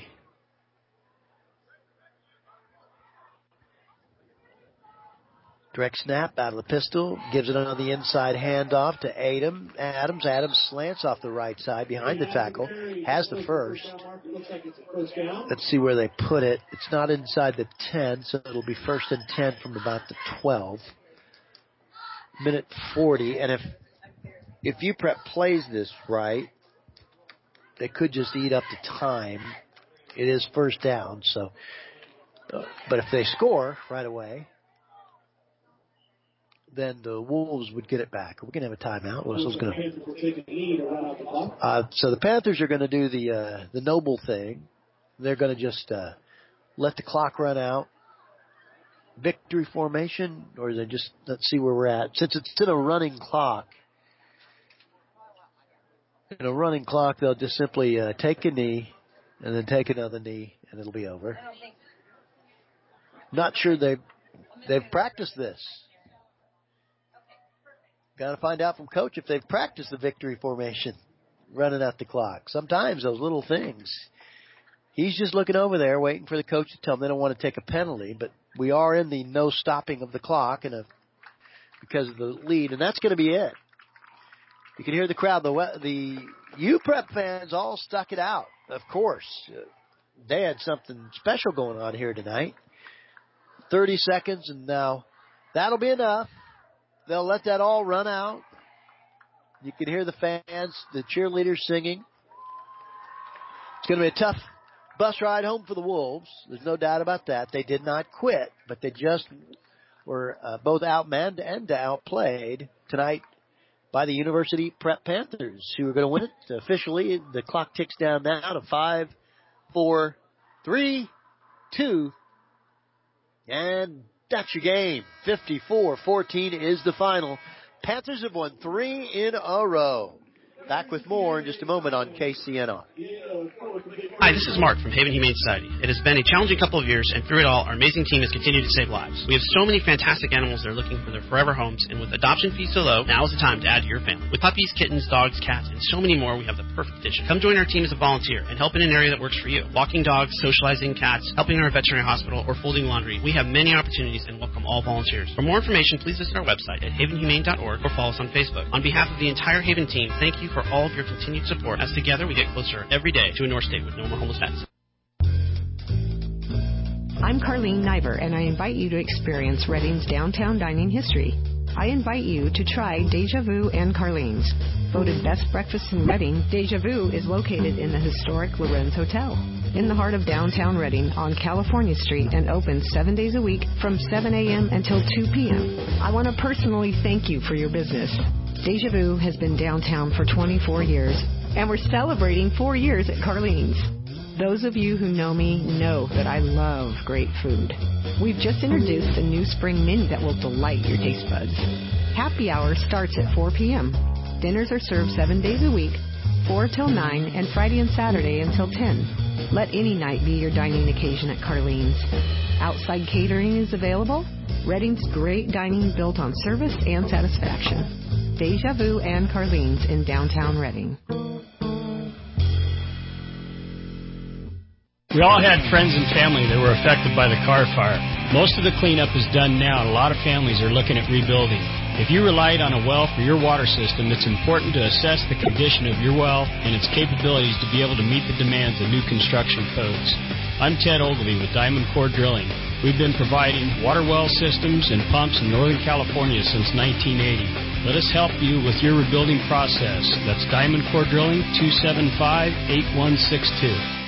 Direct snap out of the pistol. Gives it on the inside handoff to Adams. Adams slants off the right side behind the tackle. Has the first. Let's see where they put it. It's not inside the 10, so it'll be 1st and 10 from about the 12. Minute 40. And if UPrep plays this right, they could just eat up the time. It is first down, so. But if they score right away, then the Wolves would get it back. We're going to have a timeout. So the Panthers are going to do the noble thing. They're going to just let the clock run out. Victory formation, or is it just, let's see where we're at. Since it's still a running clock, in a running clock, they'll just simply take a knee and then take another knee, and it'll be over. Not sure they've practiced this. Got to find out from Coach if they've practiced the victory formation, running out the clock. Sometimes those little things. He's just looking over there, waiting for the coach to tell him they don't want to take a penalty, but we are in the no stopping of the clock because of the lead, and that's going to be it. You can hear the crowd. The UPrep fans all stuck it out, of course. They had something special going on here tonight. 30 seconds, and now that'll be enough. They'll let that all run out. You can hear the fans, the cheerleaders singing. It's going to be a tough bus ride home for the Wolves. There's no doubt about that. They did not quit, but they just were both outmanned and outplayed tonight by the University Prep Panthers, who are going to win it. Officially, the clock ticks down now to 5, 4, 3, 2, and that's your game. 54-14 is the final. Panthers have won 3 in a row. Back with more in just a moment on KCNR. Hi, this is Mark from Haven Humane Society. It has been a challenging couple of years, and through it all, our amazing team has continued to save lives. We have so many fantastic animals that are looking for their forever homes, and with adoption fees so low, now is the time to add to your family. With puppies, kittens, dogs, cats, and so many more, we have the perfect addition. Come join our team as a volunteer and help in an area that works for you. Walking dogs, socializing cats, helping in our veterinary hospital, or folding laundry. We have many opportunities and welcome all volunteers. For more information, please visit our website at havenhumane.org or follow us on Facebook. On behalf of the entire Haven team, thank you for all of your continued support, as together we get closer every day to a North State with no more homeless pets. I'm Carlene Niver, and I invite you to experience Reading's downtown dining history. I invite you to try Deja Vu and Carlene's. Voted best breakfast in Reading, Deja Vu is located in the historic Lorenz Hotel, in the heart of downtown Reading on California Street, and open 7 days a week from 7 a.m. until 2 p.m. I want to personally thank you for your business. Deja Vu has been downtown for 24 years, and we're celebrating 4 years at Carlene's. Those of you who know me know that I love great food. We've just introduced a new spring menu that will delight your taste buds. Happy hour starts at 4 p.m. Dinners are served 7 days a week, 4 till 9, and Friday and Saturday until 10. Let any night be your dining occasion at Carlene's. Outside catering is available. Reading's great dining built on service and satisfaction. Deja Vu and Carlene's in downtown Reading. We all had friends and family that were affected by the Carr fire. Most of the cleanup is done now, and a lot of families are looking at rebuilding. If you relied on a well for your water system, it's important to assess the condition of your well and its capabilities to be able to meet the demands of new construction codes. I'm Ted Ogilvie with Diamond Core Drilling. We've been providing water well systems and pumps in Northern California since 1980. Let us help you with your rebuilding process. That's Diamond Core Drilling, 275-8162.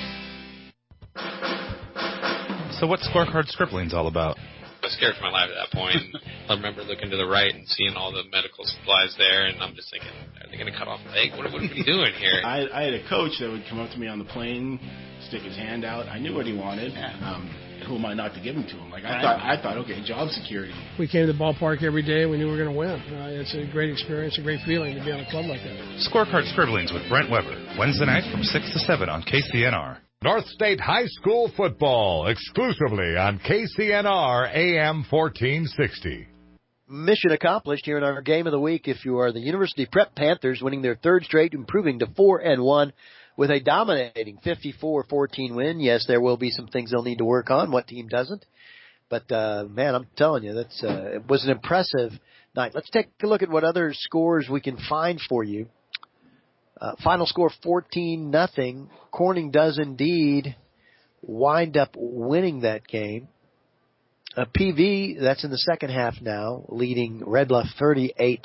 So what's Scorecard Scriptlings all about? I was scared for my life at that point. I remember looking to the right and seeing all the medical supplies there, and I'm just thinking, are they going to cut off a leg? What are we doing here? I had a coach that would come up to me on the plane, stick his hand out. I knew what he wanted. Who am I not to give him to him? I thought, okay, job security. We came to the ballpark every day. We knew we were going to win. It's a great experience, a great feeling to be on a club like that. Scorecard Scribblings with Brent Weber, Wednesday night from 6 to 7 on KCNR. North State High School football exclusively on KCNR AM 1460. Mission accomplished here in our game of the week if you are the University Prep Panthers, winning their third straight, improving to 4-1 with a dominating 54-14 win. Yes, there will be some things they'll need to work on. What team doesn't? But, man, I'm telling you, it was an impressive night. Let's take a look at what other scores we can find for you. Final score 14-0. Corning does indeed wind up winning that game. PV, that's in the second half now, leading Red Bluff 38-8.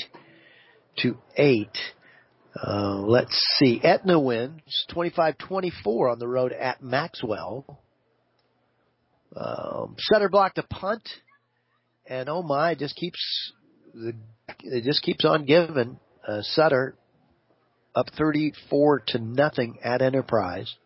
Let's see. Etna wins 25-24 on the road at Maxwell. Sutter blocked a punt, and oh my, it just keeps on giving. Sutter up 34-0 at Enterprise.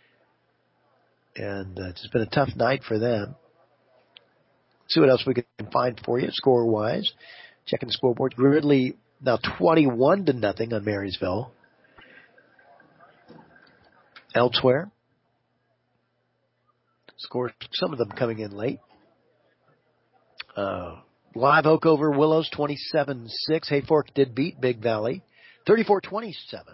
And it's been a tough night for them. See what else we can find for you score-wise. Checking the scoreboard. Gridley now 21-0 on Marysville. Elsewhere, scores, some of them coming in late. Live Oak over Willows 27-6. Hayfork did beat Big Valley 34-27.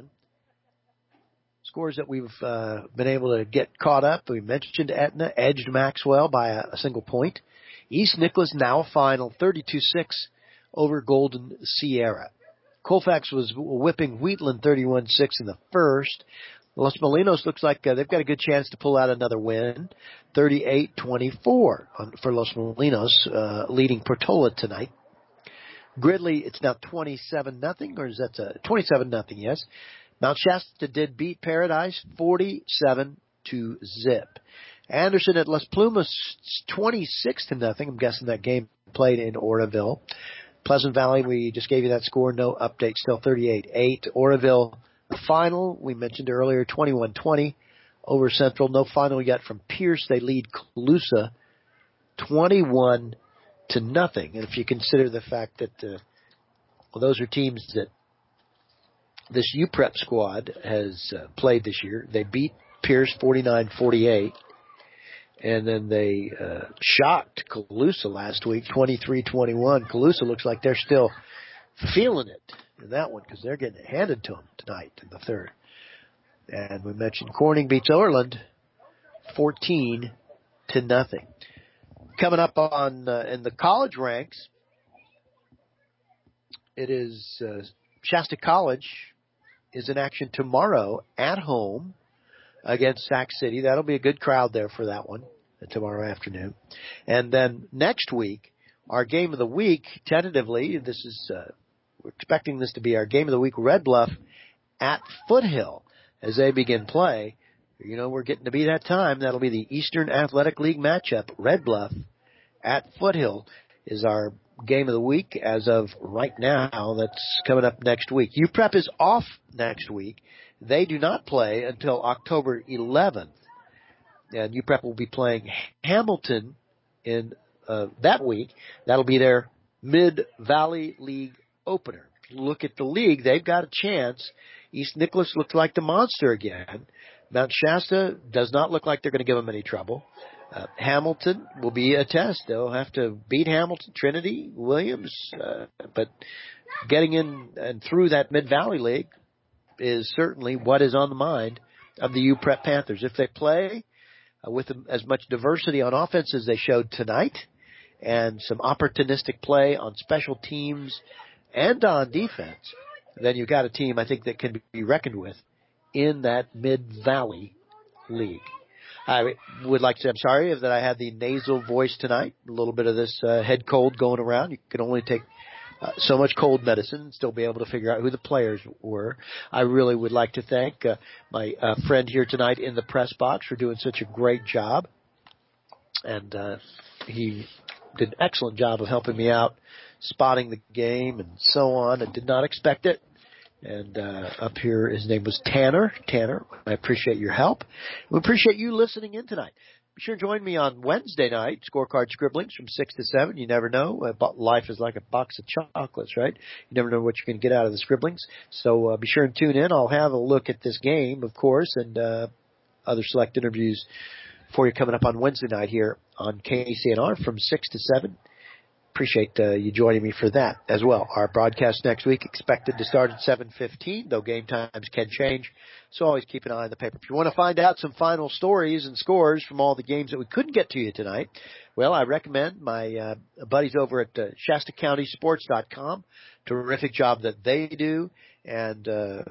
Scores that we've been able to get caught up. We mentioned Etna edged Maxwell by a single point. East Nicholas now final 32-6 over Golden Sierra. Colfax was whipping Wheatland 31-6 in the first. Los Molinos looks like they've got a good chance to pull out another win. 38-24 for Los Molinos, leading Portola tonight. Gridley, it's now 27-0, or is that 27-0? Yes. Mount Shasta did beat Paradise 47-36. 2-0. Anderson at Las Plumas 26-0. I'm guessing that game played in Oroville. Pleasant Valley, we just gave you that score. No update, still 38-8. Oroville, the final, we mentioned earlier, 21-20 over Central. No final yet from Pierce. They lead Colusa 21-0. And if you consider the fact that, those are teams that this UPrep squad has played this year. They beat Pierce 49-48. And then they shocked Colusa last week, 23-21. Colusa looks like they're still feeling it in that one because they're getting it handed to them tonight in the third. And we mentioned Corning beats Overland 14-0. Coming up on in the college ranks, it is Shasta College is in action tomorrow at home against Sac City. That'll be a good crowd there for that one tomorrow afternoon. And then next week, our game of the week, tentatively, this is, we're expecting this to be our game of the week, Red Bluff at Foothill as they begin play. You know, we're getting to be that time. That'll be the Eastern Athletic League matchup. Red Bluff at Foothill is our game of the week as of right now. That's coming up next week. UPrep is off next week. They do not play until October 11th. And UPrep will be playing Hamilton in that week. That'll be their Mid-Valley League opener. Look at the league. They've got a chance. East Nicholas looks like the monster again. Mount Shasta does not look like they're going to give them any trouble. Hamilton will be a test. They'll have to beat Hamilton, Trinity, Williams. But getting in and through that Mid-Valley League is certainly what is on the mind of the UPrep Panthers. If they play with as much diversity on offense as they showed tonight and some opportunistic play on special teams and on defense, then you've got a team, I think, that can be reckoned with in that Mid-Valley League. I would like to say I'm sorry that I had the nasal voice tonight. A little bit of this head cold going around. You can only take so much cold medicine and still be able to figure out who the players were. I really would like to thank my friend here tonight in the press box for doing such a great job. And he did an excellent job of helping me out, spotting the game and so on. I did not expect it. And up here, his name was Tanner. Tanner, I appreciate your help. We appreciate you listening in tonight. Be sure to join me on Wednesday night, Scorecard Scribblings from 6 to 7. You never know. Life is like a box of chocolates, right? You never know what you're going to get out of the Scribblings. So be sure and tune in. I'll have a look at this game, of course, and other select interviews for you coming up on Wednesday night here on KCNR from 6 to 7. Appreciate you joining me for that as well. Our broadcast next week expected to start at 7:15, though game times can change, so always keep an eye on the paper. If you want to find out some final stories and scores from all the games that we couldn't get to you tonight, well, I recommend my buddies over at ShastaCountySports.com. Terrific job that they do, and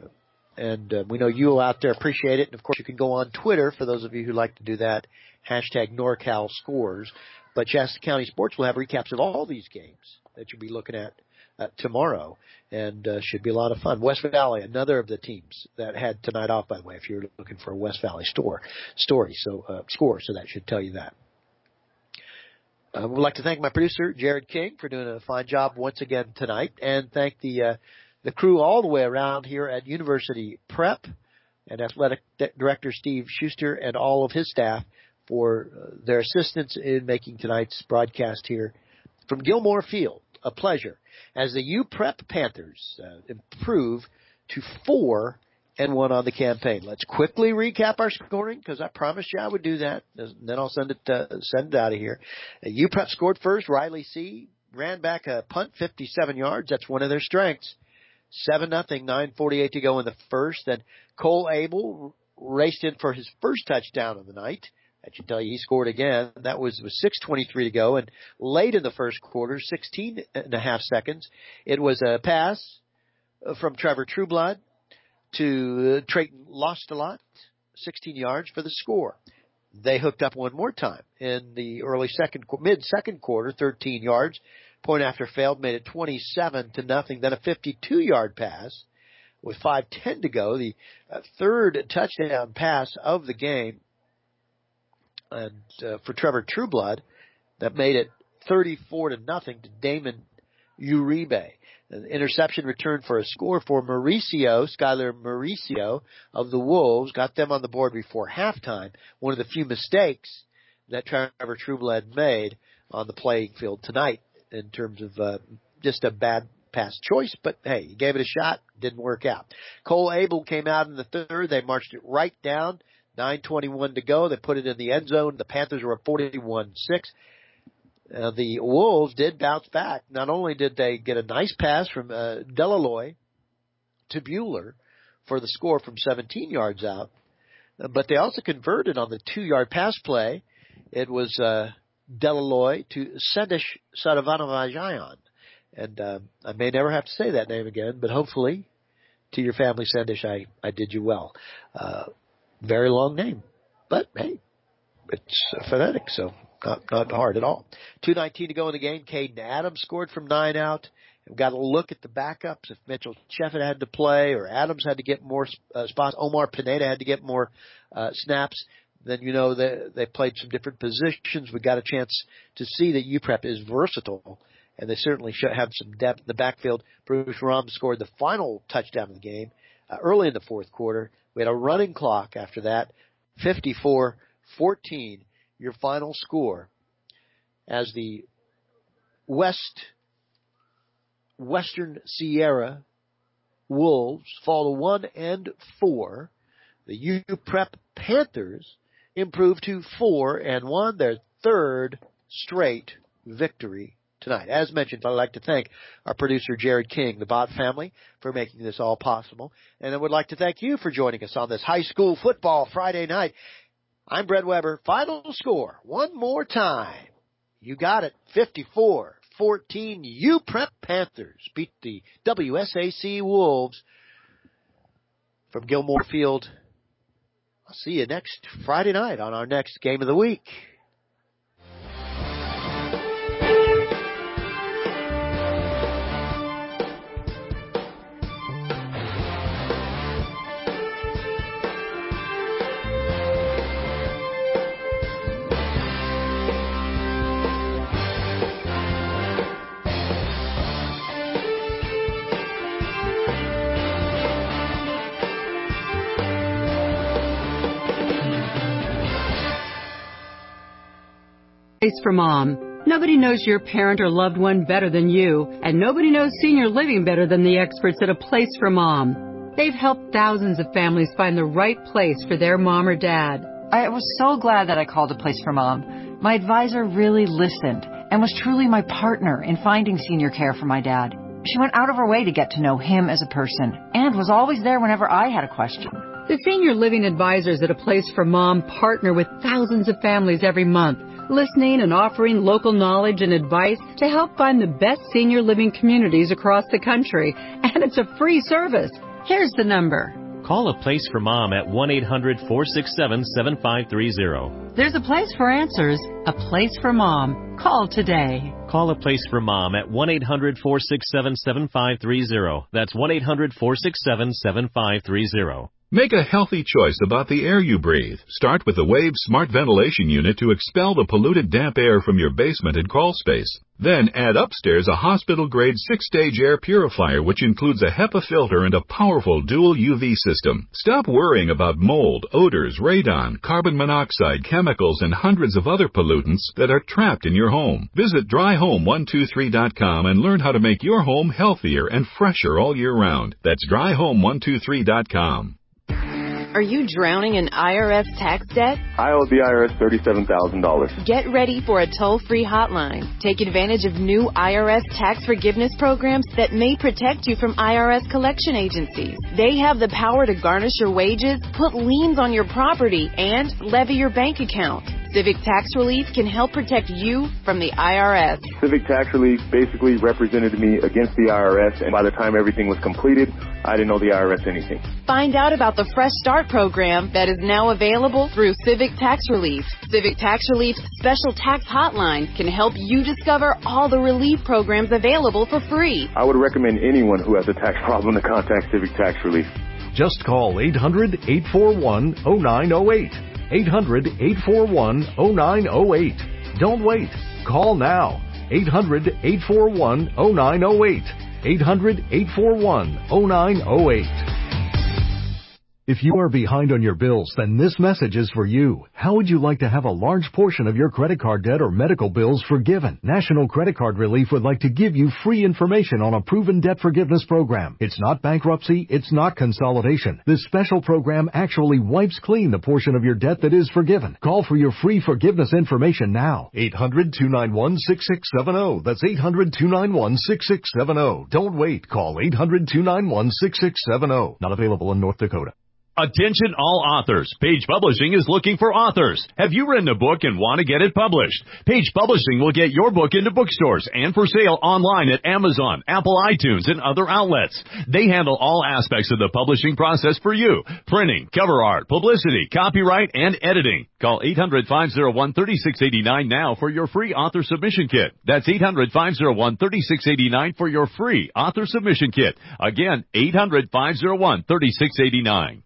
we know you out there appreciate it. And, of course, you can go on Twitter, for those of you who like to do that, hashtag NorCalScores. But Shasta County Sports will have recaps of all these games that you'll be looking at tomorrow, and should be a lot of fun. West Valley, another of the teams that had tonight off, by the way, if you're looking for a West Valley score, so that should tell you that. I would like to thank my producer, Jared King, for doing a fine job once again tonight, and thank the crew all the way around here at University Prep, and Athletic Director Steve Schuster and all of his staff for their assistance in making tonight's broadcast here from Gilmore Field. A pleasure. As the UPrep Panthers improve to 4-1 on the campaign. Let's quickly recap our scoring, because I promised you I would do that. Then I'll send it out of here. UPrep scored first. Riley C. ran back a punt, 57 yards. That's one of their strengths. 7-0, 9:48 to go in the first. Then Cole Abel raced in for his first touchdown of the night. I should tell you, he scored again. That was 6:23 to go. And late in the first quarter, 16 and a half seconds, it was a pass from Trevor Trueblood to Trayton Lost-a-Lot, 16 yards for the score. They hooked up one more time in the mid-second quarter, 13 yards. Point after failed, made it 27-0. Then a 52-yard pass with 5:10 to go. The third touchdown pass of the game and for Trevor Trueblood, that made it 34-0 to Damon Uribe. An interception return for a score for Skylar Mauricio of the Wolves, got them on the board before halftime. One of the few mistakes that Trevor Trueblood made on the playing field tonight in terms of just a bad pass choice, but hey, he gave it a shot, didn't work out. Cole Abel came out in the third. They marched it right down, 9:21 to go. They put it in the end zone. The Panthers were 41-6. The Wolves did bounce back. Not only did they get a nice pass from Delaloy to Bueller for the score from 17 yards out, but they also converted on the 2-yard pass play. It was Delaloy to Sendish Sadavanavajayan. And I may never have to say that name again, but hopefully to your family, Sendish, I did you well. Very long name, but hey, it's phonetic, so not hard at all. 2:19 to go in the game. Caden Adams scored from 9 out. We've got to look at the backups. If Mitchell Sheffett had to play or Adams had to get more spots, Omar Pineda had to get more snaps, then you know they played some different positions. We got a chance to see that UPrep is versatile, and they certainly should have some depth in the backfield. Bruce Rum scored the final touchdown of the game early in the fourth quarter. We had a running clock after that, 54-14, your final score, as the Western Sierra Wolves fall to 1-4. The UPrep Panthers improve to 4-1, their third straight victory tonight. As mentioned, I'd like to thank our producer, Jared King, the Bott family, for making this all possible. And I would like to thank you for joining us on this high school football Friday night. I'm Brett Weber. Final score, one more time. You got it, 54-14. UPrep Panthers beat the WSAC Wolves from Gilmore Field. I'll see you next Friday night on our next game of the week. Place for Mom. Nobody knows your parent or loved one better than you, and nobody knows senior living better than the experts at A Place for Mom. They've helped thousands of families find the right place for their mom or dad. I was so glad that I called A Place for Mom. My advisor really listened and was truly my partner in finding senior care for my dad. She went out of her way to get to know him as a person and was always there whenever I had a question. The senior living advisors at A Place for Mom partner with thousands of families every month, listening and offering local knowledge and advice to help find the best senior living communities across the country. And it's a free service. Here's the number. Call A Place for Mom at 1-800-467-7530. There's a place for answers. A Place for Mom. Call today. Call A Place for Mom at 1-800-467-7530. That's 1-800-467-7530. Make a healthy choice about the air you breathe. Start with the Wave Smart Ventilation Unit to expel the polluted damp air from your basement and crawl space. Then add upstairs a hospital-grade 6-stage air purifier, which includes a HEPA filter and a powerful dual UV system. Stop worrying about mold, odors, radon, carbon monoxide, chemicals, and hundreds of other pollutants that are trapped in your home. Visit dryhome123.com and learn how to make your home healthier and fresher all year round. That's dryhome123.com. Are you drowning in IRS tax debt? I owe the IRS $37,000. Get ready for a toll-free hotline. Take advantage of new IRS tax forgiveness programs that may protect you from IRS collection agencies. They have the power to garnish your wages, put liens on your property, and levy your bank account. Civic Tax Relief can help protect you from the IRS. Civic Tax Relief basically represented me against the IRS, and by the time everything was completed, I didn't owe the IRS anything. Find out about the Fresh Start program that is now available through Civic Tax Relief. Civic Tax Relief's special tax hotline can help you discover all the relief programs available for free. I would recommend anyone who has a tax problem to contact Civic Tax Relief. Just call 800-841-0908. 800-841-0908. Don't wait. Call now. 800-841-0908. 800-841-0908. If you are behind on your bills, then this message is for you. How would you like to have a large portion of your credit card debt or medical bills forgiven? National Credit Card Relief would like to give you free information on a proven debt forgiveness program. It's not bankruptcy. It's not consolidation. This special program actually wipes clean the portion of your debt that is forgiven. Call for your free forgiveness information now. 800-291-6670. That's 800-291-6670. Don't wait. Call 800-291-6670. Not available in North Dakota. Attention all authors. Page Publishing is looking for authors. Have you written a book and want to get it published? Page Publishing will get your book into bookstores and for sale online at Amazon, Apple iTunes, and other outlets. They handle all aspects of the publishing process for you. Printing, cover art, publicity, copyright, and editing. Call 800-501-3689 now for your free author submission kit. That's 800-501-3689 for your free author submission kit. Again, 800-501-3689.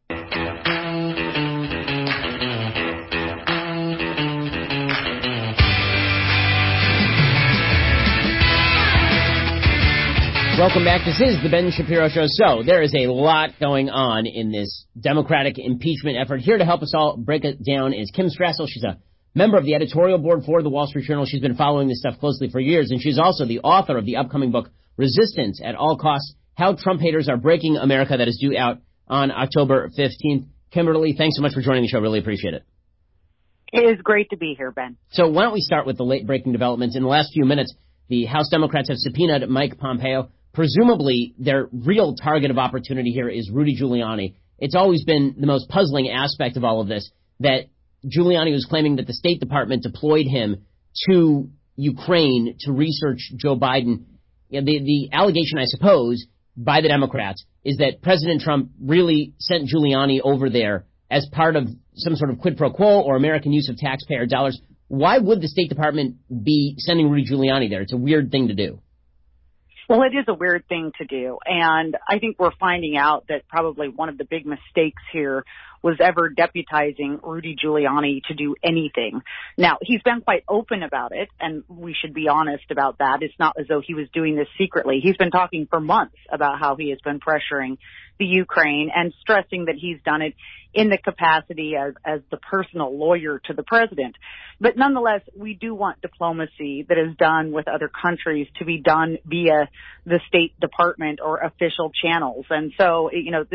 Welcome back. This is the Ben Shapiro Show. So there is a lot going on in this Democratic impeachment effort. Here to help us all break it down is Kim Strassel. She's a member of the editorial board for the Wall Street Journal. She's been following this stuff closely for years, and she's also the author of the upcoming book, Resistance at All Costs, How Trump Haters Are Breaking America, that is due out on October 15th. Kimberly, thanks so much for joining the show. Really appreciate it. It is great to be here, Ben. So why don't we start with the late-breaking developments. In the last few minutes, the House Democrats have subpoenaed Mike Pompeo. Presumably, their real target of opportunity here is Rudy Giuliani. It's always been the most puzzling aspect of all of this, that Giuliani was claiming that the State Department deployed him to Ukraine to research Joe Biden. The allegation, I suppose, by the Democrats is that President Trump really sent Giuliani over there as part of some sort of quid pro quo or American use of taxpayer dollars. Why would the State Department be sending Rudy Giuliani there? It's a weird thing to do. Well, it is a weird thing to do, and I think we're finding out that probably one of the big mistakes here was ever deputizing Rudy Giuliani to do anything. Now, he's been quite open about it, and we should be honest about that. It's not as though he was doing this secretly. He's been talking for months about how he has been pressuring the Ukraine and stressing that he's done it in the capacity as the personal lawyer to the president. But nonetheless, we do want diplomacy that is done with other countries to be done via the State Department or official channels. And so,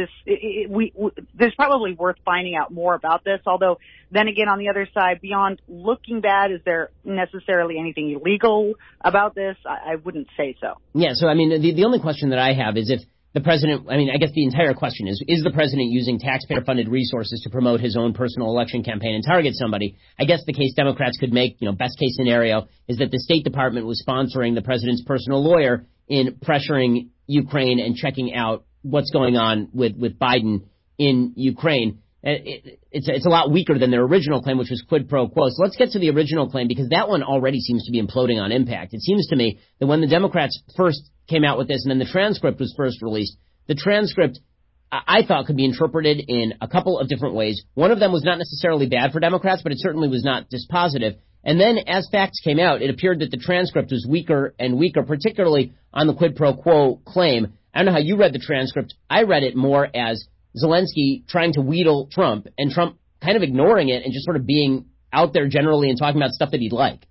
there's probably worth finding out more about this. Although, then again, on the other side, beyond looking bad, is there necessarily anything illegal about this? I wouldn't say so. Yeah, so, the only question that I have is if the president, I guess the entire question is the president using taxpayer-funded resources to promote his own personal election campaign and target somebody? I guess the case Democrats could make, best case scenario, is that the State Department was sponsoring the president's personal lawyer in pressuring Ukraine and checking out what's going on with Biden in Ukraine. It's a lot weaker than their original claim, which was quid pro quo. So let's get to the original claim, because that one already seems to be imploding on impact. It seems to me that when the Democrats first came out with this and then the transcript was first released, the transcript, I thought, could be interpreted in a couple of different ways. One of them was not necessarily bad for Democrats, but it certainly was not dispositive. And then as facts came out, it appeared that the transcript was weaker and weaker, particularly on the quid pro quo claim. I don't know how you read the transcript. I read it more as Zelensky trying to wheedle Trump and Trump kind of ignoring it and just sort of being out there generally and talking about stuff that he'd like.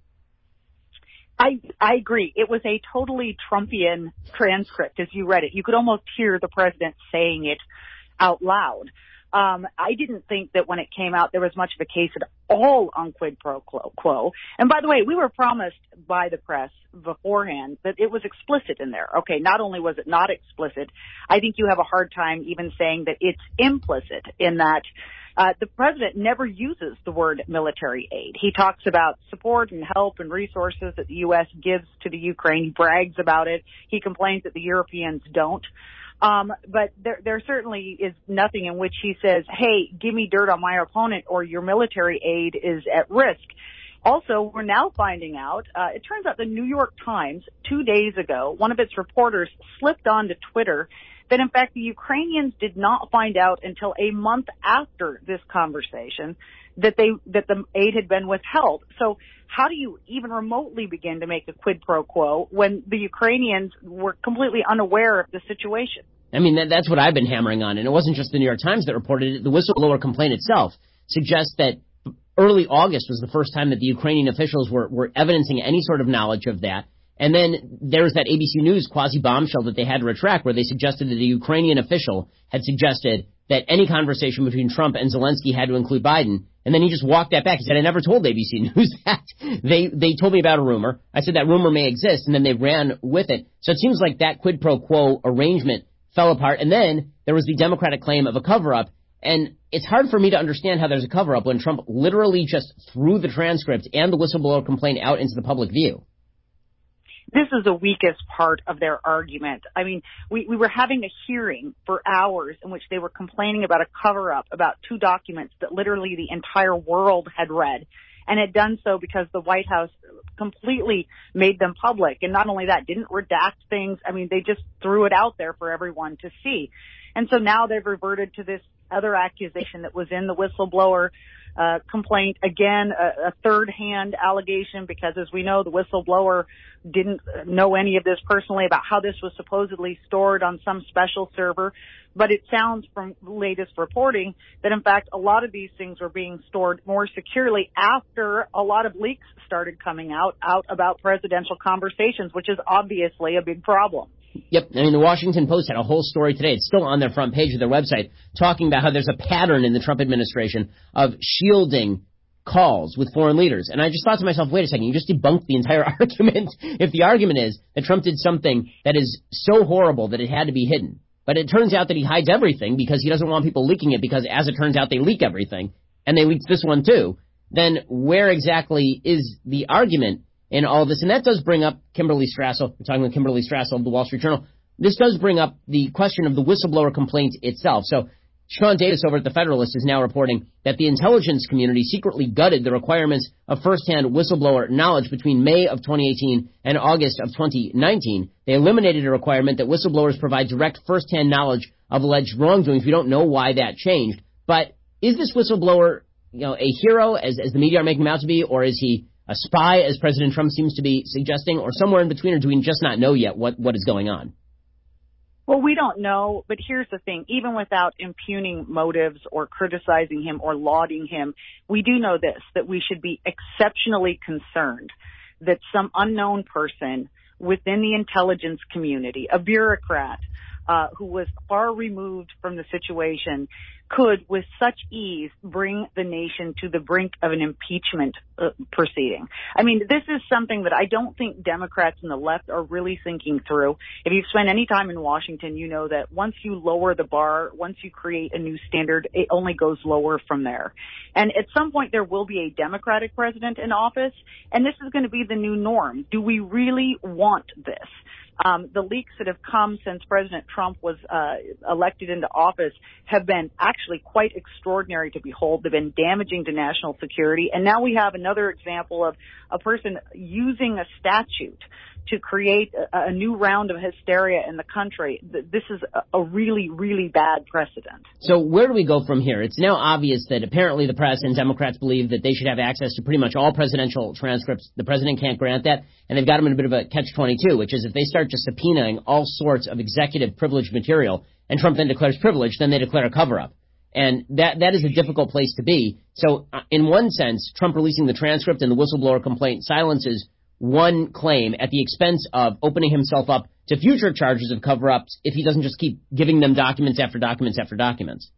I agree. It was a totally Trumpian transcript as you read it. You could almost hear the president saying it out loud. I didn't think that when it came out there was much of a case at all on quid pro quo. And by the way, we were promised by the press beforehand that it was explicit in there. Okay, not only was it not explicit, I think you have a hard time even saying that it's implicit in that the president never uses the word military aid. He talks about support and help and resources that the U.S. gives to the Ukraine. He brags about it. He complains that the Europeans don't. But there certainly is nothing in which he says, hey, give me dirt on my opponent or your military aid is at risk. Also, we're now finding out, it turns out the New York Times 2 days ago, one of its reporters slipped onto Twitter that in fact the Ukrainians did not find out until a month after this conversation that the aid had been withheld. So how do you even remotely begin to make a quid pro quo when the Ukrainians were completely unaware of the situation? I mean, that's what I've been hammering on, and it wasn't just the New York Times that reported it. The whistleblower complaint itself suggests that early August was the first time that the Ukrainian officials were evidencing any sort of knowledge of that. And then there was that ABC News quasi-bombshell that they had to retract where they suggested that a Ukrainian official had suggested that any conversation between Trump and Zelensky had to include Biden. And then he just walked that back. He said, I never told ABC News that. They told me about a rumor. I said that rumor may exist, and then they ran with it. So it seems like that quid pro quo arrangement fell apart. And then there was the Democratic claim of a cover-up. And it's hard for me to understand how there's a cover-up when Trump literally just threw the transcript and the whistleblower complaint out into the public view. This is the weakest part of their argument. I mean, we were having a hearing for hours in which they were complaining about a cover-up, about two documents that literally the entire world had read, and had done so because the White House completely made them public. And not only that, didn't redact things. I mean, they just threw it out there for everyone to see. And so now they've reverted to this other accusation that was in the whistleblower complaint. Again, a third-hand allegation, because as we know, the whistleblower didn't know any of this personally about how this was supposedly stored on some special server. But it sounds from latest reporting that, in fact, a lot of these things were being stored more securely after a lot of leaks started coming out about presidential conversations, which is obviously a big problem. Yep. I mean, the Washington Post had a whole story today. It's still on their front page of their website, talking about how there's a pattern in the Trump administration of shielding calls with foreign leaders. And I just thought to myself, wait a second, you just debunked the entire argument. If the argument is that Trump did something that is so horrible that it had to be hidden, but it turns out that he hides everything because he doesn't want people leaking it, because as it turns out, they leak everything, and they leaked this one too, then where exactly is the argument in all of this? And that does bring up Kimberly Strassel. We're talking with Kimberly Strassel of the Wall Street Journal. This does bring up the question of the whistleblower complaint itself. So Sean Davis over at The Federalist is now reporting that the intelligence community secretly gutted the requirements of first-hand whistleblower knowledge between May of 2018 and August of 2019. They eliminated a requirement that whistleblowers provide direct first-hand knowledge of alleged wrongdoings. We don't know why that changed. But is this whistleblower, a hero, as the media are making him out to be, or is he a spy, as President Trump seems to be suggesting, or somewhere in between, or do we just not know yet what is going on? Well, we don't know, but here's the thing. Even without impugning motives or criticizing him or lauding him, we do know this, that we should be exceptionally concerned that some unknown person within the intelligence community, a bureaucrat who was far removed from the situation, could with such ease bring the nation to the brink of an impeachment proceeding. I mean, this is something that I don't think Democrats and the left are really thinking through. If you've spent any time in Washington, you know that once you lower the bar, once you create a new standard, it only goes lower from there. And at some point there will be a Democratic president in office, and this is going to be the new norm. Do we really want this? The leaks that have come since President Trump was elected into office have been actually quite extraordinary to behold. They've been damaging to national security. And now we have another example of a person using a statute to create a new round of hysteria in the country. This is a really, really bad precedent. So where do we go from here? It's now obvious that apparently the press and Democrats believe that they should have access to pretty much all presidential transcripts. The president can't grant that, and they've got him in a bit of a catch-22, which is if they start just subpoenaing all sorts of executive privilege material and Trump then declares privilege, then they declare a cover-up. And that is a difficult place to be. So in one sense, Trump releasing the transcript and the whistleblower complaint silences one claim at the expense of opening himself up to future charges of cover-ups if he doesn't just keep giving them documents after documents after documents.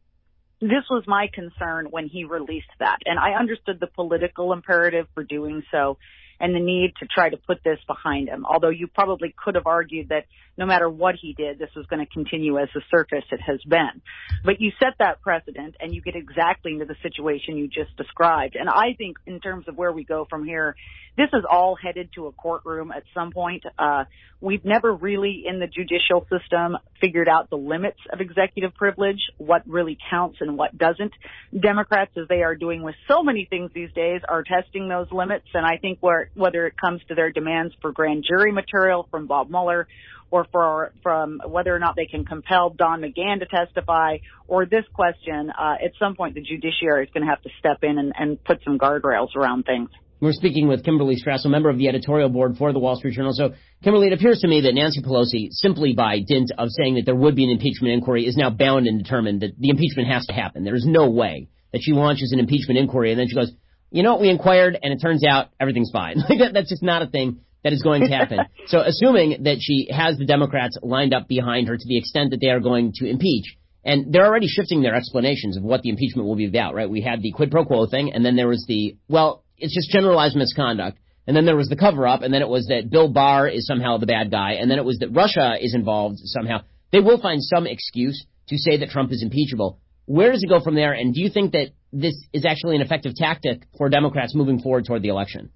This was my concern when he released that, and I understood the political imperative for doing so and the need to try to put this behind him, although you probably could have argued that no matter what he did, this was going to continue as a circus it has been. But you set that precedent, and you get exactly into the situation you just described. And I think in terms of where we go from here, this is all headed to a courtroom at some point. We've never really, in the judicial system, figured out the limits of executive privilege, what really counts and what doesn't. Democrats, as they are doing with so many things these days, are testing those limits. And I think whether it comes to their demands for grand jury material from Bob Mueller or from whether or not they can compel Don McGahn to testify, or this question, at some point the judiciary is going to have to step in and put some guardrails around things. We're speaking with Kimberly Strassel, member of the editorial board for the Wall Street Journal. So, Kimberly, it appears to me that Nancy Pelosi, simply by dint of saying that there would be an impeachment inquiry, is now bound and determined that the impeachment has to happen. There's no way that she launches an impeachment inquiry and then she goes, you know what, we inquired and it turns out everything's fine. That's just not a thing that is going to happen. So, assuming that she has the Democrats lined up behind her to the extent that they are going to impeach, and they're already shifting their explanations of what the impeachment will be about, right? We had the quid pro quo thing, and then there was the, well, it's just generalized misconduct. And then there was the cover-up, and then it was that Bill Barr is somehow the bad guy, and then it was that Russia is involved somehow. They will find some excuse to say that Trump is impeachable. Where does it go from there, and do you think that this is actually an effective tactic for Democrats moving forward toward the election?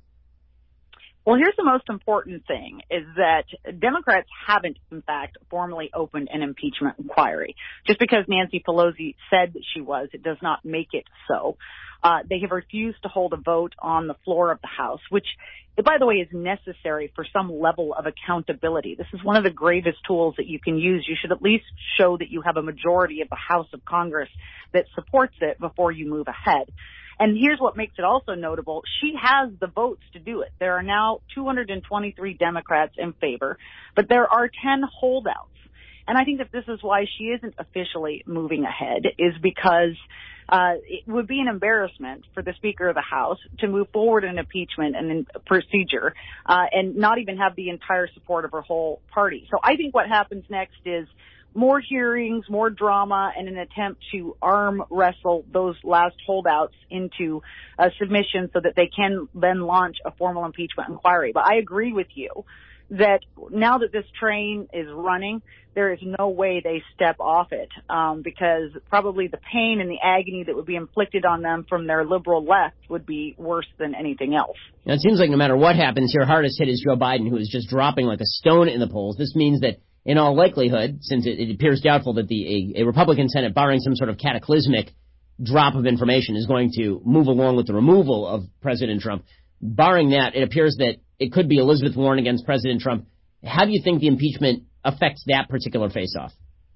Well, here's the most important thing, is that Democrats haven't, in fact, formally opened an impeachment inquiry. Just because Nancy Pelosi said that she was, it does not make it so. They have refused to hold a vote on the floor of the House, which, by the way, is necessary for some level of accountability. This is one of the gravest tools that you can use. You should at least show that you have a majority of the House of Congress that supports it before you move ahead. And here's what makes it also notable. She has the votes to do it. There are now 223 Democrats in favor, but there are 10 holdouts. And I think that this is why she isn't officially moving ahead, is because it would be an embarrassment for the Speaker of the House to move forward in impeachment and in procedure and not even have the entire support of her whole party. So I think what happens next is more hearings, more drama, and an attempt to arm wrestle those last holdouts into submission so that they can then launch a formal impeachment inquiry. But I agree with you that now that this train is running, there is no way they step off it, because probably the pain and the agony that would be inflicted on them from their liberal left would be worse than anything else. Now, it seems like no matter what happens here, hardest hit is Joe Biden, who is just dropping like a stone in the polls. This means that in all likelihood, since it appears doubtful that a Republican Senate, barring some sort of cataclysmic drop of information, is going to move along with the removal of President Trump, barring that, it appears that it could be Elizabeth Warren against President Trump. How do you think the impeachment affects that particular face-off?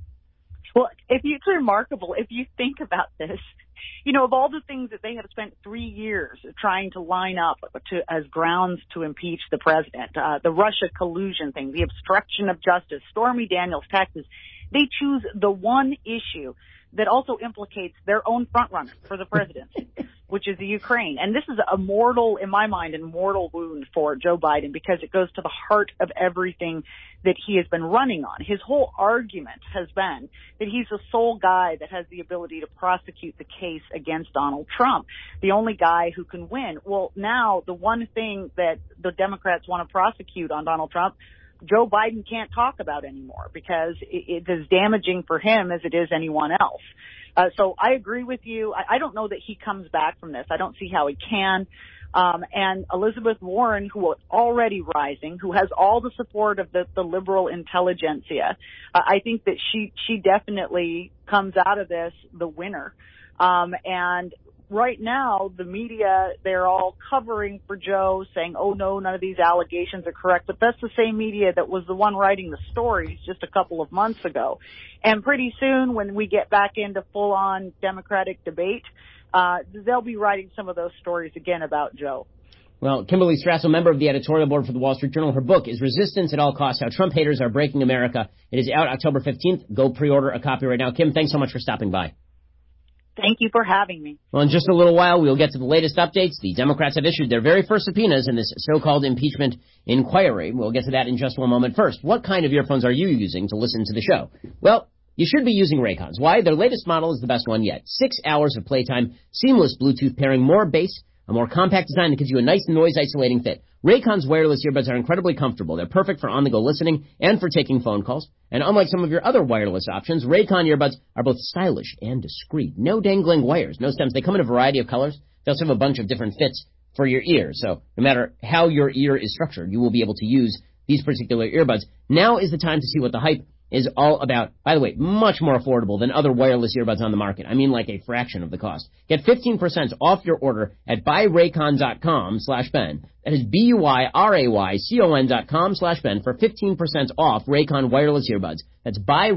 Well, it's remarkable if you think about this. You know, of all the things that they have spent 3 years trying to line up as grounds to impeach the president, the Russia collusion thing, the obstruction of justice, Stormy Daniels, Texas, they choose the one issue that also implicates their own frontrunner for the presidency, which is the Ukraine. And this is a mortal, in my mind, a mortal wound for Joe Biden, because it goes to the heart of everything that he has been running on. His whole argument has been that he's the sole guy that has the ability to prosecute the case against Donald Trump, the only guy who can win. Well, now the one thing that the Democrats want to prosecute on Donald Trump, Joe Biden can't talk about anymore, because it's as damaging for him as it is anyone else. So I agree with you. I don't know that he comes back from this. I don't see how he can. And Elizabeth Warren, who is already rising, who has all the support of the liberal intelligentsia, I think that she definitely comes out of this the winner. And right now, the media, they're all covering for Joe, saying, oh, no, none of these allegations are correct. But that's the same media that was the one writing the stories just a couple of months ago. And pretty soon, when we get back into full-on Democratic debate, they'll be writing some of those stories again about Joe. Well, Kimberly Strassel, member of the editorial board for the Wall Street Journal, her book is Resistance at All Costs, How Trump Haters Are Breaking America. It is out October 15th. Go pre-order a copy right now. Kim, thanks so much for stopping by. Thank you for having me. Well, in just a little while, we'll get to the latest updates. The Democrats have issued their very first subpoenas in this so-called impeachment inquiry. We'll get to that in just one moment. First, what kind of earphones are you using to listen to the show? Well, you should be using Raycons. Why? Their latest model is the best one yet. 6 hours of playtime, seamless Bluetooth pairing, more bass, a more compact design that gives you a nice noise-isolating fit. Raycon's wireless earbuds are incredibly comfortable. They're perfect for on-the-go listening and for taking phone calls. And unlike some of your other wireless options, Raycon earbuds are both stylish and discreet. No dangling wires, no stems. They come in a variety of colors. They also have a bunch of different fits for your ears. So no matter how your ear is structured, you will be able to use these particular earbuds. Now is the time to see what the hype is all about, by the way, much more affordable than other wireless earbuds on the market. I mean like a fraction of the cost. Get 15% off your order at buyraycon.com/Ben. That is BUYRAYCON.com/Ben for 15% off Raycon wireless earbuds. That's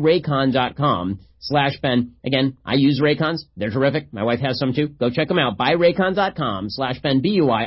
buyraycon.com/Ben. Again, I use Raycons. They're terrific. My wife has some too. Go check them out. Buyraycon.com/Ben.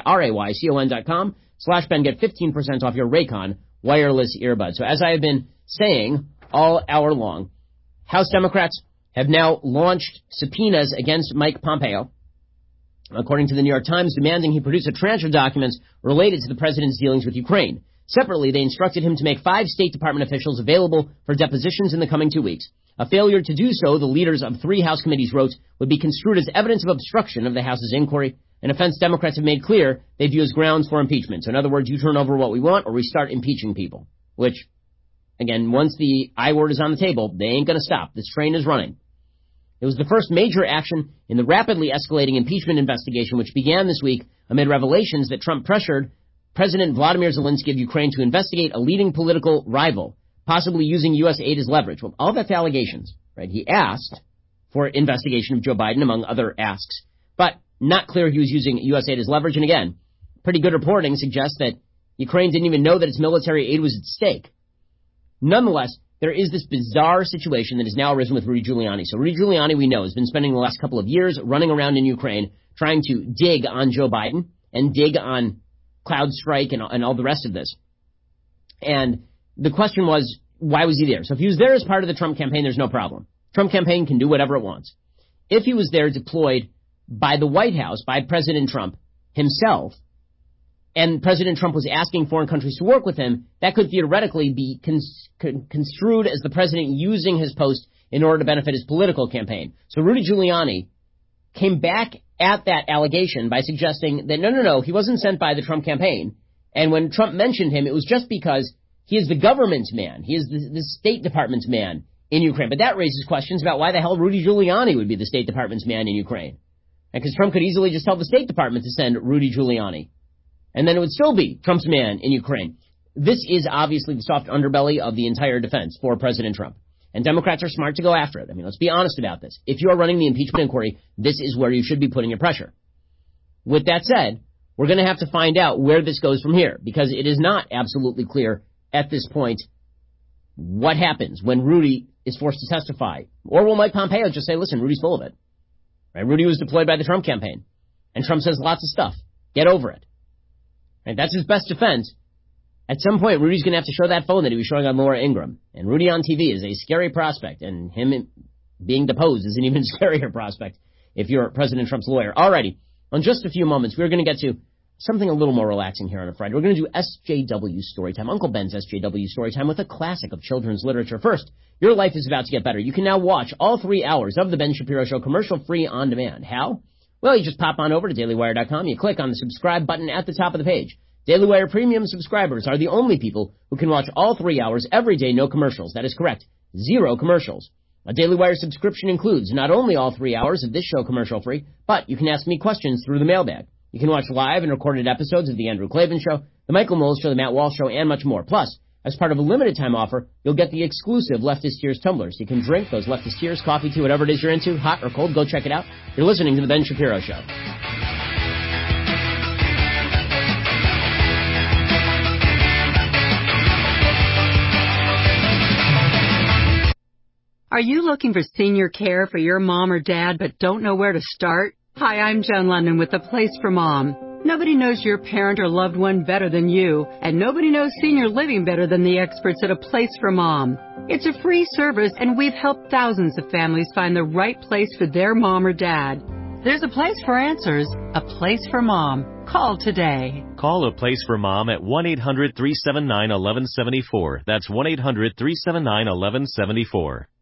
BUYRAYCON.com/Ben. Get 15% off your Raycon wireless earbuds. So as I have been saying all hour long, House Democrats have now launched subpoenas against Mike Pompeo, according to the New York Times, demanding he produce a tranche of documents related to the president's dealings with Ukraine. Separately, they instructed him to make 5 State Department officials available for depositions in the coming 2 weeks. A failure to do so, the leaders of 3 House committees wrote, would be construed as evidence of obstruction of the House's inquiry, an offense Democrats have made clear they view as grounds for impeachment. So in other words, you turn over what we want or we start impeaching people, which, again, once the I word is on the table, they ain't going to stop. This train is running. It was the first major action in the rapidly escalating impeachment investigation, which began this week amid revelations that Trump pressured President Vladimir Zelensky of Ukraine to investigate a leading political rival, possibly using U.S. aid as leverage. Well, all that's allegations, right? He asked for investigation of Joe Biden, among other asks, but not clear he was using U.S. aid as leverage. And again, pretty good reporting suggests that Ukraine didn't even know that its military aid was at stake. Nonetheless, there is this bizarre situation that has now arisen with Rudy Giuliani. So Rudy Giuliani, we know, has been spending the last couple of years running around in Ukraine trying to dig on Joe Biden and dig on CrowdStrike and all the rest of this. And the question was, why was he there? So if he was there as part of the Trump campaign, there's no problem. Trump campaign can do whatever it wants. If he was there deployed by the White House, by President Trump himself, and President Trump was asking foreign countries to work with him, that could theoretically be construed as the president using his post in order to benefit his political campaign. So Rudy Giuliani came back at that allegation by suggesting that no, he wasn't sent by the Trump campaign. And when Trump mentioned him, it was just because he is the government's man. He is the State Department's man in Ukraine. But that raises questions about why the hell Rudy Giuliani would be the State Department's man in Ukraine. Because Trump could easily just tell the State Department to send Rudy Giuliani. And then it would still be Trump's man in Ukraine. This is obviously the soft underbelly of the entire defense for President Trump. And Democrats are smart to go after it. I mean, let's be honest about this. If you are running the impeachment inquiry, this is where you should be putting your pressure. With that said, we're going to have to find out where this goes from here, because it is not absolutely clear at this point what happens when Rudy is forced to testify. Or will Mike Pompeo just say, listen, Rudy's full of it. Right? Rudy was deployed by the Trump campaign. And Trump says lots of stuff. Get over it. Right? That's his best defense. At some point, Rudy's going to have to show that phone that he was showing on Laura Ingraham. And Rudy on TV is a scary prospect, and him being deposed is an even scarier prospect if you're President Trump's lawyer. Alrighty, in just a few moments, we're going to get to something a little more relaxing here on a Friday. We're going to do SJW Storytime, Uncle Ben's SJW Storytime with a classic of children's literature. First, your life is about to get better. You can now watch all 3 hours of The Ben Shapiro Show commercial-free on demand. How? Well, you just pop on over to dailywire.com, you click on the subscribe button at the top of the page. Daily Wire Premium subscribers are the only people who can watch all 3 hours every day, no commercials. That is correct. 0 commercials. A Daily Wire subscription includes not only all 3 hours of this show commercial-free, but you can ask me questions through the mailbag. You can watch live and recorded episodes of The Andrew Klavan Show, The Michael Knowles Show, The Matt Walsh Show, and much more. Plus, as part of a limited-time offer, you'll get the exclusive Leftist Tears tumblers. You can drink those Leftist Tears, coffee, tea, whatever it is you're into, hot or cold. Go check it out. You're listening to The Ben Shapiro Show. Are you looking for senior care for your mom or dad but don't know where to start? Hi, I'm Joan London with The Place for Mom. Nobody knows your parent or loved one better than you, and nobody knows senior living better than the experts at A Place for Mom. It's a free service, and we've helped thousands of families find the right place for their mom or dad. There's a place for answers, A Place for Mom. Call today. Call A Place for Mom at 1-800-379-1174. That's 1-800-379-1174.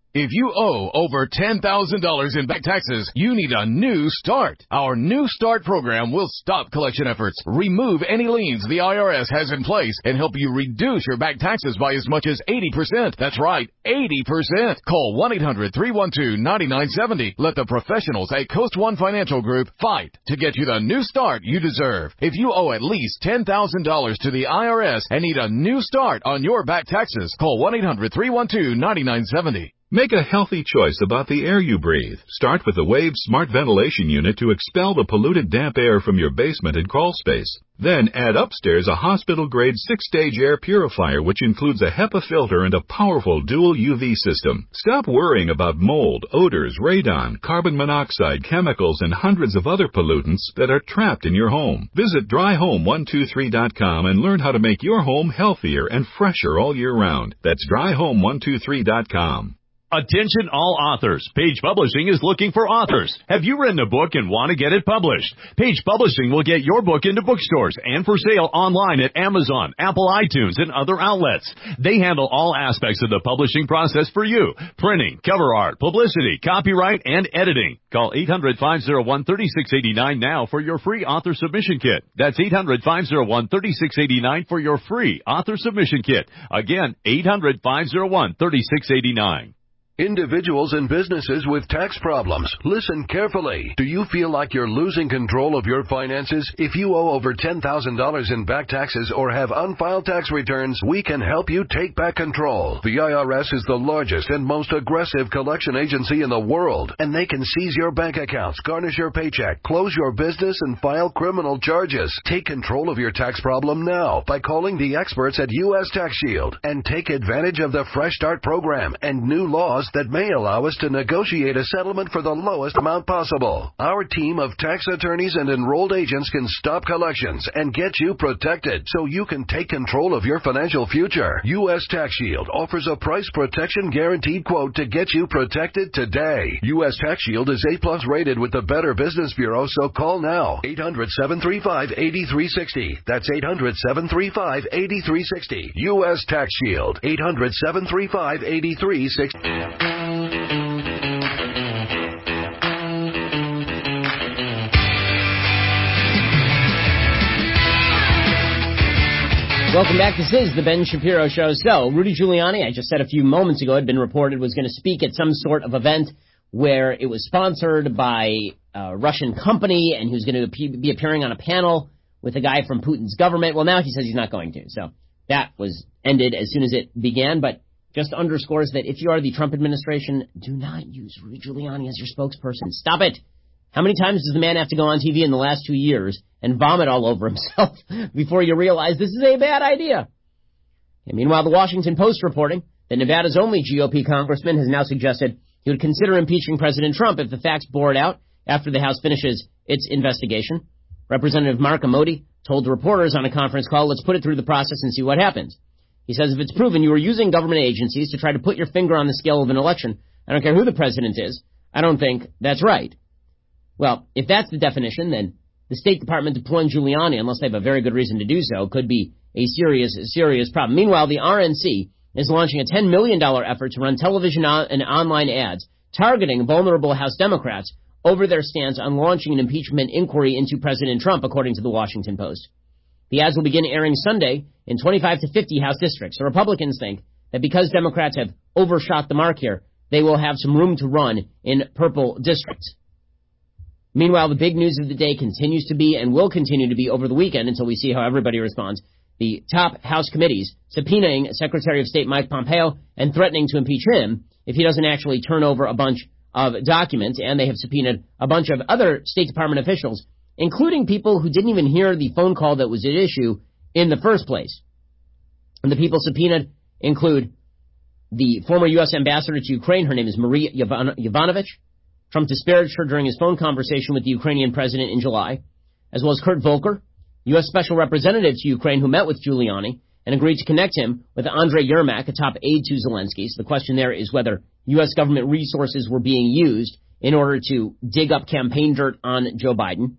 If you owe over $10,000 in back taxes, you need a new start. Our New Start program will stop collection efforts, remove any liens the IRS has in place, and help you reduce your back taxes by as much as 80%. That's right, 80%. Call 1-800-312-9970. Let the professionals at Coast One Financial Group fight to get you the new start you deserve. If you owe at least $10,000 to the IRS and need a new start on your back taxes, call 1-800-312-9970. Make a healthy choice about the air you breathe. Start with the Wave Smart Ventilation Unit to expel the polluted damp air from your basement and crawl space. Then add upstairs a hospital-grade 6-stage air purifier which includes a HEPA filter and a powerful dual UV system. Stop worrying about mold, odors, radon, carbon monoxide, chemicals, and hundreds of other pollutants that are trapped in your home. Visit dryhome123.com and learn how to make your home healthier and fresher all year round. That's dryhome123.com. Attention all authors. Page Publishing is looking for authors. Have you written a book and want to get it published? Page Publishing will get your book into bookstores and for sale online at Amazon, Apple iTunes, and other outlets. They handle all aspects of the publishing process for you. Printing, cover art, publicity, copyright, and editing. Call 800-501-3689 now for your free author submission kit. That's 800-501-3689 for your free author submission kit. Again, 800-501-3689. Individuals and businesses with tax problems, listen carefully. Do you feel like you're losing control of your finances? If you owe over $10,000 in back taxes or have unfiled tax returns, we can help you take back control. The IRS is the largest and most aggressive collection agency in the world, and they can seize your bank accounts, garnish your paycheck, close your business, and file criminal charges. Take control of your tax problem now by calling the experts at U.S. Tax Shield and take advantage of the Fresh Start program and new laws that may allow us to negotiate a settlement for the lowest amount possible. Our team of tax attorneys and enrolled agents can stop collections and get you protected so you can take control of your financial future. U.S. Tax Shield offers a price protection guaranteed quote to get you protected today. U.S. Tax Shield is A+ rated with the Better Business Bureau, so call now. 800-735-8360. That's 800-735-8360. U.S. Tax Shield. 800-735-8360. Welcome back. This is the Ben Shapiro Show. So, Rudy Giuliani, I just said a few moments ago, had been reported was going to speak at some sort of event where it was sponsored by a Russian company, and he was going to be appearing on a panel with a guy from Putin's government. Well, now he says he's not going to. So that was ended as soon as it began, but just underscores that if you are the Trump administration, do not use Rudy Giuliani as your spokesperson. Stop it. How many times does the man have to go on TV in the last 2 years and vomit all over himself before you realize this is a bad idea? And meanwhile, the Washington Post reporting that Nevada's only GOP congressman has now suggested he would consider impeaching President Trump if the facts bore it out after the House finishes its investigation. Representative Mark Amoti told reporters on a conference call, let's put it through the process and see what happens. He says if it's proven you were using government agencies to try to put your finger on the scale of an election, I don't care who the president is, I don't think that's right. Well, if that's the definition, then the State Department deploying Giuliani, unless they have a very good reason to do so, could be a serious problem. Meanwhile, the RNC is launching a $10 million effort to run television and online ads targeting vulnerable House Democrats over their stance on launching an impeachment inquiry into President Trump, according to the Washington Post. The ads will begin airing Sunday in 25 to 50 House districts. The Republicans think that because Democrats have overshot the mark here, they will have some room to run in purple districts. Meanwhile, the big news of the day continues to be and will continue to be over the weekend until we see how everybody responds. The top House committees subpoenaing Secretary of State Mike Pompeo and threatening to impeach him if he doesn't actually turn over a bunch of documents. And they have subpoenaed a bunch of other State Department officials, including people who didn't even hear the phone call that was at issue in the first place. And the people subpoenaed include the former U.S. ambassador to Ukraine. Her name is Maria Yovanovitch. Trump disparaged her during his phone conversation with the Ukrainian president in July, as well as Kurt Volker, U.S. Special Representative to Ukraine, who met with Giuliani and agreed to connect him with Andrei Yermak, a top aide to Zelensky. So the question there is whether U.S. government resources were being used in order to dig up campaign dirt on Joe Biden,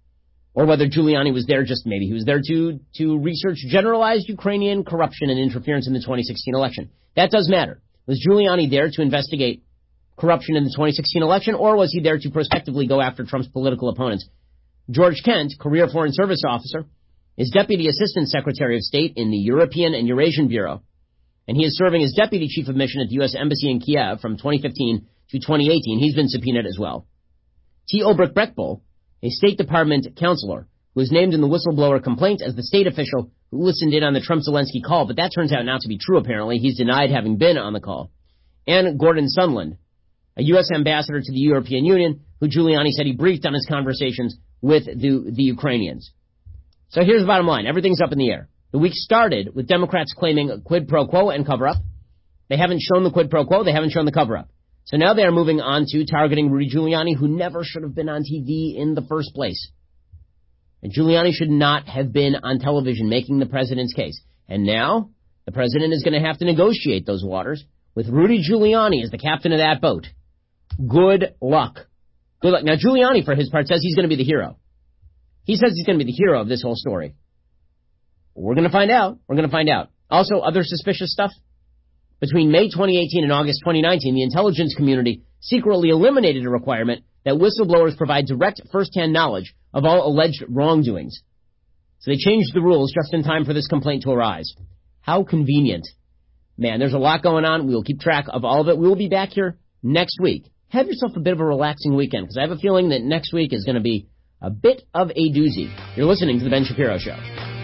or whether Giuliani was there maybe he was there to research generalized Ukrainian corruption and interference in the 2016 election. That does matter. Was Giuliani there to investigate corruption in the 2016 election, or was he there to prospectively go after Trump's political opponents? George Kent, career Foreign Service officer, is Deputy Assistant Secretary of State in the European and Eurasian Bureau, and he is serving as Deputy Chief of Mission at the U.S. Embassy in Kiev from 2015 to 2018. He's been subpoenaed as well. T. Ulrich Breckbull, a State Department counselor, who was named in the whistleblower complaint as the state official who listened in on the Trump-Zelensky call, but that turns out not to be true, apparently. He's denied having been on the call. And Gordon Sondland, a U.S. ambassador to the European Union, who Giuliani said he briefed on his conversations with the Ukrainians. So here's the bottom line. Everything's up in the air. The week started with Democrats claiming a quid pro quo and cover-up. They haven't shown the quid pro quo. They haven't shown the cover-up. So now they are moving on to targeting Rudy Giuliani, who never should have been on TV in the first place. And Giuliani should not have been on television making the president's case. And now the president is going to have to negotiate those waters with Rudy Giuliani as the captain of that boat. Good luck. Good luck. Now, Giuliani, for his part, says he's going to be the hero. He says he's going to be the hero of this whole story. We're going to find out. We're going to find out. Also, other suspicious stuff. Between May 2018 and August 2019, the intelligence community secretly eliminated a requirement that whistleblowers provide direct first-hand knowledge of all alleged wrongdoings. So they changed the rules just in time for this complaint to arise. How convenient. Man, there's a lot going on. We will keep track of all of it. We will be back here next week. Have yourself a bit of a relaxing weekend, because I have a feeling that next week is going to be a bit of a doozy. You're listening to The Ben Shapiro Show.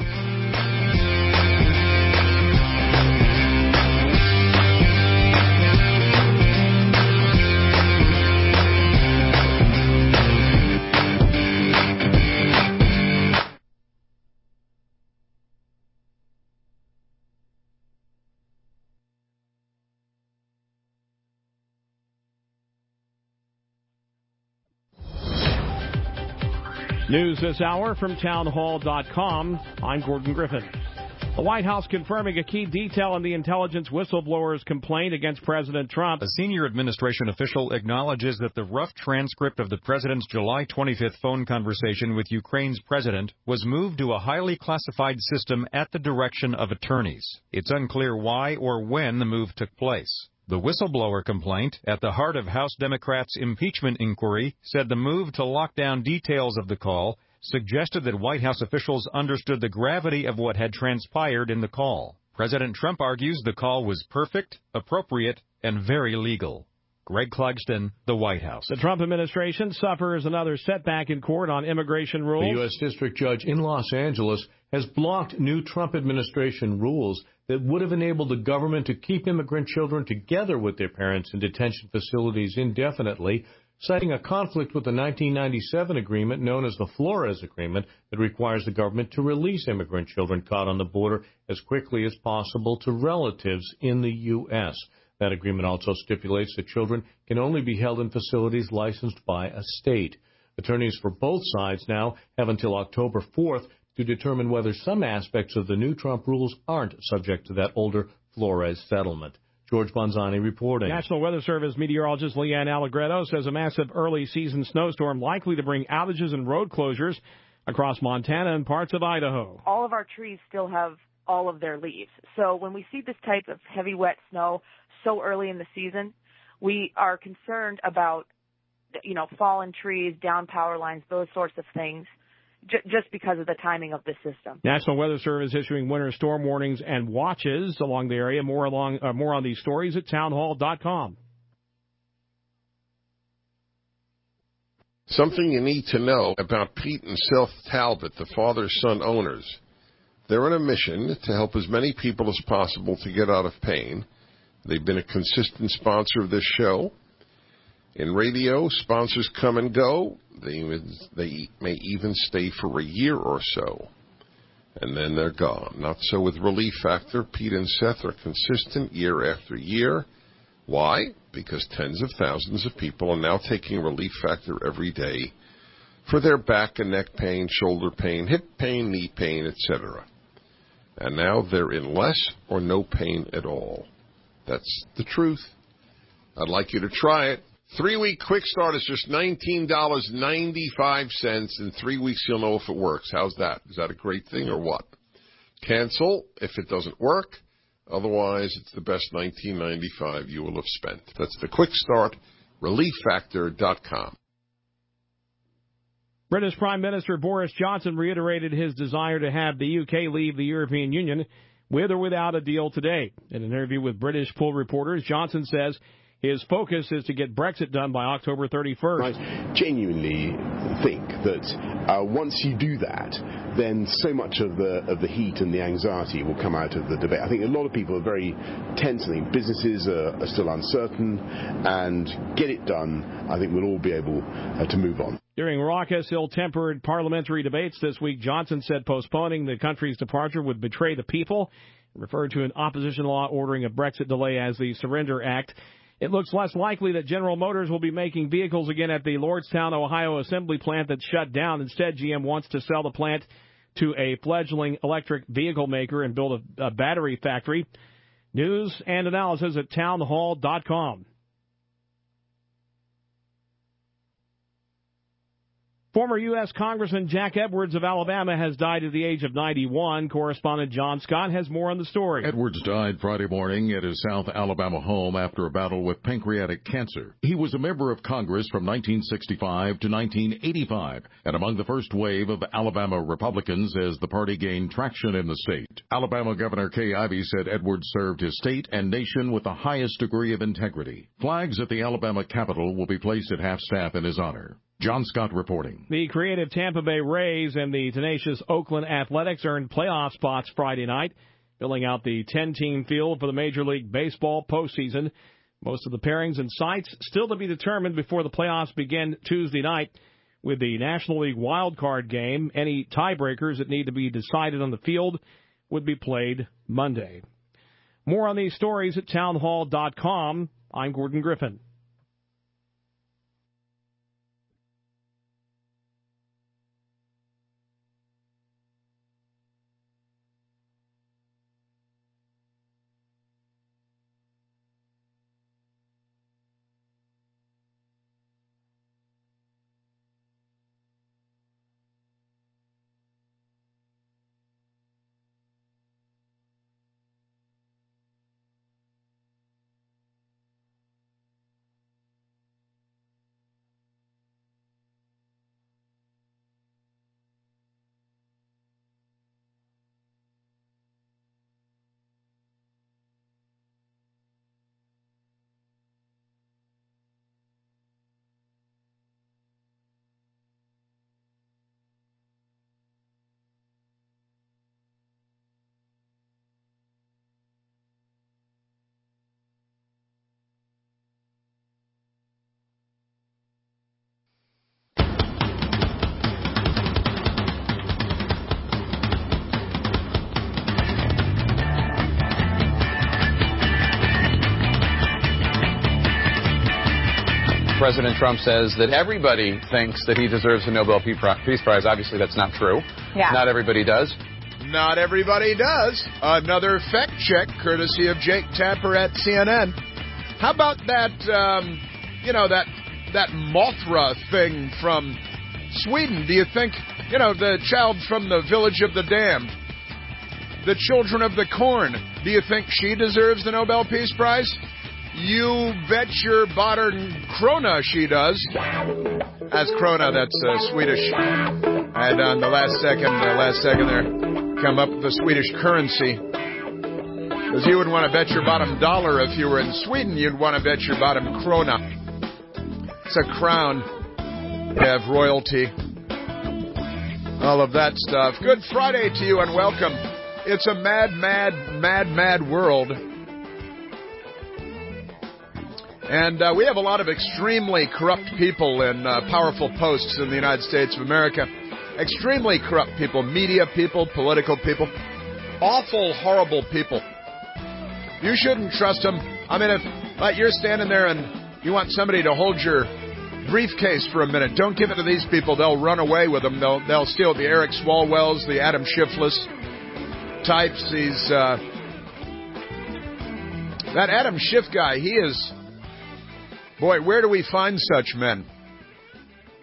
News this hour from townhall.com. I'm Gordon Griffin. The White House confirming a key detail in the intelligence whistleblower's complaint against President Trump. A senior administration official acknowledges that the rough transcript of the president's July 25th phone conversation with Ukraine's president was moved to a highly classified system at the direction of attorneys. It's unclear why or when the move took place. The whistleblower complaint, at the heart of House Democrats' impeachment inquiry, said the move to lock down details of the call suggested that White House officials understood the gravity of what had transpired in the call. President Trump argues the call was perfect, appropriate, and very legal. Greg Clugston, the White House. The Trump administration suffers another setback in court on immigration rules. The U.S. District Judge in Los Angeles has blocked new Trump administration rules that would have enabled the government to keep immigrant children together with their parents in detention facilities indefinitely, citing a conflict with the 1997 agreement known as the Flores Agreement that requires the government to release immigrant children caught on the border as quickly as possible to relatives in the U.S. That agreement also stipulates that children can only be held in facilities licensed by a state. Attorneys for both sides now have until October 4th to determine whether some aspects of the new Trump rules aren't subject to that older Flores settlement. George Bonzani reporting. National Weather Service meteorologist Leanne Allegretto says a massive early season snowstorm likely to bring outages and road closures across Montana and parts of Idaho. All of our trees still have all of their leaves. So when we see this type of heavy, wet snow so early in the season, we are concerned about, fallen trees, down power lines, those sorts of things, just because of the timing of the system. National Weather Service issuing winter storm warnings and watches along the area. More on these stories at townhall.com. Something you need to know about Pete and Seth Talbot, the father-son owners. They're on a mission to help as many people as possible to get out of pain. They've been a consistent sponsor of this show. In radio, sponsors come and go. They may even stay for a year or so, and then they're gone. Not so with Relief Factor. Pete and Seth are consistent year after year. Why? Because tens of thousands of people are now taking Relief Factor every day for their back and neck pain, shoulder pain, hip pain, knee pain, etc. And now they're in less or no pain at all. That's the truth. I'd like you to try it. 3-week quick start is just $19.95. In 3 weeks, you'll know if it works. How's that? Is that a great thing or what? Cancel if it doesn't work. Otherwise, it's the best $19.95 you will have spent. That's the quick start ReliefFactor.com. British Prime Minister Boris Johnson reiterated his desire to have the UK leave the European Union with or without a deal today. In an interview with British poll reporters, Johnson says his focus is to get Brexit done by October 31st. I genuinely think that once you do that, then so much of the heat and the anxiety will come out of the debate. I think a lot of people are very tense. I think businesses are still uncertain, and get it done, I think we'll all be able to move on. During raucous, ill-tempered parliamentary debates this week, Johnson said postponing the country's departure would betray the people, referred to an opposition law ordering a Brexit delay as the Surrender Act. It looks less likely that General Motors will be making vehicles again at the Lordstown, Ohio assembly plant that's shut down. Instead, GM wants to sell the plant to a fledgling electric vehicle maker and build a battery factory. News and analysis at townhall.com. Former U.S. Congressman Jack Edwards of Alabama has died at the age of 91. Correspondent John Scott has more on the story. Edwards died Friday morning at his South Alabama home after a battle with pancreatic cancer. He was a member of Congress from 1965 to 1985 and among the first wave of Alabama Republicans as the party gained traction in the state. Alabama Governor Kay Ivey said Edwards served his state and nation with the highest degree of integrity. Flags at the Alabama Capitol will be placed at half-staff in his honor. John Scott reporting. The creative Tampa Bay Rays and the tenacious Oakland Athletics earned playoff spots Friday night, filling out the 10-team field for the Major League Baseball postseason. Most of the pairings and sites still to be determined before the playoffs begin Tuesday night. With the National League wild card game, any tiebreakers that need to be decided on the field would be played Monday. More on these stories at townhall.com. I'm Gordon Griffin. President Trump says that everybody thinks that he deserves a Nobel Peace Prize. Obviously, that's not true. Yeah. Not everybody does. Not everybody does. Another fact check courtesy of Jake Tapper at CNN. How about that, that Mothra thing from Sweden? Do you think, the child from the village of the damned, the children of the corn, do you think she deserves the Nobel Peace Prize? You bet your bottom krona she does. That's krona, that's Swedish. And on the last second there, come up with the Swedish currency. Because you would want to bet your bottom dollar if you were in Sweden, you'd want to bet your bottom krona. It's a crown. You have royalty. All of that stuff. Good Friday to you and welcome. It's a mad, mad, mad, mad world. And we have a lot of extremely corrupt people in powerful posts in the United States of America. Extremely corrupt people, media people, political people. Awful, horrible people. You shouldn't trust them. I mean, if you're standing there and you want somebody to hold your briefcase for a minute, don't give it to these people. They'll run away with them. They'll steal the Eric Swalwells, the Adam Schiffless types. That Adam Schiff guy, he is... Boy, where do we find such men?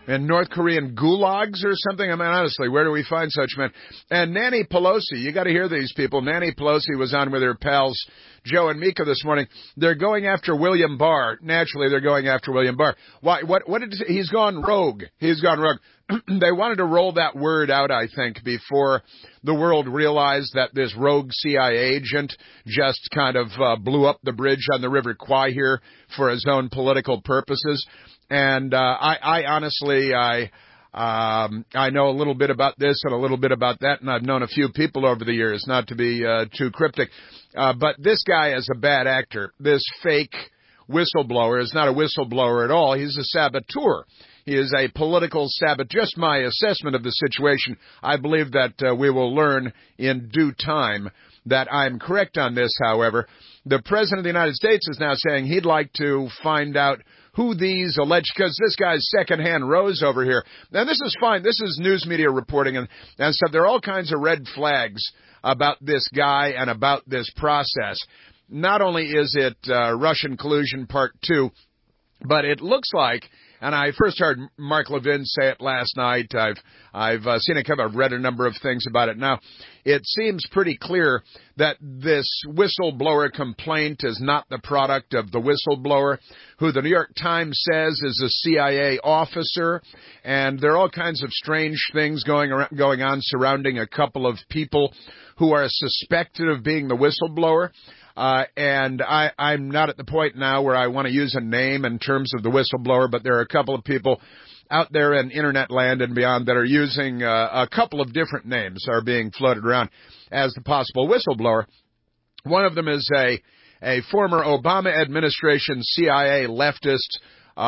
in North Korean gulags or something. I mean, honestly, where do we find such men? And Nancy Pelosi, you got to hear these people. Nancy Pelosi was on with her pals Joe and Mika this morning. They're going after William Barr. Naturally, they're going after William Barr. Why? What did he's gone rogue? He's gone rogue. They wanted to roll that word out, I think, before the world realized that this rogue CIA agent just kind of blew up the bridge on the River Kwai here for his own political purposes. And I honestly, I know a little bit about this and a little bit about that, and I've known a few people over the years, not to be too cryptic. But this guy is a bad actor. This fake whistleblower is not a whistleblower at all. He's a saboteur. He is a political saboteur. Just my assessment of the situation. I believe that we will learn in due time that I'm correct on this, however. The President of the United States is now saying he'd like to find out who these alleged, because this guy's secondhand rose over here. Now, this is fine. This is news media reporting and stuff. There are all kinds of red flags about this guy and about this process. Not only is it Russian collusion part 2, but it looks like, and I first heard Mark Levin say it last night. I've seen it come. I've read a number of things about it now. It seems pretty clear that this whistleblower complaint is not the product of the whistleblower, who the New York Times says is a CIA officer, and there are all kinds of strange things going on surrounding a couple of people who are suspected of being the whistleblower. And I'm not at the point now where I want to use a name in terms of the whistleblower, but there are a couple of people out there in internet land and beyond that are using a couple of different names are being floated around as the possible whistleblower. One of them is a former Obama administration CIA leftist.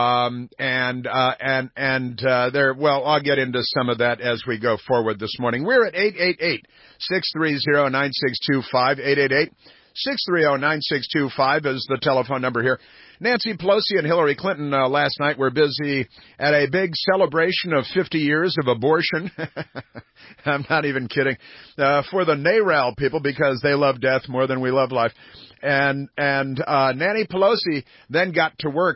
Well, I'll get into some of that as we go forward this morning. We're at 888-630-9625, 888-630-9625 is the telephone number here. Nancy Pelosi and Hillary Clinton last night were busy at a big celebration of 50 years of abortion. I'm not even kidding. For the NARAL people, because they love death more than we love life. And Nancy Pelosi then got to work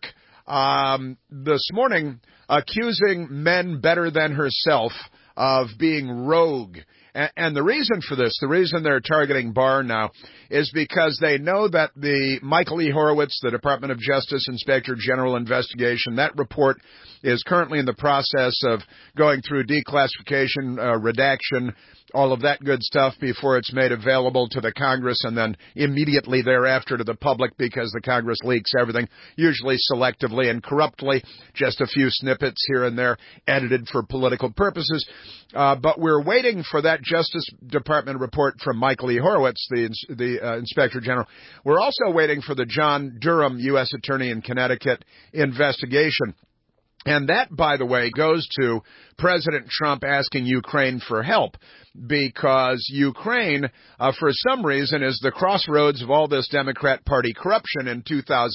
this morning accusing men better than herself of being rogue. And the reason for this, the reason they're targeting Barr now, is because they know that the Michael E. Horowitz, the Department of Justice Inspector General investigation, that report is currently in the process of going through declassification, redaction, all of that good stuff before it's made available to the Congress and then immediately thereafter to the public, because the Congress leaks everything, usually selectively and corruptly, just a few snippets here and there edited for political purposes. But we're waiting for that Justice Department report from Michael E. Horowitz, the Inspector General. We're also waiting for the John Durham, U.S. Attorney in Connecticut, investigation. And that, by the way, goes to President Trump asking Ukraine for help, because Ukraine, for some reason, is the crossroads of all this Democrat Party corruption in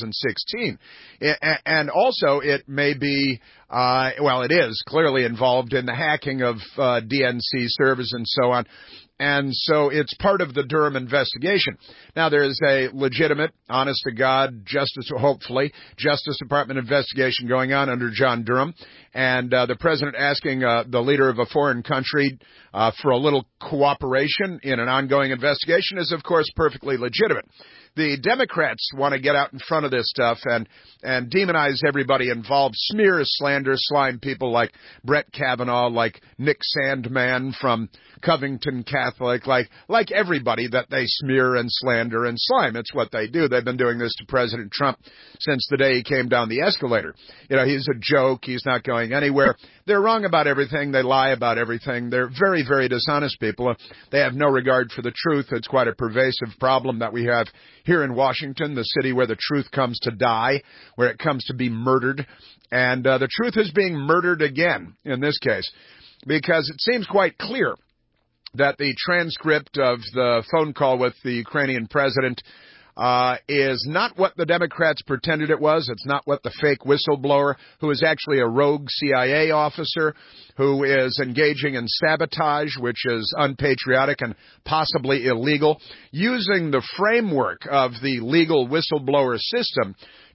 2016. And also it may be, it is clearly involved in the hacking of DNC servers and so on. And so it's part of the Durham investigation. Now, there is a legitimate, honest-to-God, hopefully, Justice Department investigation going on under John Durham. And the president asking the leader of a foreign country for a little cooperation in an ongoing investigation is, of course, perfectly legitimate. The Democrats want to get out in front of this stuff and demonize everybody involved, smear, slander, slime people like Brett Kavanaugh, like Nick Sandmann from Covington Catholic, like everybody that they smear and slander and slime. It's what they do. They've been doing this to President Trump since the day he came down the escalator. You know, he's a joke. He's not going anywhere. They're wrong about everything. They lie about everything. They're very, very dishonest people. They have no regard for the truth. It's quite a pervasive problem that we have here in Washington, the city where the truth comes to die, where it comes to be murdered. And the truth is being murdered again in this case, because it seems quite clear that the transcript of the phone call with the Ukrainian president is not what the Democrats pretended it was. It's not what the fake whistleblower, who is actually a rogue CIA officer, who is engaging in sabotage, which is unpatriotic and possibly illegal, using the framework of the legal whistleblower system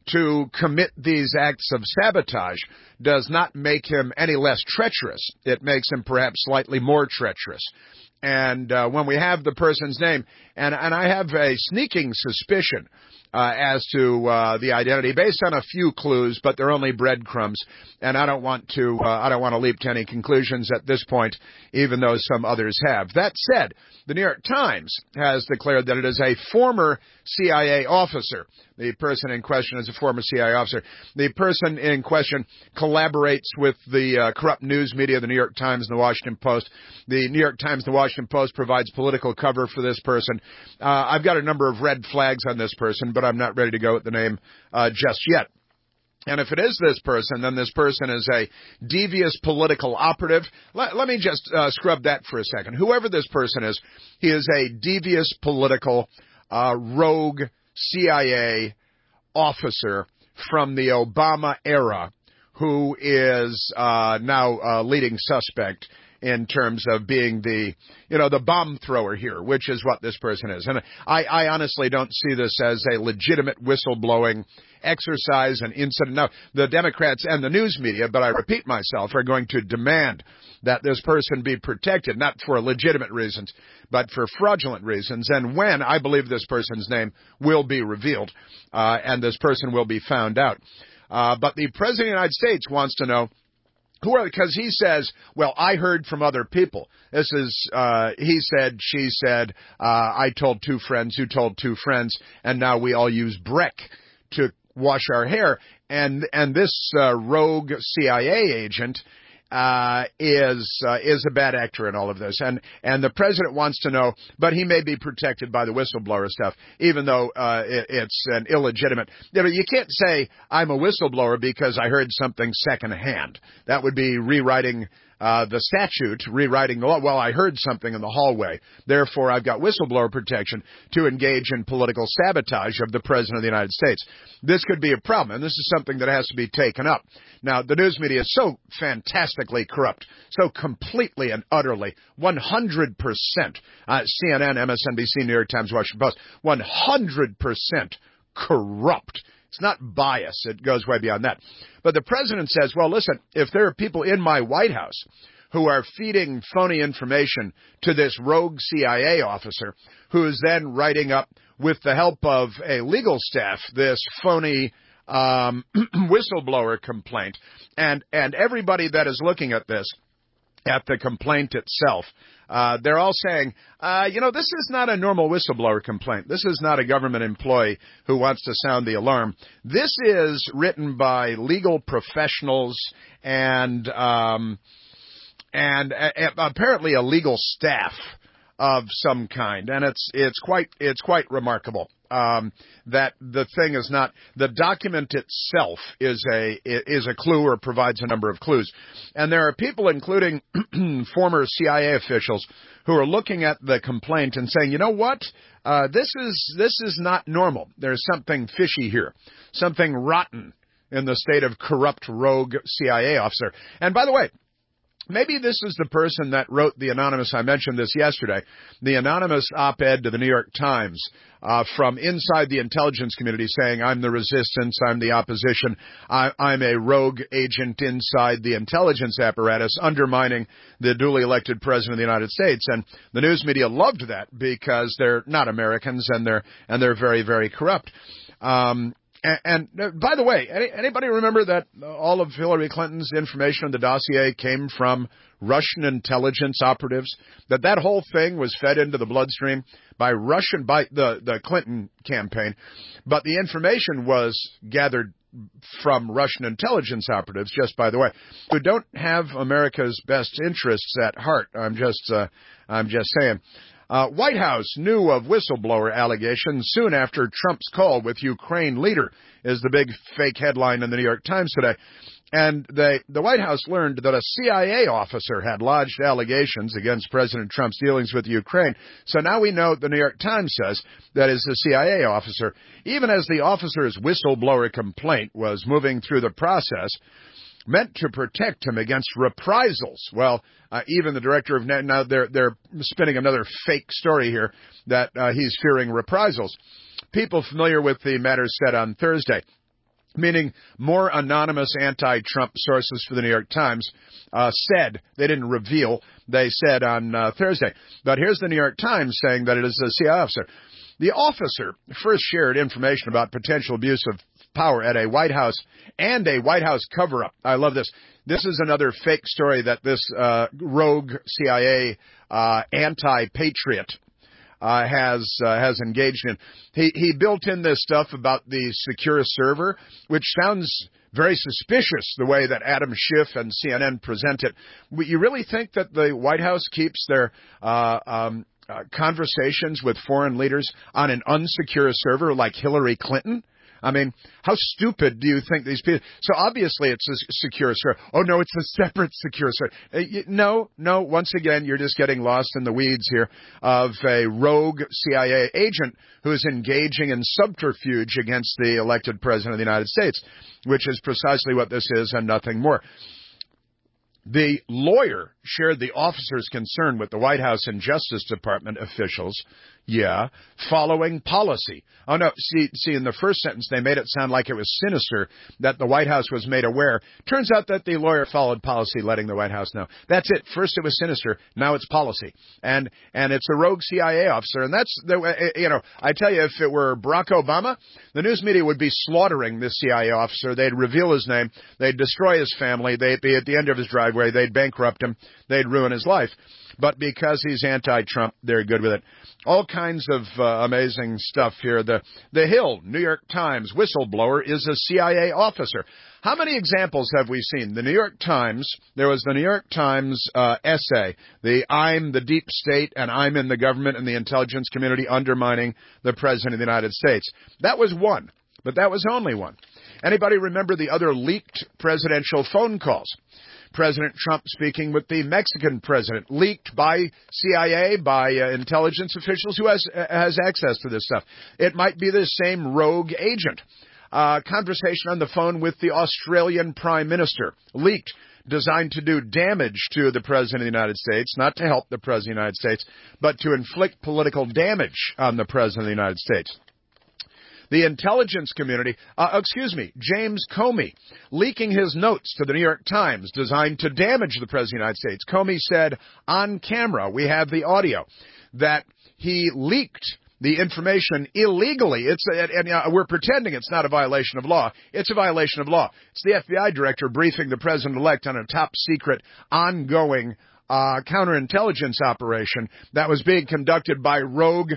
to commit these acts of sabotage does not make him any less treacherous. It makes him perhaps slightly more treacherous. And when we have the person's name, and I have a sneaking suspicion as to the identity based on a few clues, but they're only breadcrumbs, and I don't want to leap to any conclusions at this point, even though some others have. That said, the New York Times has declared that it is a former CIA officer. The person in question is a former CIA officer. The person in question collaborates with the corrupt news media, the New York Times and the Washington Post. The New York Times and the Washington Post provides political cover for this person. I've got a number of red flags on this person, but I'm not ready to go with the name just yet. And if it is this person, then this person is a devious political operative. Let me just scrub that for a second. Whoever this person is, he is a devious political rogue CIA officer from the Obama era who is now leading suspect in terms of being the bomb thrower here, which is what this person is. And I honestly don't see this as a legitimate whistleblowing exercise and incident. Now, the Democrats and the news media, but I repeat myself, are going to demand that this person be protected, not for legitimate reasons, but for fraudulent reasons. And when, I believe this person's name will be revealed, and this person will be found out. But the President of the United States wants to know, because he says, well, I heard from other people. This is, he said, she said, I told two friends who told two friends, and now we all use Breck to wash our hair. And this rogue CIA agent is a bad actor in all of this. And the president wants to know, but he may be protected by the whistleblower stuff, even though it's an illegitimate. You can't say I'm a whistleblower because I heard something secondhand. That would be rewriting the statute, rewriting the law. Well, I heard something in the hallway. Therefore, I've got whistleblower protection to engage in political sabotage of the President of the United States. This could be a problem, and this is something that has to be taken up. Now, the news media is so fantastically corrupt, so completely and utterly, 100%, CNN, MSNBC, New York Times, Washington Post, 100% corrupt. It's not bias. It goes way beyond that. But the president says, well, listen, if there are people in my White House who are feeding phony information to this rogue CIA officer who is then writing up, with the help of a legal staff, this phony whistleblower complaint, and everybody that is looking at this, at the complaint itself, they're all saying, this is not a normal whistleblower complaint. This is not a government employee who wants to sound the alarm. This is written by legal professionals and apparently a legal staff of some kind, and it's quite remarkable that the thing is not, the document itself is a clue or provides a number of clues. And there are people, including former CIA officials, who are looking at the complaint and saying, you know what, this is not normal. There's something fishy here, something rotten in the state of corrupt rogue CIA officer. And by the way, maybe this is the person that wrote the anonymous, I mentioned this yesterday, the anonymous op-ed to the New York Times from inside the intelligence community saying, I'm the resistance, I'm the opposition, I'm a rogue agent inside the intelligence apparatus undermining the duly elected President of the United States. And the news media loved that because they're not Americans and they're very, very corrupt. And by the way, anybody remember that all of Hillary Clinton's information in the dossier came from Russian intelligence operatives? That whole thing was fed into the bloodstream by the Clinton campaign, but the information was gathered from Russian intelligence operatives, just by the way, who don't have America's best interests at heart. I'm just saying. White House knew of whistleblower allegations soon after Trump's call with Ukraine leader is the big fake headline in the New York Times today. And the White House learned that a CIA officer had lodged allegations against President Trump's dealings with Ukraine. So now we know the New York Times says that is a CIA officer. Even as the officer's whistleblower complaint was moving through the process, meant to protect him against reprisals. Well, even the director of now they're spinning another fake story here that he's fearing reprisals. People familiar with the matter said on Thursday meaning more anonymous anti-Trump sources for the New York Times, said, they didn't reveal, they said on Thursday. But here's the New York Times saying that it is a CIA officer. The officer first shared information about potential abuse of power at a White House and a White House cover-up. I love this. This is another fake story that this rogue CIA anti-patriot has engaged in. He built in this stuff about the secure server, which sounds very suspicious the way that Adam Schiff and CNN present it. You really think that the White House keeps their conversations with foreign leaders on an unsecure server like Hillary Clinton? I mean, how stupid do you think these people... So obviously it's a secure server. Oh, no, it's a separate secure server. No, once again, you're just getting lost in the weeds here of a rogue CIA agent who is engaging in subterfuge against the elected president of the United States, which is precisely what this is and nothing more. The lawyer shared the officer's concern with the White House and Justice Department officials, following policy. Oh, no, see, in the first sentence, they made it sound like it was sinister that the White House was made aware. Turns out that the lawyer followed policy, letting the White House know. That's it. First it was sinister, now it's policy. And it's a rogue CIA officer, and that's, I tell you, if it were Barack Obama, the news media would be slaughtering this CIA officer. They'd reveal his name, they'd destroy his family, they'd be at the end of his driveway, they'd bankrupt him, they'd ruin his life. But because he's anti-Trump, they're good with it. All kinds of amazing stuff here. The Hill, New York Times, whistleblower is a CIA officer. How many examples have we seen? The New York Times, there was the New York Times essay, I'm the deep state and I'm in the government and the intelligence community undermining the President of the United States. That was one, but that was only one. Anybody remember the other leaked presidential phone calls? President Trump speaking with the Mexican president, leaked by CIA, by intelligence officials. Who has access to this stuff? It might be the same rogue agent. Conversation on the phone with the Australian Prime Minister, leaked, designed to do damage to the President of the United States, not to help the President of the United States, but to inflict political damage on the President of the United States. The intelligence community, James Comey, leaking his notes to the New York Times designed to damage the President of the United States. Comey said on camera, we have the audio, that he leaked the information illegally. We're pretending it's not a violation of law. It's a violation of law. It's the FBI director briefing the president-elect on a top-secret, ongoing counterintelligence operation that was being conducted by rogue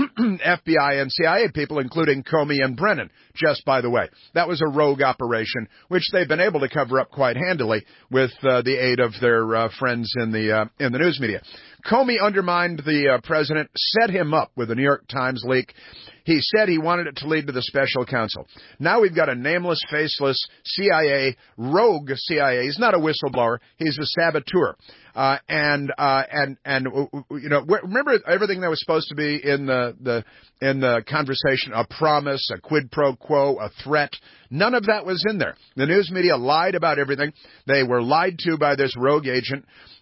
FBI and CIA people, including Comey and Brennan, just by the way. That was a rogue operation, which they've been able to cover up quite handily with the aid of their friends in the news media. Comey undermined the president, set him up with the New York Times leak. He said he wanted it to lead to the special counsel. Now we've got a nameless, faceless CIA, rogue CIA. He's not a whistleblower. He's a saboteur. Remember everything that was supposed to be in the conversation, a promise, a quid pro quo, a threat. None of that was in there. The news media lied about everything. They were lied to by this rogue agent.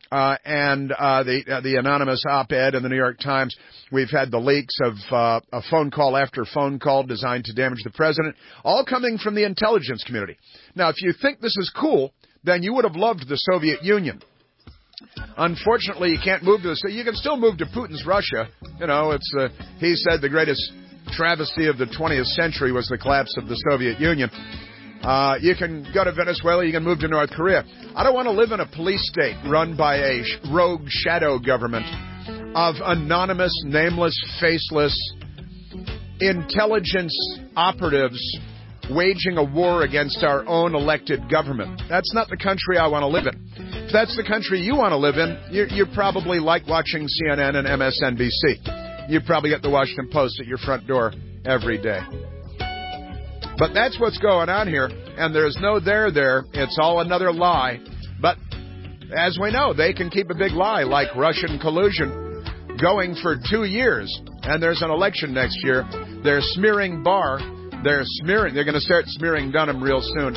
The anonymous op-ed in the New York Times. We've had the leaks of a phone call after phone call designed to damage the president, all coming from the intelligence community. Now, if you think this is cool, then you would have loved the Soviet Union. Unfortunately, you can't move to you can still move to Putin's Russia. He said the greatest travesty of the 20th century was the collapse of the Soviet Union. You can go to Venezuela, you can move to North Korea. I don't want to live in a police state run by a rogue shadow government of anonymous, nameless, faceless intelligence operatives waging a war against our own elected government. That's not the country I want to live in. If that's the country you want to live in, you probably like watching CNN and MSNBC. You probably get the Washington Post at your front door every day. But that's what's going on here, and there's no there. It's all another lie. But as we know, they can keep a big lie like Russian collusion going for 2 years, and there's an election next year. They're smearing Barr. They're going to start smearing Durham real soon.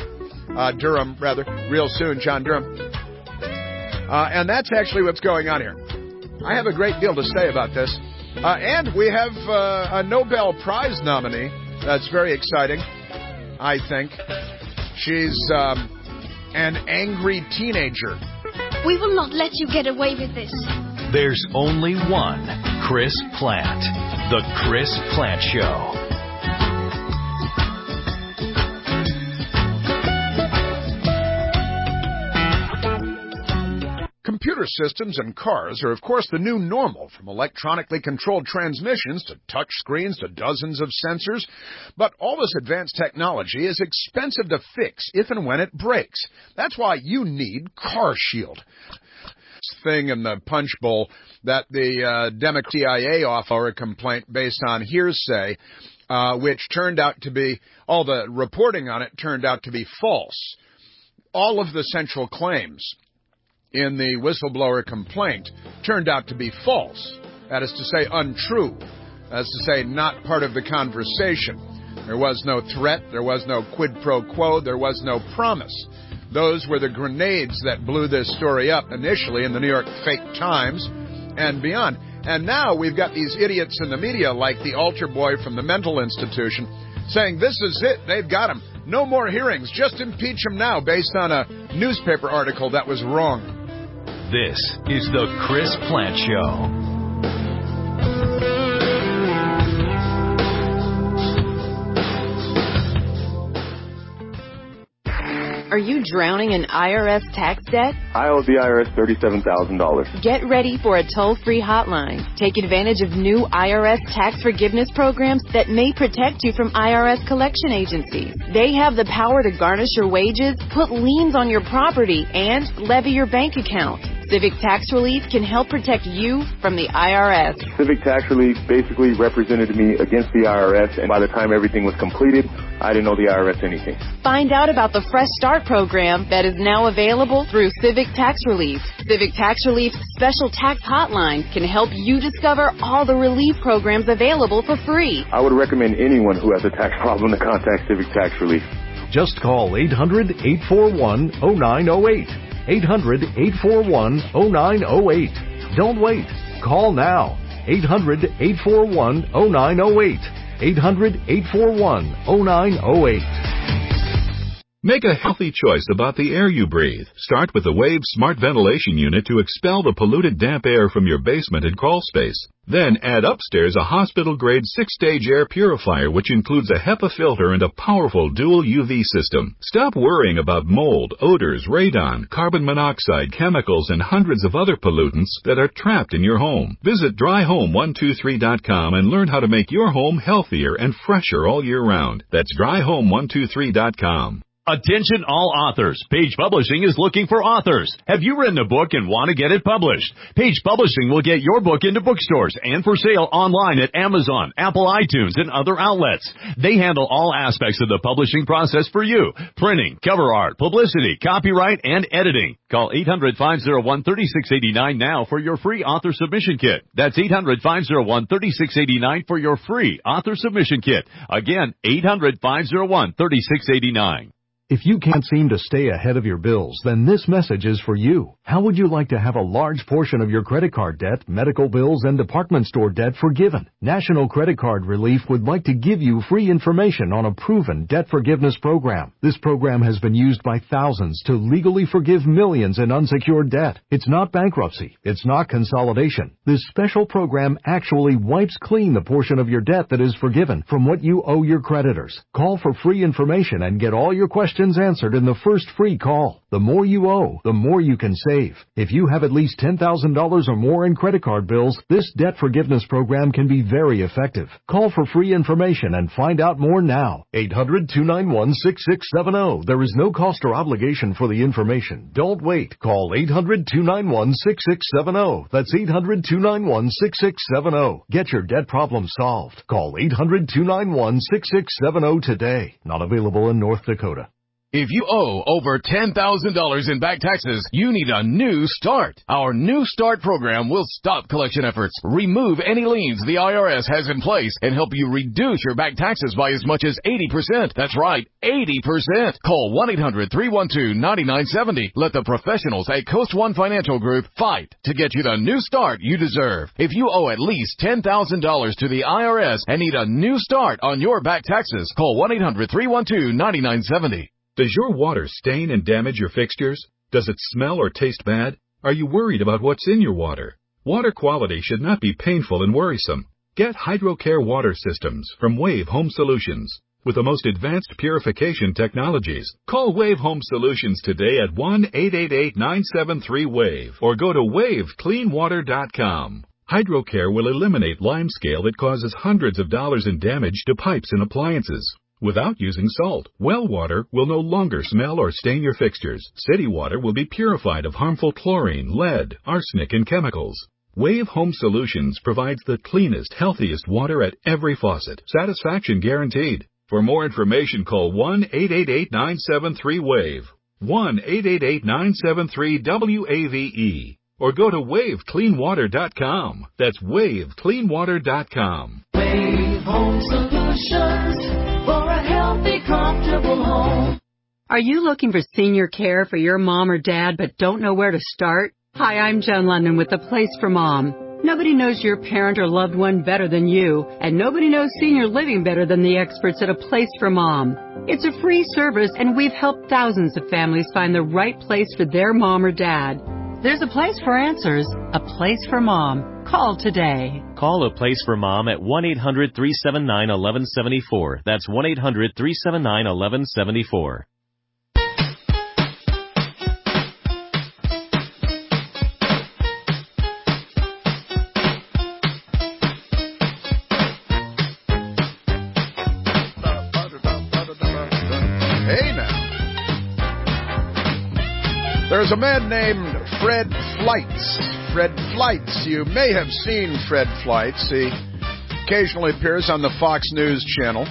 John Durham. And that's actually what's going on here. I have a great deal to say about this. And we have a Nobel Prize nominee. That's very exciting. I think. She's an angry teenager. We will not let you get away with this. There's only one Chris Plante. The Chris Plante Show. Computer systems and cars are, of course, the new normal, from electronically controlled transmissions to touch screens to dozens of sensors. But all this advanced technology is expensive to fix if and when it breaks. That's why you need CarShield. Thing in the punch bowl that the Democrat CIA offered a complaint based on hearsay, which turned out to be, all the reporting on it turned out to be false. All of the central claims in the whistleblower complaint turned out to be false. That is to say, untrue. That is to say, not part of the conversation. There was no threat. There was no quid pro quo. There was no promise. Those were the grenades that blew this story up initially in the New York Fake Times and beyond. And now we've got these idiots in the media like the altar boy from the mental institution saying this is it. They've got him. No more hearings. Just impeach him now based on a newspaper article that was wrong. This is the Chris Plante Show. Are you drowning in IRS tax debt? I owe the IRS $37,000. Get ready for a toll-free hotline. Take advantage of new IRS tax forgiveness programs that may protect you from IRS collection agencies. They have the power to garnish your wages, put liens on your property, and levy your bank account. Civic Tax Relief can help protect you from the IRS. Civic Tax Relief basically represented me against the IRS, and by the time everything was completed, I didn't owe the IRS anything. Find out about the Fresh Start program that is now available through Civic Tax Relief. Civic Tax Relief's special tax hotline can help you discover all the relief programs available for free. I would recommend anyone who has a tax problem to contact Civic Tax Relief. Just call 800-841-0908. 800-841-0908. Don't wait. Call now. 800-841-0908. 800-841-0908. Make a healthy choice about the air you breathe. Start with the Wave Smart Ventilation Unit to expel the polluted damp air from your basement and crawl space. Then add upstairs a hospital-grade 6-stage air purifier which includes a HEPA filter and a powerful dual UV system. Stop worrying about mold, odors, radon, carbon monoxide, chemicals, and hundreds of other pollutants that are trapped in your home. Visit dryhome123.com and learn how to make your home healthier and fresher all year round. That's dryhome123.com. Attention all authors. Page Publishing is looking for authors. Have you written a book and want to get it published? Page Publishing will get your book into bookstores and for sale online at Amazon, Apple iTunes, and other outlets. They handle all aspects of the publishing process for you. Printing, cover art, publicity, copyright, and editing. Call 800-501-3689 now for your free author submission kit. That's 800-501-3689 for your free author submission kit. Again, 800-501-3689. If you can't seem to stay ahead of your bills, then this message is for you. How would you like to have a large portion of your credit card debt, medical bills, and department store debt forgiven? National Credit Card Relief would like to give you free information on a proven debt forgiveness program. This program has been used by thousands to legally forgive millions in unsecured debt. It's not bankruptcy. It's not consolidation. This special program actually wipes clean the portion of your debt that is forgiven from what you owe your creditors. Call for free information and get all your questions answered in the first free call. The more you owe, the more you can save. If you have at least $10,000 or more in credit card bills, this debt forgiveness program can be very effective. Call for free information and find out more now. 800-291-6670. There is no cost or obligation for the information. Don't wait. Call 800-291-6670. That's 800-291-6670. Get your debt problem solved. Call 800-291-6670 today. Not available in North Dakota. If you owe over $10,000 in back taxes, you need a new start. Our New Start program will stop collection efforts, remove any liens the IRS has in place, and help you reduce your back taxes by as much as 80%. That's right, 80%. Call 1-800-312-9970. Let the professionals at Coast One Financial Group fight to get you the new start you deserve. If you owe at least $10,000 to the IRS and need a new start on your back taxes, call 1-800-312-9970. Does your water stain and damage your fixtures? Does it smell or taste bad? Are you worried about what's in your water? Water quality should not be painful and worrisome. Get HydroCare water systems from Wave Home Solutions. With the most advanced purification technologies, call Wave Home Solutions today at 1-888-973-WAVE or go to wavecleanwater.com. HydroCare will eliminate limescale that causes hundreds of dollars in damage to pipes and appliances. Without using salt, well water will no longer smell or stain your fixtures. City water will be purified of harmful chlorine, lead, arsenic, and chemicals. Wave Home Solutions provides the cleanest, healthiest water at every faucet. Satisfaction guaranteed. For more information, call 1-888-973-WAVE, 1-888-973-WAVE, or go to wavecleanwater.com. That's wavecleanwater.com. Wave Home Solutions for a healthy, comfortable home. Are you looking for senior care for your mom or dad but don't know where to start? Hi, I'm Joan London with The Place for Mom. Nobody knows your parent or loved one better than you, and nobody knows senior living better than the experts at A Place for Mom. It's a free service, and we've helped thousands of families find the right place for their mom or dad. There's a place for answers, A Place for Mom. Call today. Call A Place for Mom at 1-800-379-1174. That's 1-800-379-1174. Hey now. There's a man named Fred Fleitz. Fred Fleitz. You may have seen Fred Fleitz. He occasionally appears on the Fox News channel.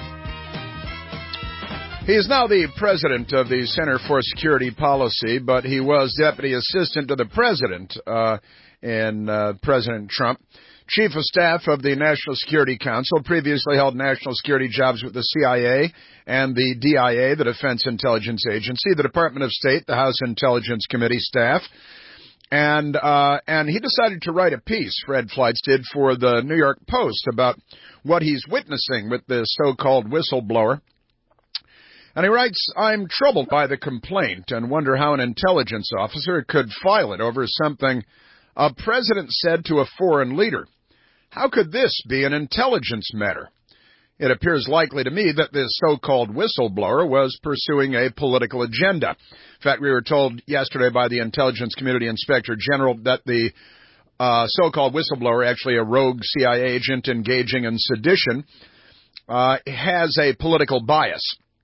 He is now the president of the Center for Security Policy, but he was deputy assistant to the president in President Trump. Chief of Staff of the National Security Council, previously held national security jobs with the CIA and the DIA, the Defense Intelligence Agency, the Department of State, the House Intelligence Committee staff. And he decided to write a piece, Fred Fleitz did, for the New York Post about what he's witnessing with this so-called whistleblower. And he writes, I'm troubled by the complaint and wonder how an intelligence officer could file it over something a president said to a foreign leader. How could this be an intelligence matter? It appears likely to me that this so-called whistleblower was pursuing a political agenda. In fact, we were told yesterday by the Intelligence Community Inspector General that the so-called whistleblower, actually a rogue CIA agent engaging in sedition, has a political bias.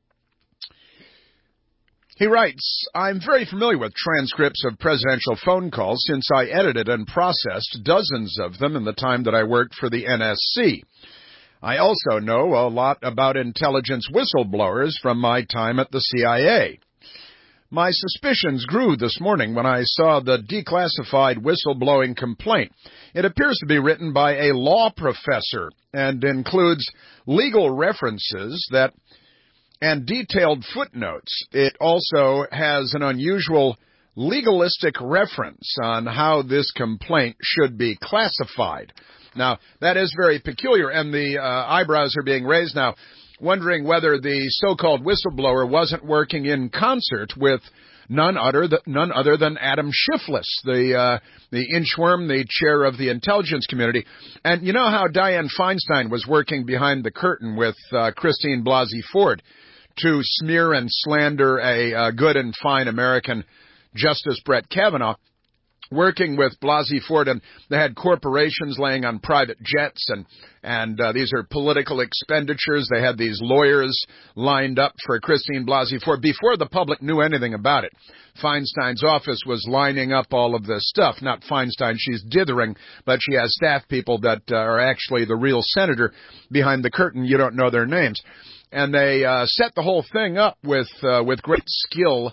He writes, I'm very familiar with transcripts of presidential phone calls since I edited and processed dozens of them in the time that I worked for the NSC. I also know a lot about intelligence whistleblowers from my time at the CIA. My suspicions grew this morning when I saw the declassified whistleblowing complaint. It appears to be written by a law professor and includes legal references and detailed footnotes. It also has an unusual legalistic reference on how this complaint should be classified. Now, that is very peculiar, and the eyebrows are being raised now, wondering whether the so-called whistleblower wasn't working in concert with none other than Adam Schiff, the inchworm, the chair of the intelligence community. And you know how Dianne Feinstein was working behind the curtain with Christine Blasey Ford to smear and slander a good and fine American Justice Brett Kavanaugh, working with Blasey Ford, and they had corporations laying on private jets, and these are political expenditures. They had these lawyers lined up for Christine Blasey Ford before the public knew anything about it. Feinstein's office was lining up all of this stuff. Not Feinstein, she's dithering, but she has staff people that are actually the real senator behind the curtain. You don't know their names. and they set the whole thing up with great skill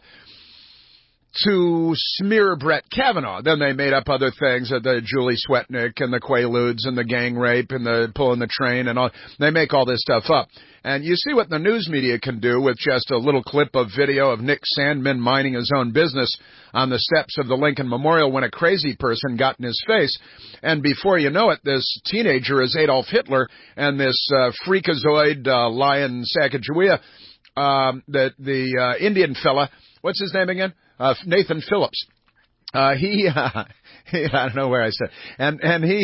to smear Brett Kavanaugh. Then they made up other things, the Julie Swetnick and the Quaaludes and the gang rape and the pulling the train and all. They make all this stuff up. And you see what the news media can do with just a little clip of video of Nick Sandmann minding his own business on the steps of the Lincoln Memorial when a crazy person got in his face. And before you know it, this teenager is Adolf Hitler, and this freakazoid lion Sacagawea, the Indian fella, what's his name again? Nathan Phillips. I don't know where I said, and he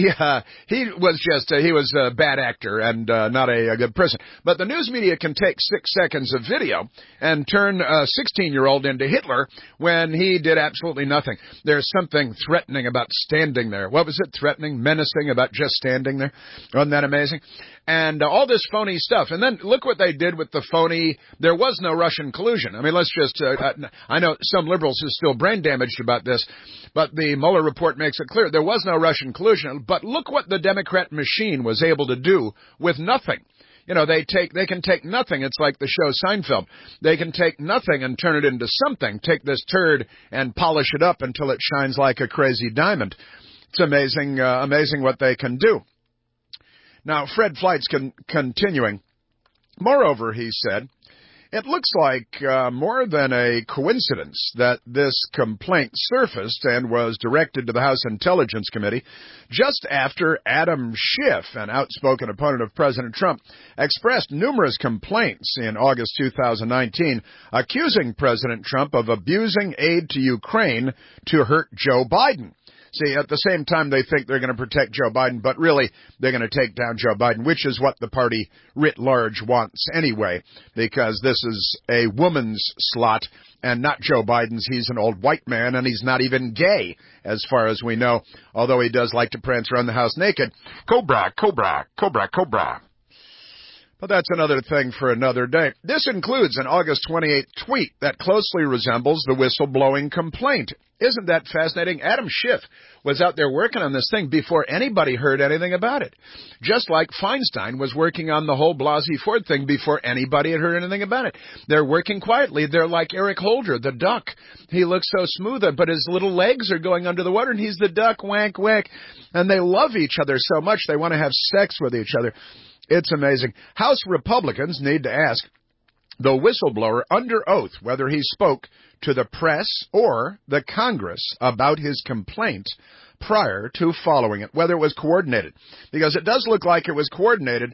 was a bad actor and not a good person. But the news media can take 6 seconds of video and turn a 16-year-old into Hitler when he did absolutely nothing. There's something threatening about standing there. What was it? Threatening, menacing about just standing there. Wasn't that amazing? And all this phony stuff. And then look what they did with the phony, there was no Russian collusion. I mean, let's just, I know some liberals are still brain damaged about this, but the Mueller report makes it clear there was no Russian collusion. But look what the Democrat machine was able to do with nothing. You know, they can take nothing. It's like the show Seinfeld. They can take nothing and turn it into something. Take this turd and polish it up until it shines like a crazy diamond. It's amazing, amazing what they can do. Now, Fred Flight's continuing. Moreover, he said, it looks like more than a coincidence that this complaint surfaced and was directed to the House Intelligence Committee just after Adam Schiff, an outspoken opponent of President Trump, expressed numerous complaints in August 2019 accusing President Trump of abusing aid to Ukraine to hurt Joe Biden. See, at the same time, they think they're going to protect Joe Biden, but really they're going to take down Joe Biden, which is what the party writ large wants anyway, because this is a woman's slot and not Joe Biden's. He's an old white man, and he's not even gay, as far as we know, although he does like to prance around the house naked. Cobra, cobra, cobra, cobra. But that's another thing for another day. This includes an August 28th tweet that closely resembles the whistleblowing complaint. Isn't that fascinating? Adam Schiff was out there working on this thing before anybody heard anything about it. Just like Feinstein was working on the whole Blasey Ford thing before anybody had heard anything about it. They're working quietly. They're like Eric Holder, the duck. He looks so smooth, but his little legs are going under the water, and he's the duck, wank, wank. And they love each other so much they want to have sex with each other. It's amazing. House Republicans need to ask the whistleblower under oath whether he spoke to the press or the Congress about his complaint prior to following it, whether it was coordinated. Because it does look like it was coordinated.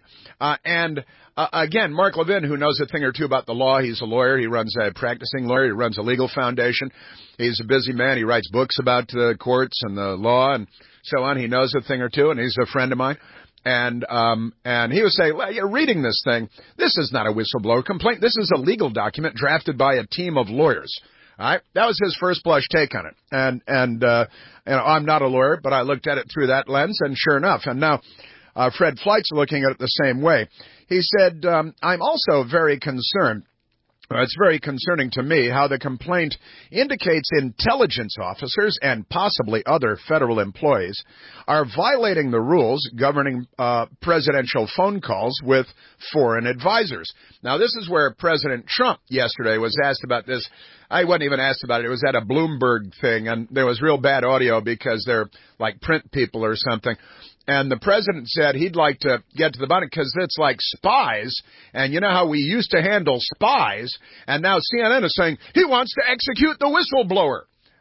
Again, Mark Levin, who knows a thing or two about the law, he's a lawyer. He runs a practicing lawyer. He runs a legal foundation. He's a busy man. He writes books about the courts and the law and so on. He knows a thing or two, and he's a friend of mine. And he was saying, well, you're reading this thing. This is not a whistleblower complaint. This is a legal document drafted by a team of lawyers. All right. That was his first blush take on it. And you know, I'm not a lawyer, but I looked at it through that lens, and sure enough. And now, Fred Flight's looking at it the same way. He said, I'm also very concerned. It's very concerning to me how the complaint indicates intelligence officers and possibly other federal employees are violating the rules governing presidential phone calls with foreign advisors. Now, this is where President Trump yesterday was asked about this. I wasn't even asked about it. It was at a Bloomberg thing, and there was real bad audio because they're like print people or something. And the president said he'd like to get to the bottom because it's like spies. And you know how we used to handle spies. And now CNN is saying he wants to execute the whistleblower.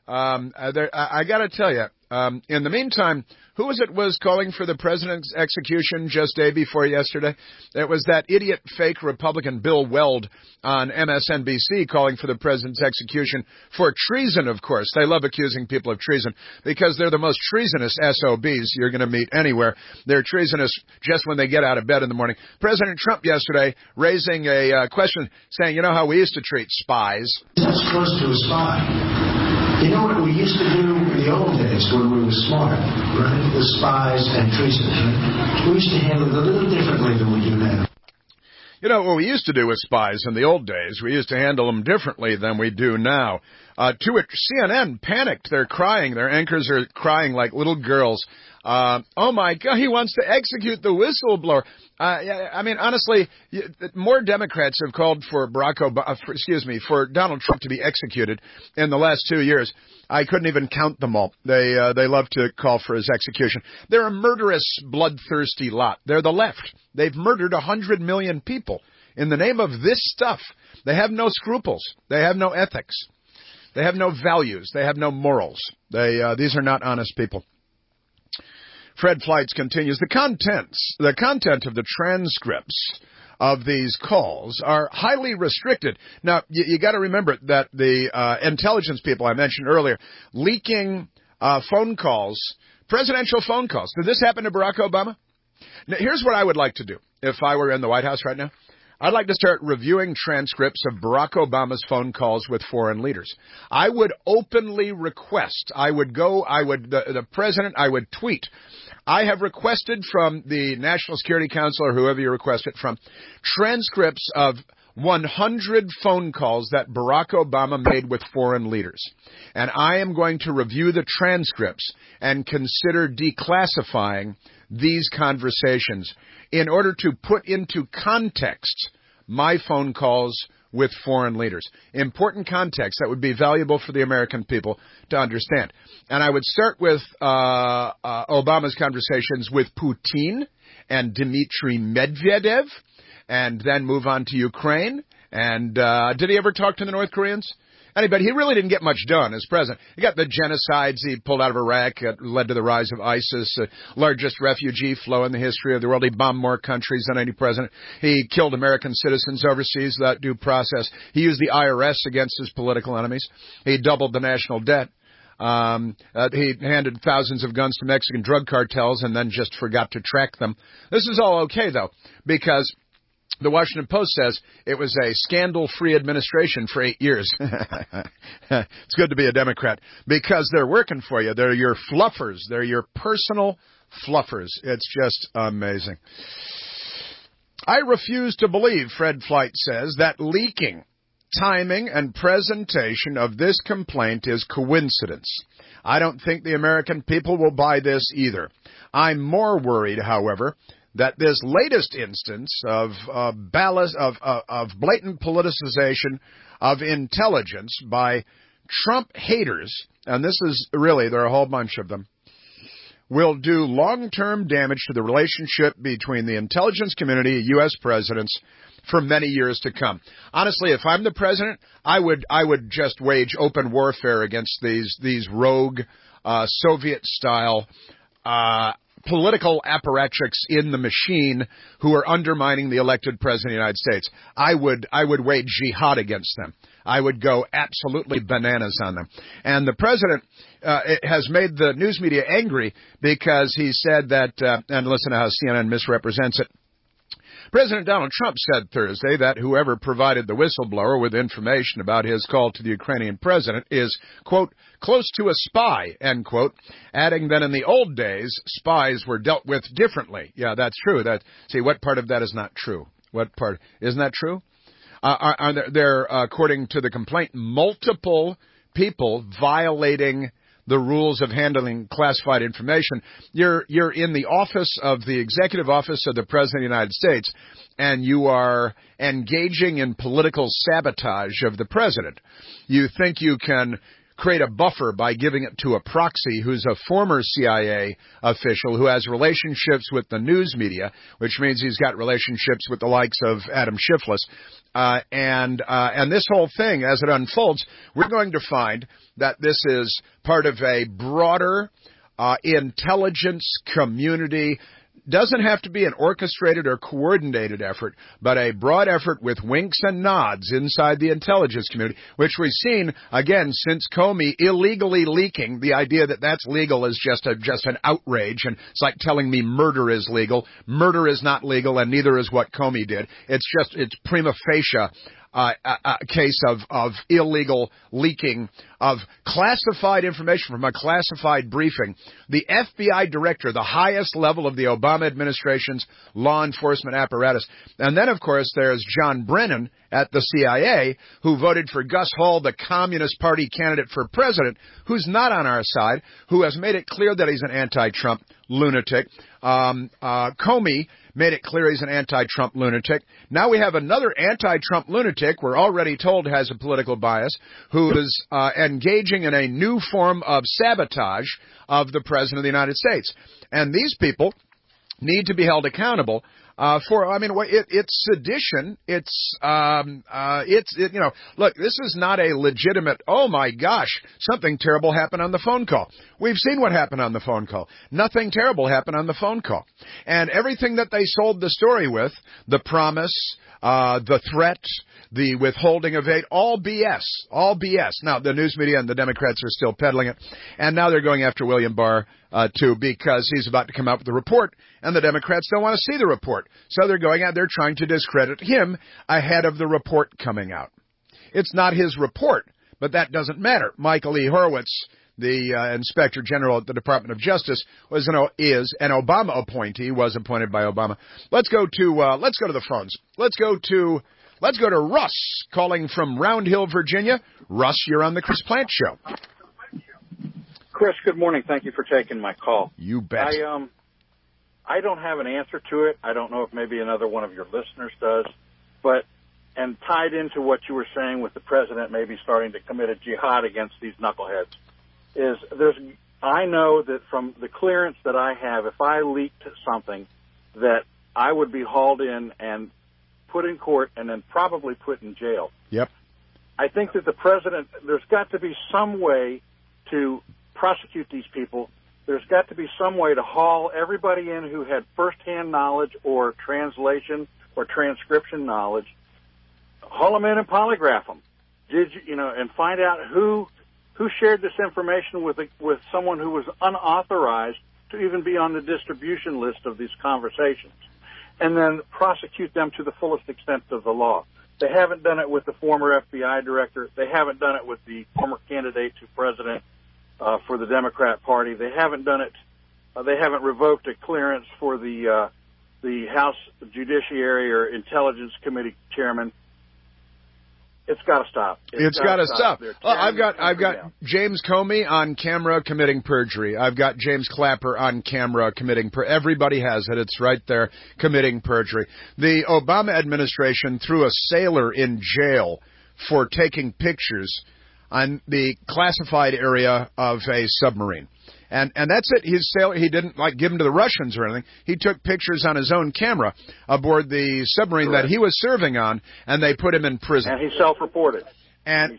I got to tell you, in the meantime, who was calling for the president's execution just day before yesterday? It was that idiot fake Republican Bill Weld on MSNBC calling for the president's execution for treason, of course. They love accusing people of treason because they're the most treasonous SOBs you're going to meet anywhere. They're treasonous just when they get out of bed in the morning. President Trump yesterday raising a question saying, you know how we used to treat spies? That's close to a spy. You know what we used to do in the old days when we were smart, right? The spies and treason, right? We used to handle it a little differently than we do now. You know what we used to do with spies in the old days? We used to handle them differently than we do now. To it, CNN panicked. They're crying. Their anchors are crying like little girls. Oh my God, he wants to execute the whistleblower. I mean, honestly, more Democrats have called for for Donald Trump to be executed in the last 2 years. I couldn't even count them all. They love to call for his execution. They're a murderous, bloodthirsty lot. They're the left. They've murdered 100 million people in the name of this stuff. They have no scruples. They have no ethics. They have no values. They have no morals. These are not honest people. Fred Fleitz continues, the content of the transcripts of these calls are highly restricted. Now, you got to remember that the intelligence people I mentioned earlier, leaking phone calls, presidential phone calls. Did this happen to Barack Obama? Now, here's what I would like to do if I were in the White House right now. I'd like to start reviewing transcripts of Barack Obama's phone calls with foreign leaders. I would openly request, the president, I would tweet, I have requested from the National Security Council or whoever you request it from, transcripts of 100 phone calls that Barack Obama made with foreign leaders. And I am going to review the transcripts and consider declassifying these conversations in order to put into context my phone calls with foreign leaders. Important context that would be valuable for the American people to understand. And I would start with Obama's conversations with Putin and Dmitry Medvedev, and then move on to Ukraine. And did he ever talk to the North Koreans? Anybody? He really didn't get much done as president. He got the genocides he pulled out of Iraq that led to the rise of ISIS, largest refugee flow in the history of the world. He bombed more countries than any president. He killed American citizens overseas without due process. He used the IRS against his political enemies. He doubled the national debt. He handed thousands of guns to Mexican drug cartels and then just forgot to track them. This is all okay, though, because the Washington Post says it was a scandal-free administration for 8 years. It's good to be a Democrat because they're working for you. They're your fluffers. They're your personal fluffers. It's just amazing. I refuse to believe, Fred Fleitz says, that leaking, timing, and presentation of this complaint is coincidence. I don't think the American people will buy this either. I'm more worried, however, that this latest instance of blatant politicization of intelligence by Trump haters, and this is really, there are a whole bunch of them, will do long-term damage to the relationship between the intelligence community and U.S. presidents for many years to come. Honestly, if I'm the president, I would just wage open warfare against these rogue Soviet-style political apparatchiks in the machine who are undermining the elected president of the United States. I would wage jihad against them. I would go absolutely bananas on them. And the president has made the news media angry because he said that, and listen to how CNN misrepresents it, President Donald Trump said Thursday that whoever provided the whistleblower with information about his call to the Ukrainian president is, quote, close to a spy, end quote, adding that in the old days, spies were dealt with differently. Yeah, that's true. See, what part of that is not true? What part? Isn't that true? Are there, according to the complaint, multiple people violating the rules of handling classified information? You're in the office of the executive office of the President of the United States, and you are engaging in political sabotage of the President. You think you can create a buffer by giving it to a proxy who's a former CIA official who has relationships with the news media, which means he's got relationships with the likes of Adam Schiff. And this whole thing, as it unfolds, we're going to find that this is part of a broader intelligence community. Doesn't have to be an orchestrated or coordinated effort, but a broad effort with winks and nods inside the intelligence community, which we've seen, again, since Comey illegally leaking. The idea that that's legal is just an outrage, and it's like telling me murder is legal. Murder is not legal, and neither is what Comey did. It's prima facie case of illegal leaking of classified information from a classified briefing. The FBI director, the highest level of the Obama administration's law enforcement apparatus. And then, of course, there's John Brennan at the CIA, who voted for Gus Hall, the Communist Party candidate for president, who's not on our side, who has made it clear that he's an anti-Trump lunatic. Comey made it clear he's an anti-Trump lunatic. Now we have another anti-Trump lunatic, we're already told has a political bias, who is engaging in a new form of sabotage of the President of the United States. And these people need to be held accountable it's sedition. Look, this is not a legitimate, oh my gosh, something terrible happened on the phone call. We've seen what happened on the phone call. Nothing terrible happened on the phone call. And everything that they sold the story with, the promise, the threat, the withholding of aid, all BS. All BS. Now, the news media and the Democrats are still peddling it. And now they're going after William Barr, too, because he's about to come out with a report, and the Democrats don't want to see the report. So they're going out, they're trying to discredit him ahead of the report coming out. It's not his report, but that doesn't matter. Michael E. Horowitz, the Inspector General at the Department of Justice, is an Obama appointee, was appointed by Obama. Let's go to the phones. Let's go to Russ, calling from Round Hill, Virginia. Russ, you're on the Chris Plante Show. Chris, good morning. Thank you for taking my call. You bet. I don't have an answer to it. I don't know if maybe another one of your listeners does. And tied into what you were saying with the president maybe starting to commit a jihad against these knuckleheads, I know that from the clearance that I have, if I leaked something, that I would be hauled in and put in court and then probably put in jail. Yep. I think that the president, there's got to be some way to prosecute these people. There's got to be some way to haul everybody in who had firsthand knowledge or translation or transcription knowledge, haul them in and polygraph them. And find out who shared this information with someone who was unauthorized to even be on the distribution list of these conversations, and then prosecute them to the fullest extent of the law. They haven't done it with the former FBI director. They haven't done it with the former candidate to president for the Democrat Party. They haven't done it. They haven't revoked a clearance for the House Judiciary or Intelligence Committee chairman. It's got to stop. It's got to stop. I've got James Comey on camera committing perjury. I've got James Clapper on camera committing perjury. Everybody has it. It's right there, committing perjury. The Obama administration threw a sailor in jail for taking pictures on the classified area of a submarine. And that's it. His sailor, he didn't give them to the Russians or anything. He took pictures on his own camera aboard the submarine Correct. That he was serving on, and they put him in prison. And he self-reported. And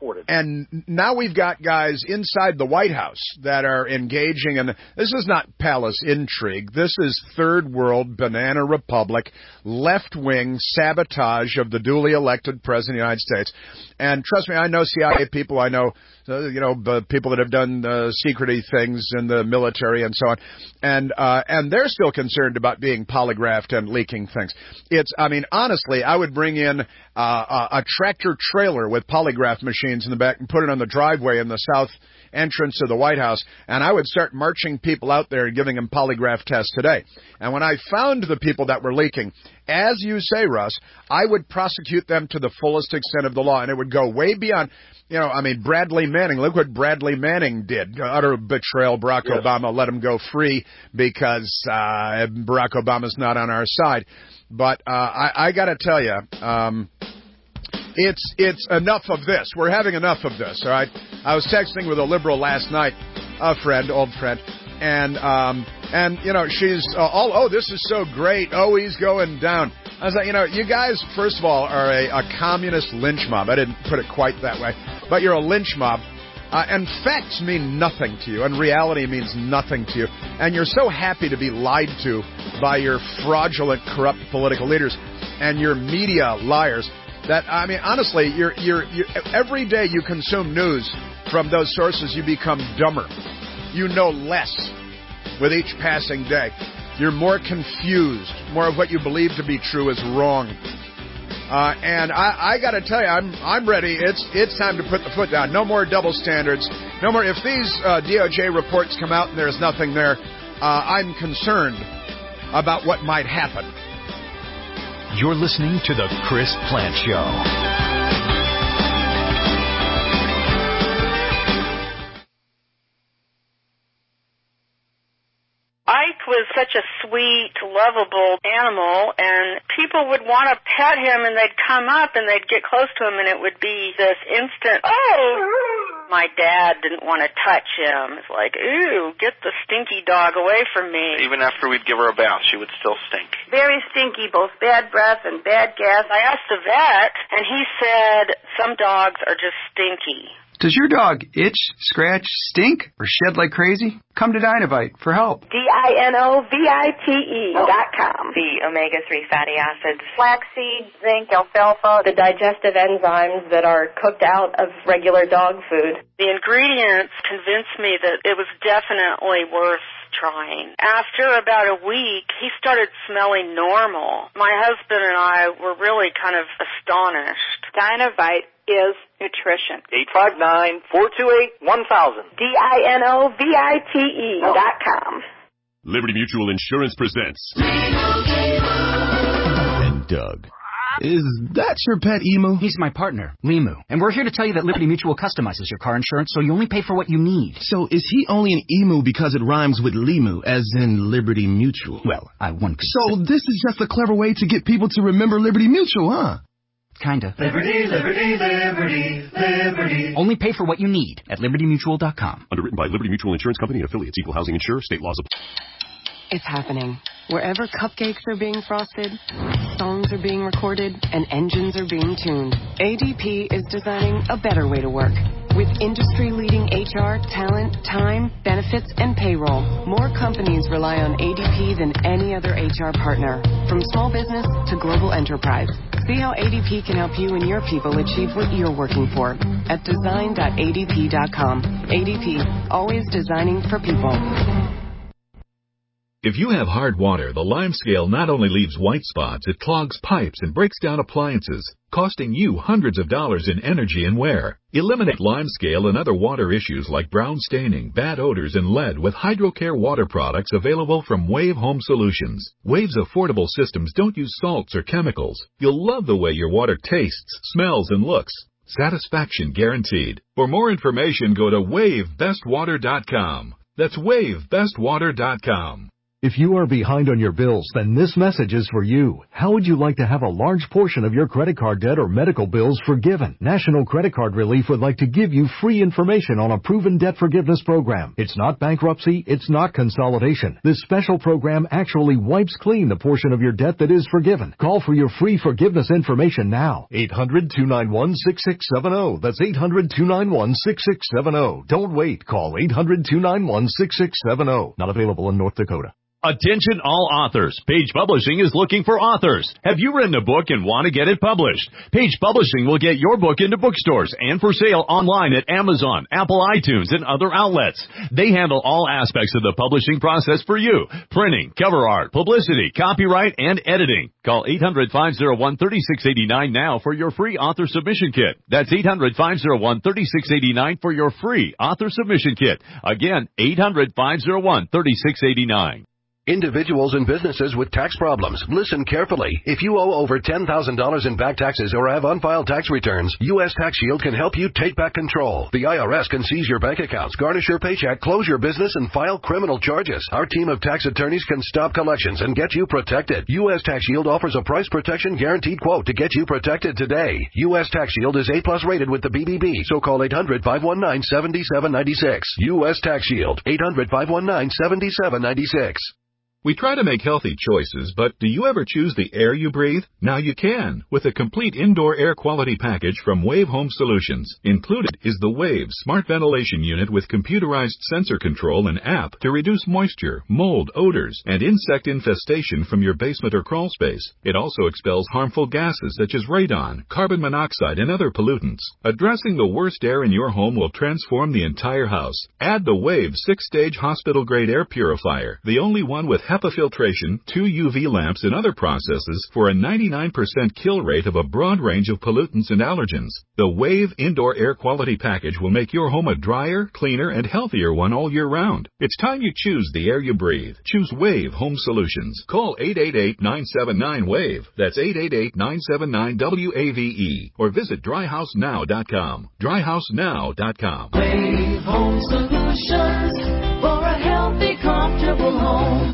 now we've got guys inside the White House that are engaging in, this is not palace intrigue. This is third world banana republic, left-wing sabotage of the duly elected president of the United States. And trust me, I know CIA people, I know, people that have done secrecy things in the military and so on. And they're still concerned about being polygraphed and leaking things. Honestly, I would bring in a tractor trailer with polygraph machines in the back and put it on the driveway in the south entrance of the White House, and I would start marching people out there and giving them polygraph tests today. And when I found the people that were leaking, as you say, Russ, I would prosecute them to the fullest extent of the law, and it would go way beyond, Bradley Manning. Look what Bradley Manning did. Utter betrayal. Barack Obama let him go free because Barack Obama's not on our side. But I got to tell you, it's enough of this. We're having enough of this, all right? I was texting with a liberal last night, old friend, and she's this is so great. Oh, he's going down. I was like, you guys, first of all, are a communist lynch mob. I didn't put it quite that way, but you're a lynch mob. And facts mean nothing to you, and reality means nothing to you. And you're so happy to be lied to by your fraudulent, corrupt political leaders and your media liars that, honestly, you're every day you consume news from those sources, you become dumber. You know less with each passing day. You're more confused. More of what you believe to be true is wrong. And I got to tell you, I'm ready. It's time to put the foot down. No more double standards. No more. If these DOJ reports come out and there's nothing there, I'm concerned about what might happen. You're listening to The Chris Plante Show. Ike was such a sweet, lovable animal, and people would want to pet him, and they'd come up, and they'd get close to him, and it would be this instant, oh! My dad didn't want to touch him. It's like, ooh, get the stinky dog away from me. Even after we'd give her a bath, she would still stink. Very stinky, both bad breath and bad gas. I asked the vet, and he said some dogs are just stinky. Does your dog itch, scratch, stink, or shed like crazy? Come to Dinovite for help. DINOVITE.com. The omega-3 fatty acids, Flaxseed, zinc, alfalfa, the digestive enzymes that are cooked out of regular dog food. The ingredients convinced me that it was definitely worth trying. After about a week, he started smelling normal. My husband and I were really kind of astonished. Dinovite is nutrition. 859-428-1000. DINOVITE.com. Liberty Mutual Insurance presents. And Doug. Is that your pet emu? He's my partner, Limu. And we're here to tell you that Liberty Mutual customizes your car insurance so you only pay for what you need. So is he only an emu because it rhymes with Limu, as in Liberty Mutual? Well, So this is just a clever way to get people to remember Liberty Mutual, huh? Kinda. Liberty, liberty, liberty, liberty. Only pay for what you need at libertymutual.com. Underwritten by Liberty Mutual Insurance Company and affiliates. Equal housing insurer. State laws apply. It's happening. Wherever cupcakes are being frosted, songs are being recorded, and engines are being tuned, ADP is designing a better way to work. With industry-leading HR, talent, time, benefits, and payroll, more companies rely on ADP than any other HR partner. From small business to global enterprise. See how ADP can help you and your people achieve what you're working for at design.adp.com. ADP, always designing for people. If you have hard water, the Lime Scale not only leaves white spots, it clogs pipes and breaks down appliances, costing you hundreds of dollars in energy and wear. Eliminate Lime Scale and other water issues like brown staining, bad odors, and lead with HydroCare water products available from Wave Home Solutions. Wave's affordable systems don't use salts or chemicals. You'll love the way your water tastes, smells, and looks. Satisfaction guaranteed. For more information, go to WaveBestWater.com. That's WaveBestWater.com. If you are behind on your bills, then this message is for you. How would you like to have a large portion of your credit card debt or medical bills forgiven? National Credit Card Relief would like to give you free information on a proven debt forgiveness program. It's not bankruptcy. It's not consolidation. This special program actually wipes clean the portion of your debt that is forgiven. Call for your free forgiveness information now. 800-291-6670. That's 800-291-6670. Don't wait. Call 800-291-6670. Not available in North Dakota. Attention all authors. Page Publishing is looking for authors. Have you written a book and want to get it published? Page Publishing will get your book into bookstores and for sale online at Amazon, Apple iTunes, and other outlets. They handle all aspects of the publishing process for you. Printing, cover art, publicity, copyright, and editing. Call 800-501-3689 now for your free author submission kit. That's 800-501-3689 for your free author submission kit. Again, 800-501-3689. Individuals and businesses with tax problems, listen carefully. If you owe over $10,000 in back taxes or have unfiled tax returns, U.S. Tax Shield can help you take back control. The IRS can seize your bank accounts, garnish your paycheck, close your business, and file criminal charges. Our team of tax attorneys can stop collections and get you protected. U.S. Tax Shield offers a price protection guaranteed quote to get you protected today. U.S. Tax Shield is A+ rated with the BBB, so call 800-519-7796. U.S. Tax Shield, 800-519-7796. We try to make healthy choices, but do you ever choose the air you breathe? Now you can, with a complete indoor air quality package from Wave Home Solutions. Included is the Wave Smart Ventilation Unit with computerized sensor control and app to reduce moisture, mold, odors, and insect infestation from your basement or crawl space. It also expels harmful gases such as radon, carbon monoxide, and other pollutants. Addressing the worst air in your home will transform the entire house. Add the Wave 6-stage hospital-grade air purifier, the only one with HEPA filtration, 2 UV lamps, and other processes for a 99% kill rate of a broad range of pollutants and allergens. The WAVE Indoor Air Quality Package will make your home a drier, cleaner, and healthier one all year round. It's time you choose the air you breathe. Choose WAVE Home Solutions. Call 888-979-WAVE. That's 888-979-WAVE. Or visit dryhousenow.com. dryhousenow.com. Wave Home Solutions for a healthy, comfortable home.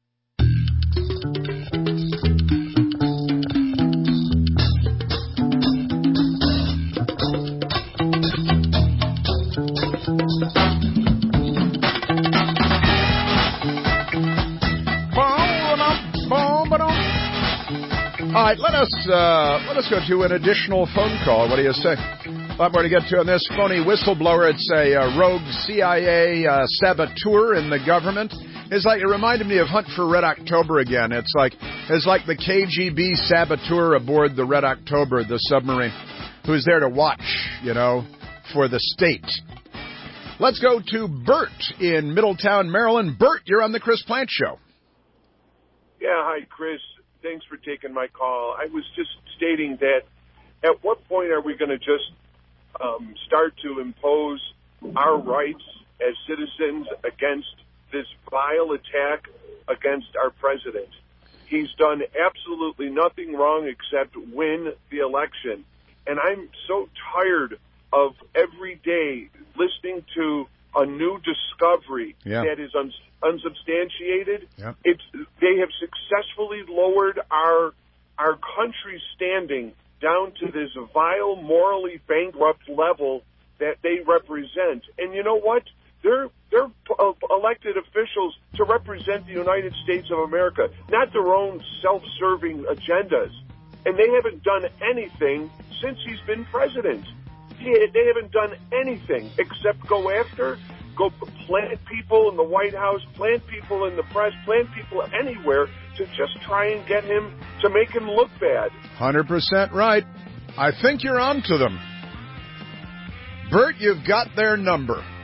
All right, let us go to an additional phone call. What do you say? A lot more to get to on this. Phony whistleblower. It's a rogue CIA saboteur in the government. It reminded me of Hunt for Red October again. It's like the KGB saboteur aboard the Red October, the submarine, who's there to watch, for the state. Let's go to Bert in Middletown, Maryland. Bert, you're on the Chris Plante Show. Yeah, hi, Chris. Thanks for taking my call. I was just stating that at what point are we going to just start to impose our rights as citizens against this vile attack against our president? He's done absolutely nothing wrong except win the election. And I'm so tired of every day listening to a new discovery that is unsubstantiated. Yeah. They have successfully lowered our country's standing down to this vile, morally bankrupt level that they represent. And you know what? They're elected officials to represent the United States of America, not their own self-serving agendas. And they haven't done anything since he's been president. They haven't done anything except go plant people in the White House, plant people in the press, plant people anywhere to just try and get him, to make him look bad. 100% right. I think you're on to them. Bert, you've got their number.